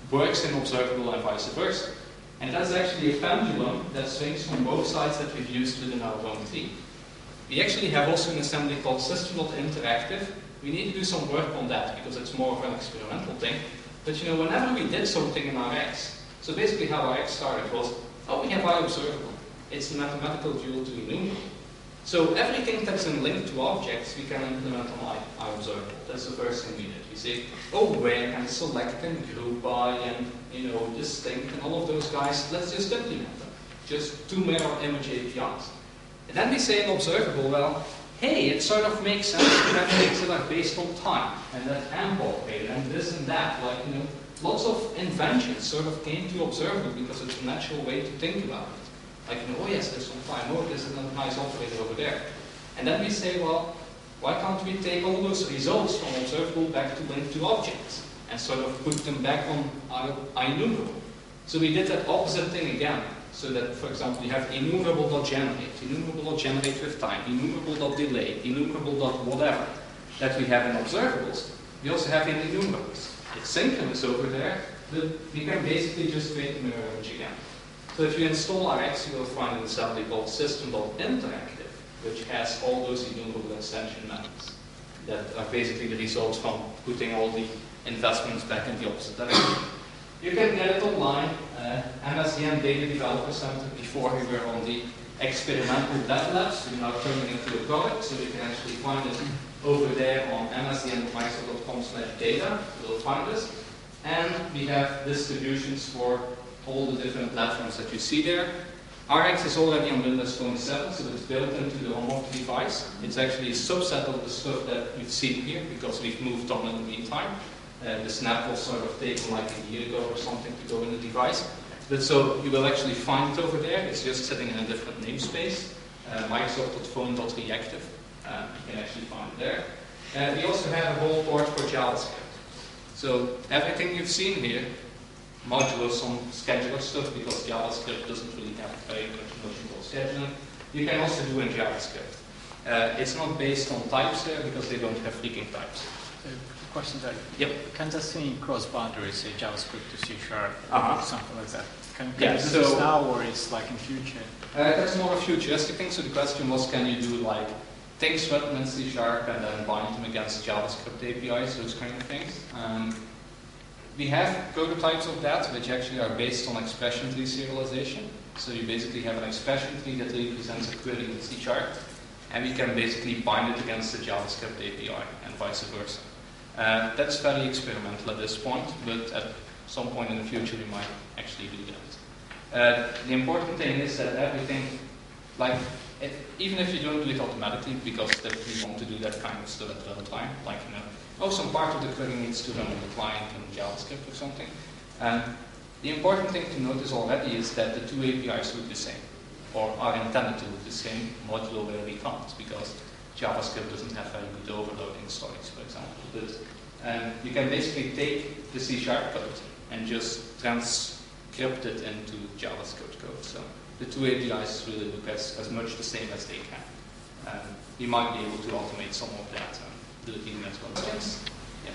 works in observable and vice versa. And that's actually a pendulum that swings from both sides that we've used within our own team. We actually have also an assembly called System.interactive. We need to do some work on that because it's more of an experimental thing. But you know, whenever we did something in R X, so basically how R X started was, oh, we have iObservable. It's a mathematical dual to enumerable. So everything that's in link to objects, we can implement on iObservable. That's the first thing we did. We say, oh, where and select and group by and, you know, distinct and all of those guys, let's just implement them. Just two mirror image A P Is. And then we say in observable, well, hey, it sort of makes sense to have things that are based on time and that ample data and this and that. Like, you know, lots of inventions sort of came to observable because it's a natural way to think about it. Like, you know, oh yes, there's some time, oh, there's a nice operator over there. And then we say, well, why can't we take all those results from observable back to link to objects and sort of put them back on enumerable? So we did that opposite thing again. So that, for example, you have enumerable.generate, enumerable.generate with time, enumerable.delay, enumerable.whatever that we have in observables. We also have in enumerables. It's synchronous over there, but we can basically just create a mirror image again. So if you install R X, you will find an assembly called System.interactive, which has all those enumerable extension methods that are basically the results from putting all the investments back in the opposite direction. You can get it online, uh, M S D N Data Developer Center. Before we were on the experimental dev labs, we're now turning it into a product, so you can actually find it over there on M S D N dot microsoft dot com slash data. You'll find this. And we have distributions for all the different platforms that you see there. R X is already on Windows Phone seven, so it's built into the home of the device. It's actually a subset of the stuff that you've seen here, because we've moved on in the meantime. Uh, the snap was sort of taken like a year ago or something to go in the device. But so you will actually find it over there. It's just sitting in a different namespace, uh, microsoft dot phone dot reactive. Uh, you can actually find it there. Uh, we also have a whole port for JavaScript. So everything you've seen here, modular some scheduler stuff, because JavaScript doesn't really have very much notion of scheduling. You can also do in JavaScript. Uh, it's not based on types there because they don't have freaking types. So, question there. Yep. Can that swing cross boundaries, say JavaScript to C sharp, Uh-huh. or something like that? Can, can Yeah, you do so- this now, or it's like in future? Uh, that's more a futuristic thing. So the question was, can you do like things written in C sharp and then bind them against JavaScript A P Is, those kind of things? Um, we have prototypes of that, which actually are based on expression tree serialization. So you basically have an expression tree that represents a query in C sharp, and we can basically bind it against the JavaScript A P I and vice versa. Uh, that's very experimental at this point, but at some point in the future we might actually do that. Uh, the important thing is that everything, like, it, even if you don't do it automatically, because typically you want to do that kind of stuff at runtime, like, you know, oh, some part of the query needs to run on the client in JavaScript or something. And the important thing to notice already is that the two A P Is look the same, or are intended to look the same, modulo where we can't, because JavaScript doesn't have very good overloading stories, for example. But um, you can basically take the C sharp code and just transcript it into JavaScript code. So the two A P Is really look as, as much the same as they can. Um, we might be able to automate some of that and do it in as well. Yes. Yeah.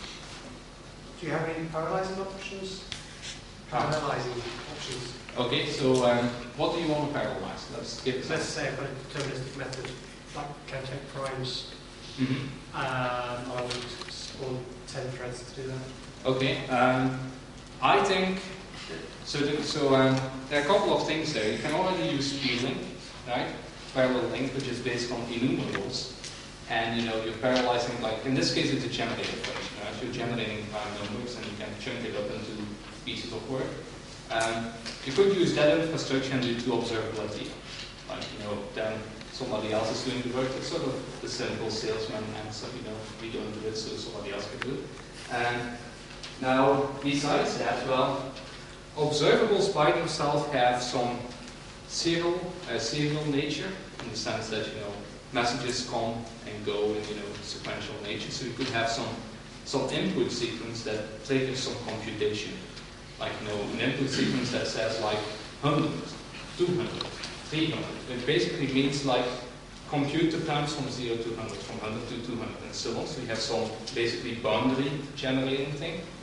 Do you have any parallelizing options? Parallelizing options. Okay, so um, what do you want to parallelize? Let's give it. Let's say I've got a deterministic method, like can take primes, Mm-hmm. um, I would spawn ten threads to do that. Okay, um, I think, so, the, so um, there are a couple of things there. You can already use P-link, right? Parallel link, which is based on enumerables. And you know, you're parallelizing, like in this case it's a generator function, right? You're generating prime numbers and you can chunk it up into pieces of work. Um, you could use that infrastructure and do two observability. Like, you know, then somebody else is doing the work. It's sort of the simple salesman answer, you know, we don't do it, so somebody else can do it. And now, besides that, well, observables by themselves have some serial, uh, serial nature, in the sense that, you know, messages come and go in, you know, sequential nature. So you could have some, some input sequence that triggers some computation. Like, you know, an input sequence that says like one hundred, two hundred, three hundred. It basically means like compute the times from zero to one hundred, from one hundred to two hundred, and so on. So you have some basically boundary generating thing.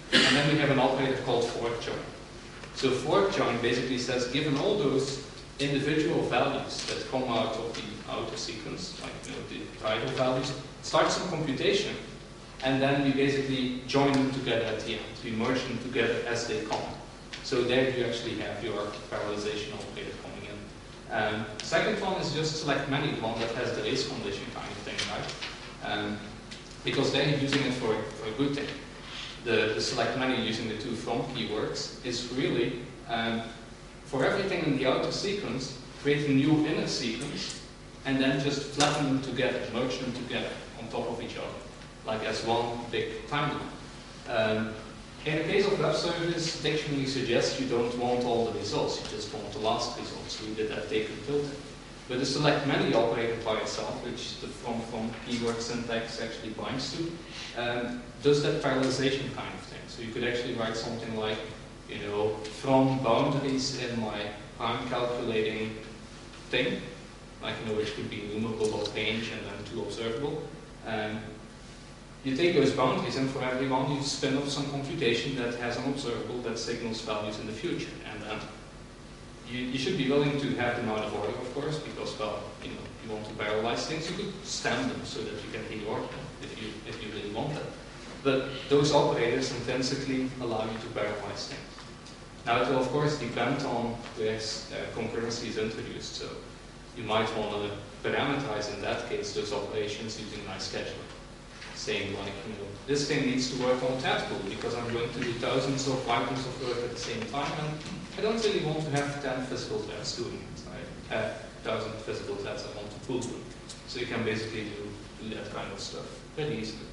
And then we have an operator called fork join. So fork join basically says, given all those individual values that come out of the outer sequence, like you know, the title values, start some computation, and then we basically join them together at the end. We merge them together as they come. So there you actually have your parallelization operator coming in. Um, second one is just select many, the one that has the race condition kind of thing, right? Um, because they're using it for, for a good thing. The, the select many using the two from keywords is really, um, for everything in the outer sequence, create a new inner sequence, and then just flatten them together, merge them together on top of each other, like as one big timeline. Um, in the case of web service, dictionary suggests you don't want all the results, you just want the last result, so you did that take and filter. But the select many operator by itself, which the from from keyword syntax actually binds to, um, does that parallelization kind of thing. So you could actually write something like, you know, from boundaries in my prime calculating thing, like you know, which could be enumerable or range and then two observable. Um, you take those boundaries, and for every one you spin up some computation that has an observable that signals values in the future, and then You, you should be willing to have them out of order, of course, because, well, you know, you want to parallelize things. You could stem them so that you can reorder them if you, if you really want that. But those operators intrinsically allow you to parallelize things. Now, it will, of course, depend on where uh, concurrency is introduced. So you might want to parameterize, in that case, those operations using nice scheduler. Saying, like, you know, this thing needs to work on Tadpool because I'm going to do thousands of items of work at the same time, and I don't really want to have ten physical threads doing it. I have thousand physical threads I want to pull them. So you can basically do, do that kind of stuff pretty easily.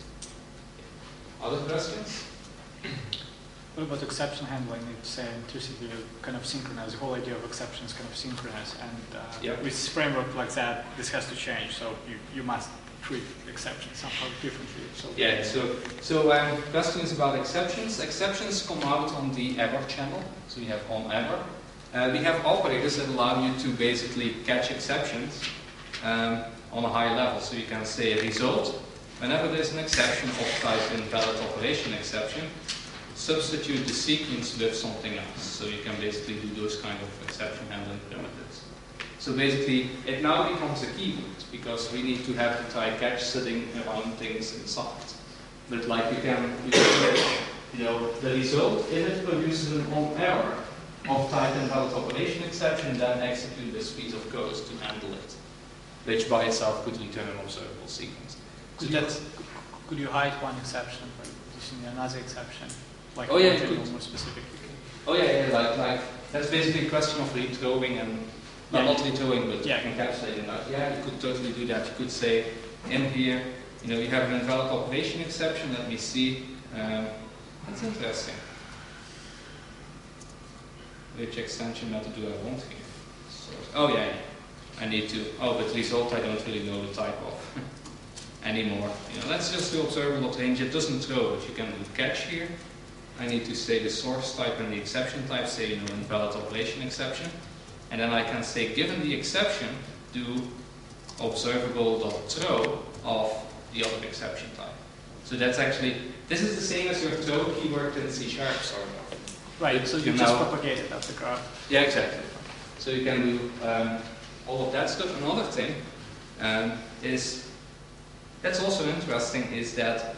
Other questions? What about exception handling? It's uh, intuitively kind of synchronous. The whole idea of exceptions kind of synchronous, and uh, Yep. with framework like that, this has to change. So you, you must treat exceptions somehow differently. So Yeah, so, so um, questions about exceptions. Exceptions come out on the error channel. So we have on error. Uh, we have operators that allow you to basically catch exceptions um, on a high level. So you can say result. Whenever there's an exception of type invalid operation exception, substitute the sequence with something else. So you can basically do those kind of exception handling primitives. So basically, it now becomes a keyword because we need to have the type catch sitting around things inside. But like you can, you can get, you know, the result, if it produces an on error of type invalid operation exception, then execute this piece of code to handle it, which by itself could return an observable sequence. So could you, that's, could you hide one exception by using another exception? Like Oh, yeah, you pointing could. more specifically. oh yeah, yeah, like, like that's basically a question of rethrowing and Well, Yeah. not rethrowing, but Yeah. encapsulating that. Yeah, you could totally do that. You could say, in here, you know, you have an invalid operation exception. Let me see. Um, that's interesting. Which extension method do I want here? Source. Oh yeah, I need to. Oh, but result I don't really know the type of anymore. You know, that's just the observable range. It doesn't throw, but you can do catch here. I need to say the source type and the exception type. Say, you know, invalid operation exception. And then I can say, given the exception, do observable.throw of the other exception type. So that's actually, this is the same as your throw keyword in C sharp, sort of. Right, so you You just know- propagate it up the graph. Yeah, exactly. So you can do um, all of that stuff. Another thing um, is, that's also interesting, is that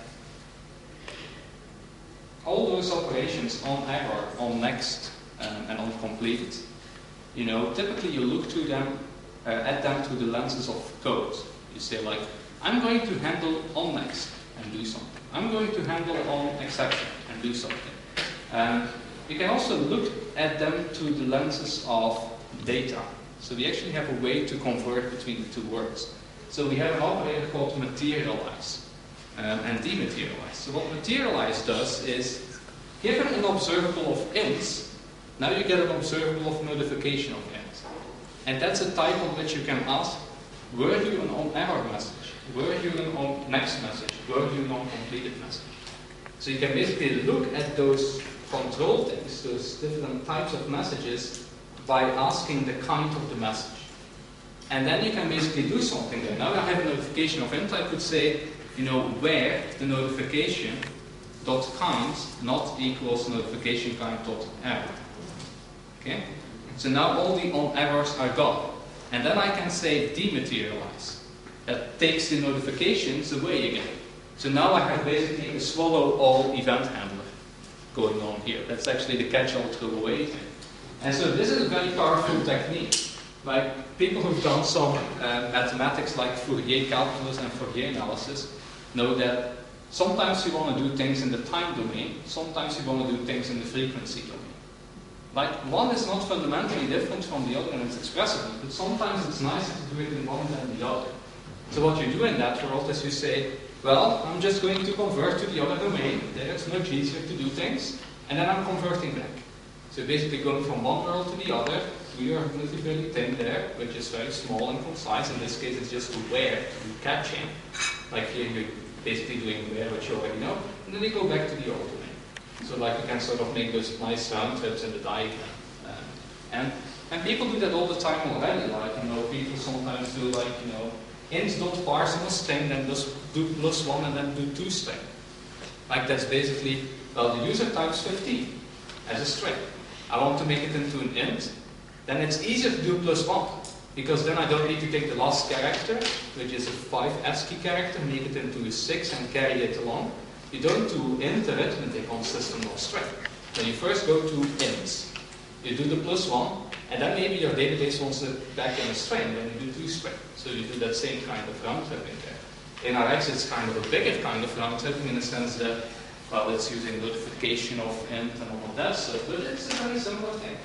all those operations on error, on next, um, and on completed, you know, typically you look to them, uh, at them through the lenses of code. You say like, I'm going to handle on next and do something. I'm going to handle on exception and do something. Um, you can also look at them through the lenses of data. So we actually have a way to convert between the two words. So we have an operator called materialize um, and dematerialize. So what materialize does is, given an observable of ints, now you get an observable of notification of int. And that's a type on which you can ask, were you an on error message? Were you an on next message? Were you an on completed message? So you can basically look at those control things, those different types of messages, by asking the kind of the message. And then you can basically do something there. Now I have a notification of int, I could say, you know, where the notification dot kind not equals notification kind dot error. Okay? So now all the on errors are gone. And then I can say dematerialize. That takes the notifications away again. So now I have basically a swallow all event handler going on here. That's actually the catch-all throw away thing. And so this is a very powerful technique. Like people who've done some uh, mathematics like Fourier calculus and Fourier analysis know that sometimes you want to do things in the time domain, sometimes you want to do things in the frequency domain. Like one is not fundamentally different from the other and it's expressible, but sometimes it's nicer to do it in one than the other. So what you do in that world is you say, well, I'm just going to convert to the other domain. There it's much easier to do things. And then I'm converting back. So basically going from one world to the other, we are relatively thin there, which is very small and concise. In this case, it's just to where, to catching. Like here, you're basically doing where, which you already know. And then we go back to the old domain. So like you can sort of make those nice round trips in the diagram. Um, and, and people do that all the time already. Like, you know, people sometimes do like, you know, int dot parse on a string, then just do plus one and then do two string. Like that's basically, well, the user types fifteen as a string. I want to make it into an int, then it's easier to do plus one, because then I don't need to take the last character, which is a five ASCII character, make it into a six and carry it along. You don't do int arithmetic on system.string. Then you first go to ints. You do the plus one, and then maybe your database wants it back in a string, then you do two string. So you do that same kind of round tripping there. In R X, it's kind of a bigger kind of round tripping in the sense that, well, it's using notification of int and all of that stuff, but it's a very similar thing.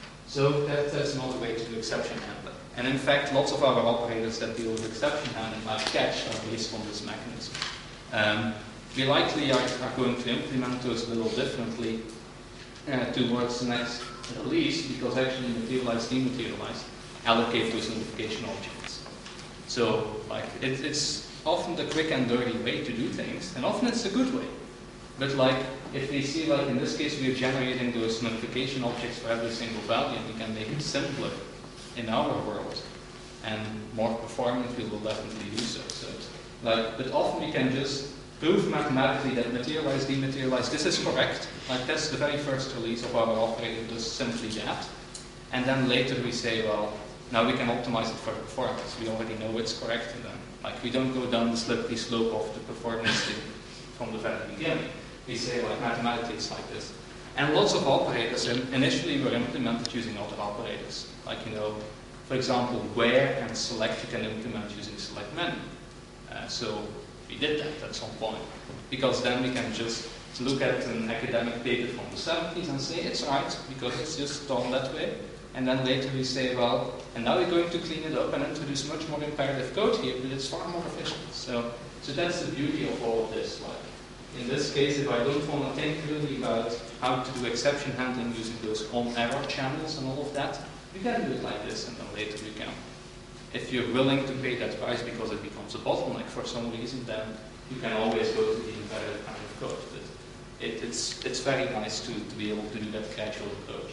So that, that's another way to do exception handling. And in fact, lots of our operators that deal with exception handling, like catch, are based on this mechanism. Um, we likely are, are going to implement those a little differently uh, towards the next release, because actually materialize, dematerialize, allocate those notification objects. So, like, it, it's often the quick and dirty way to do things, and often it's a good way. But like, if we see, like in this case, we're generating those notification objects for every single value, and we can make it simpler in our world, and more performant, we will definitely do so. So, like, but often we can just prove mathematically that materialize, dematerialize, this is correct. Like, that's the very first release of our operator, does simply that. And then later we say, well, now we can optimize it for performance. We already know it's correct, and then, like, we don't go down the slippery slope of the performance thing from the very beginning. We say, like, mathematically it's like this. And lots of operators in, initially were implemented using other operators. Like, you know, for example, where and select you can implement using select menu. Uh, so we did that at some point. Because then we can just look at an academic paper from the seventies and say it's right, because it's just done that way. And then later we say, well, and now we're going to clean it up and introduce much more imperative code here, but it's far more efficient. So, so that's the beauty of all of this. Like, in this case, if I don't want to think really about how to do exception handling using those on-error channels and all of that, you can do it like this, and then later you can. If you're willing to pay that price because it becomes a bottleneck for some reason, then you can always go to the imperative kind of code. But it, it's, it's very nice to, to be able to do that gradual approach.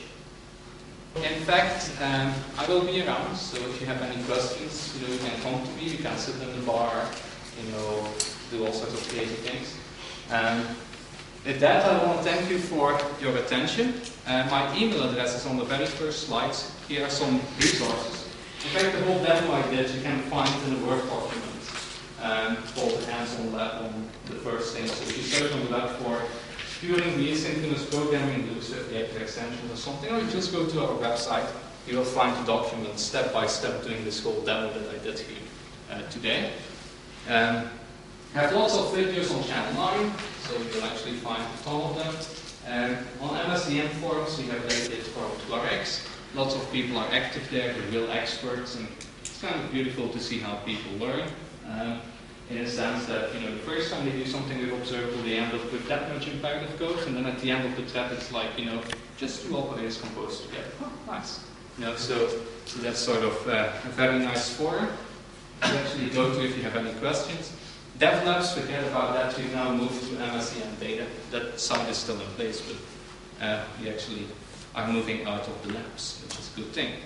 In fact, um, I will be around, so if you have any questions, you know, you can come to me, you can sit in the bar, you know, do all sorts of crazy things. Um, with that, I want to thank you for your attention. Uh, my email address is on the very first slides. Here are some resources. In fact, the whole demo I did, you can find in a Word document um, called the hands-on lab on the first thing. So if you search on the web for Turing the asynchronous programming loops with reactor extensions or something, or you just go to our website, you will find the document step by step doing this whole demo that I did here uh, today. Um, I have lots of videos on Channel nine, so you'll actually find a ton of them. Um, on M S D N forums, we have a dedicated forum to R X. Lots of people are active there, they're real experts, and it's kind of beautiful to see how people learn. Um, in a sense that, you know, the first time they do something with observable, they end up with that much imperative code, and then at the end of the thread, it's like, you know, just two operators composed together. Oh, nice. You know, so, so that's sort of uh, a very nice forum to actually go to if you have any questions. DevLabs, forget about that, we've now moved to M S D N data. That site is still in place, but uh, we actually are moving out of the labs, which is a good thing.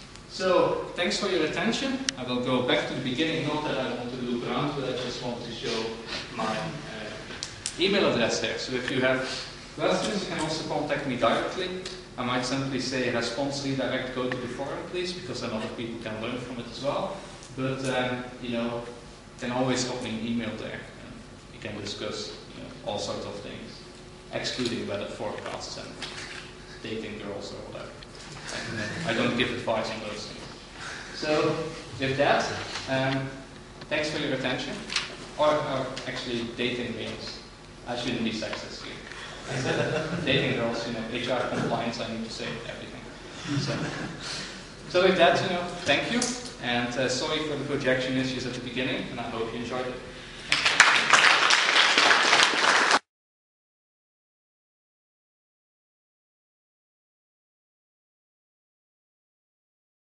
So, thanks for your attention. I will go back to the beginning, not that I want to loop around, but I just want to show my uh, email address there. So if you have questions, you can also contact me directly. I might simply say response redirect, go to the forum, please, because then other people can learn from it as well. But um, you know, you can always drop me an email there. And you can discuss you know, all sorts of things, excluding weather forecasts and dating girls or whatever. And, uh, I don't give advice on those things. So with that, um, thanks for your attention. Or, or actually, dating males. I shouldn't be sexist here. Dating girls, you know, H R compliance, I need to say everything. So, so with that, you know, thank you. And uh, sorry for the projection issues at the beginning, and I hope you enjoyed it.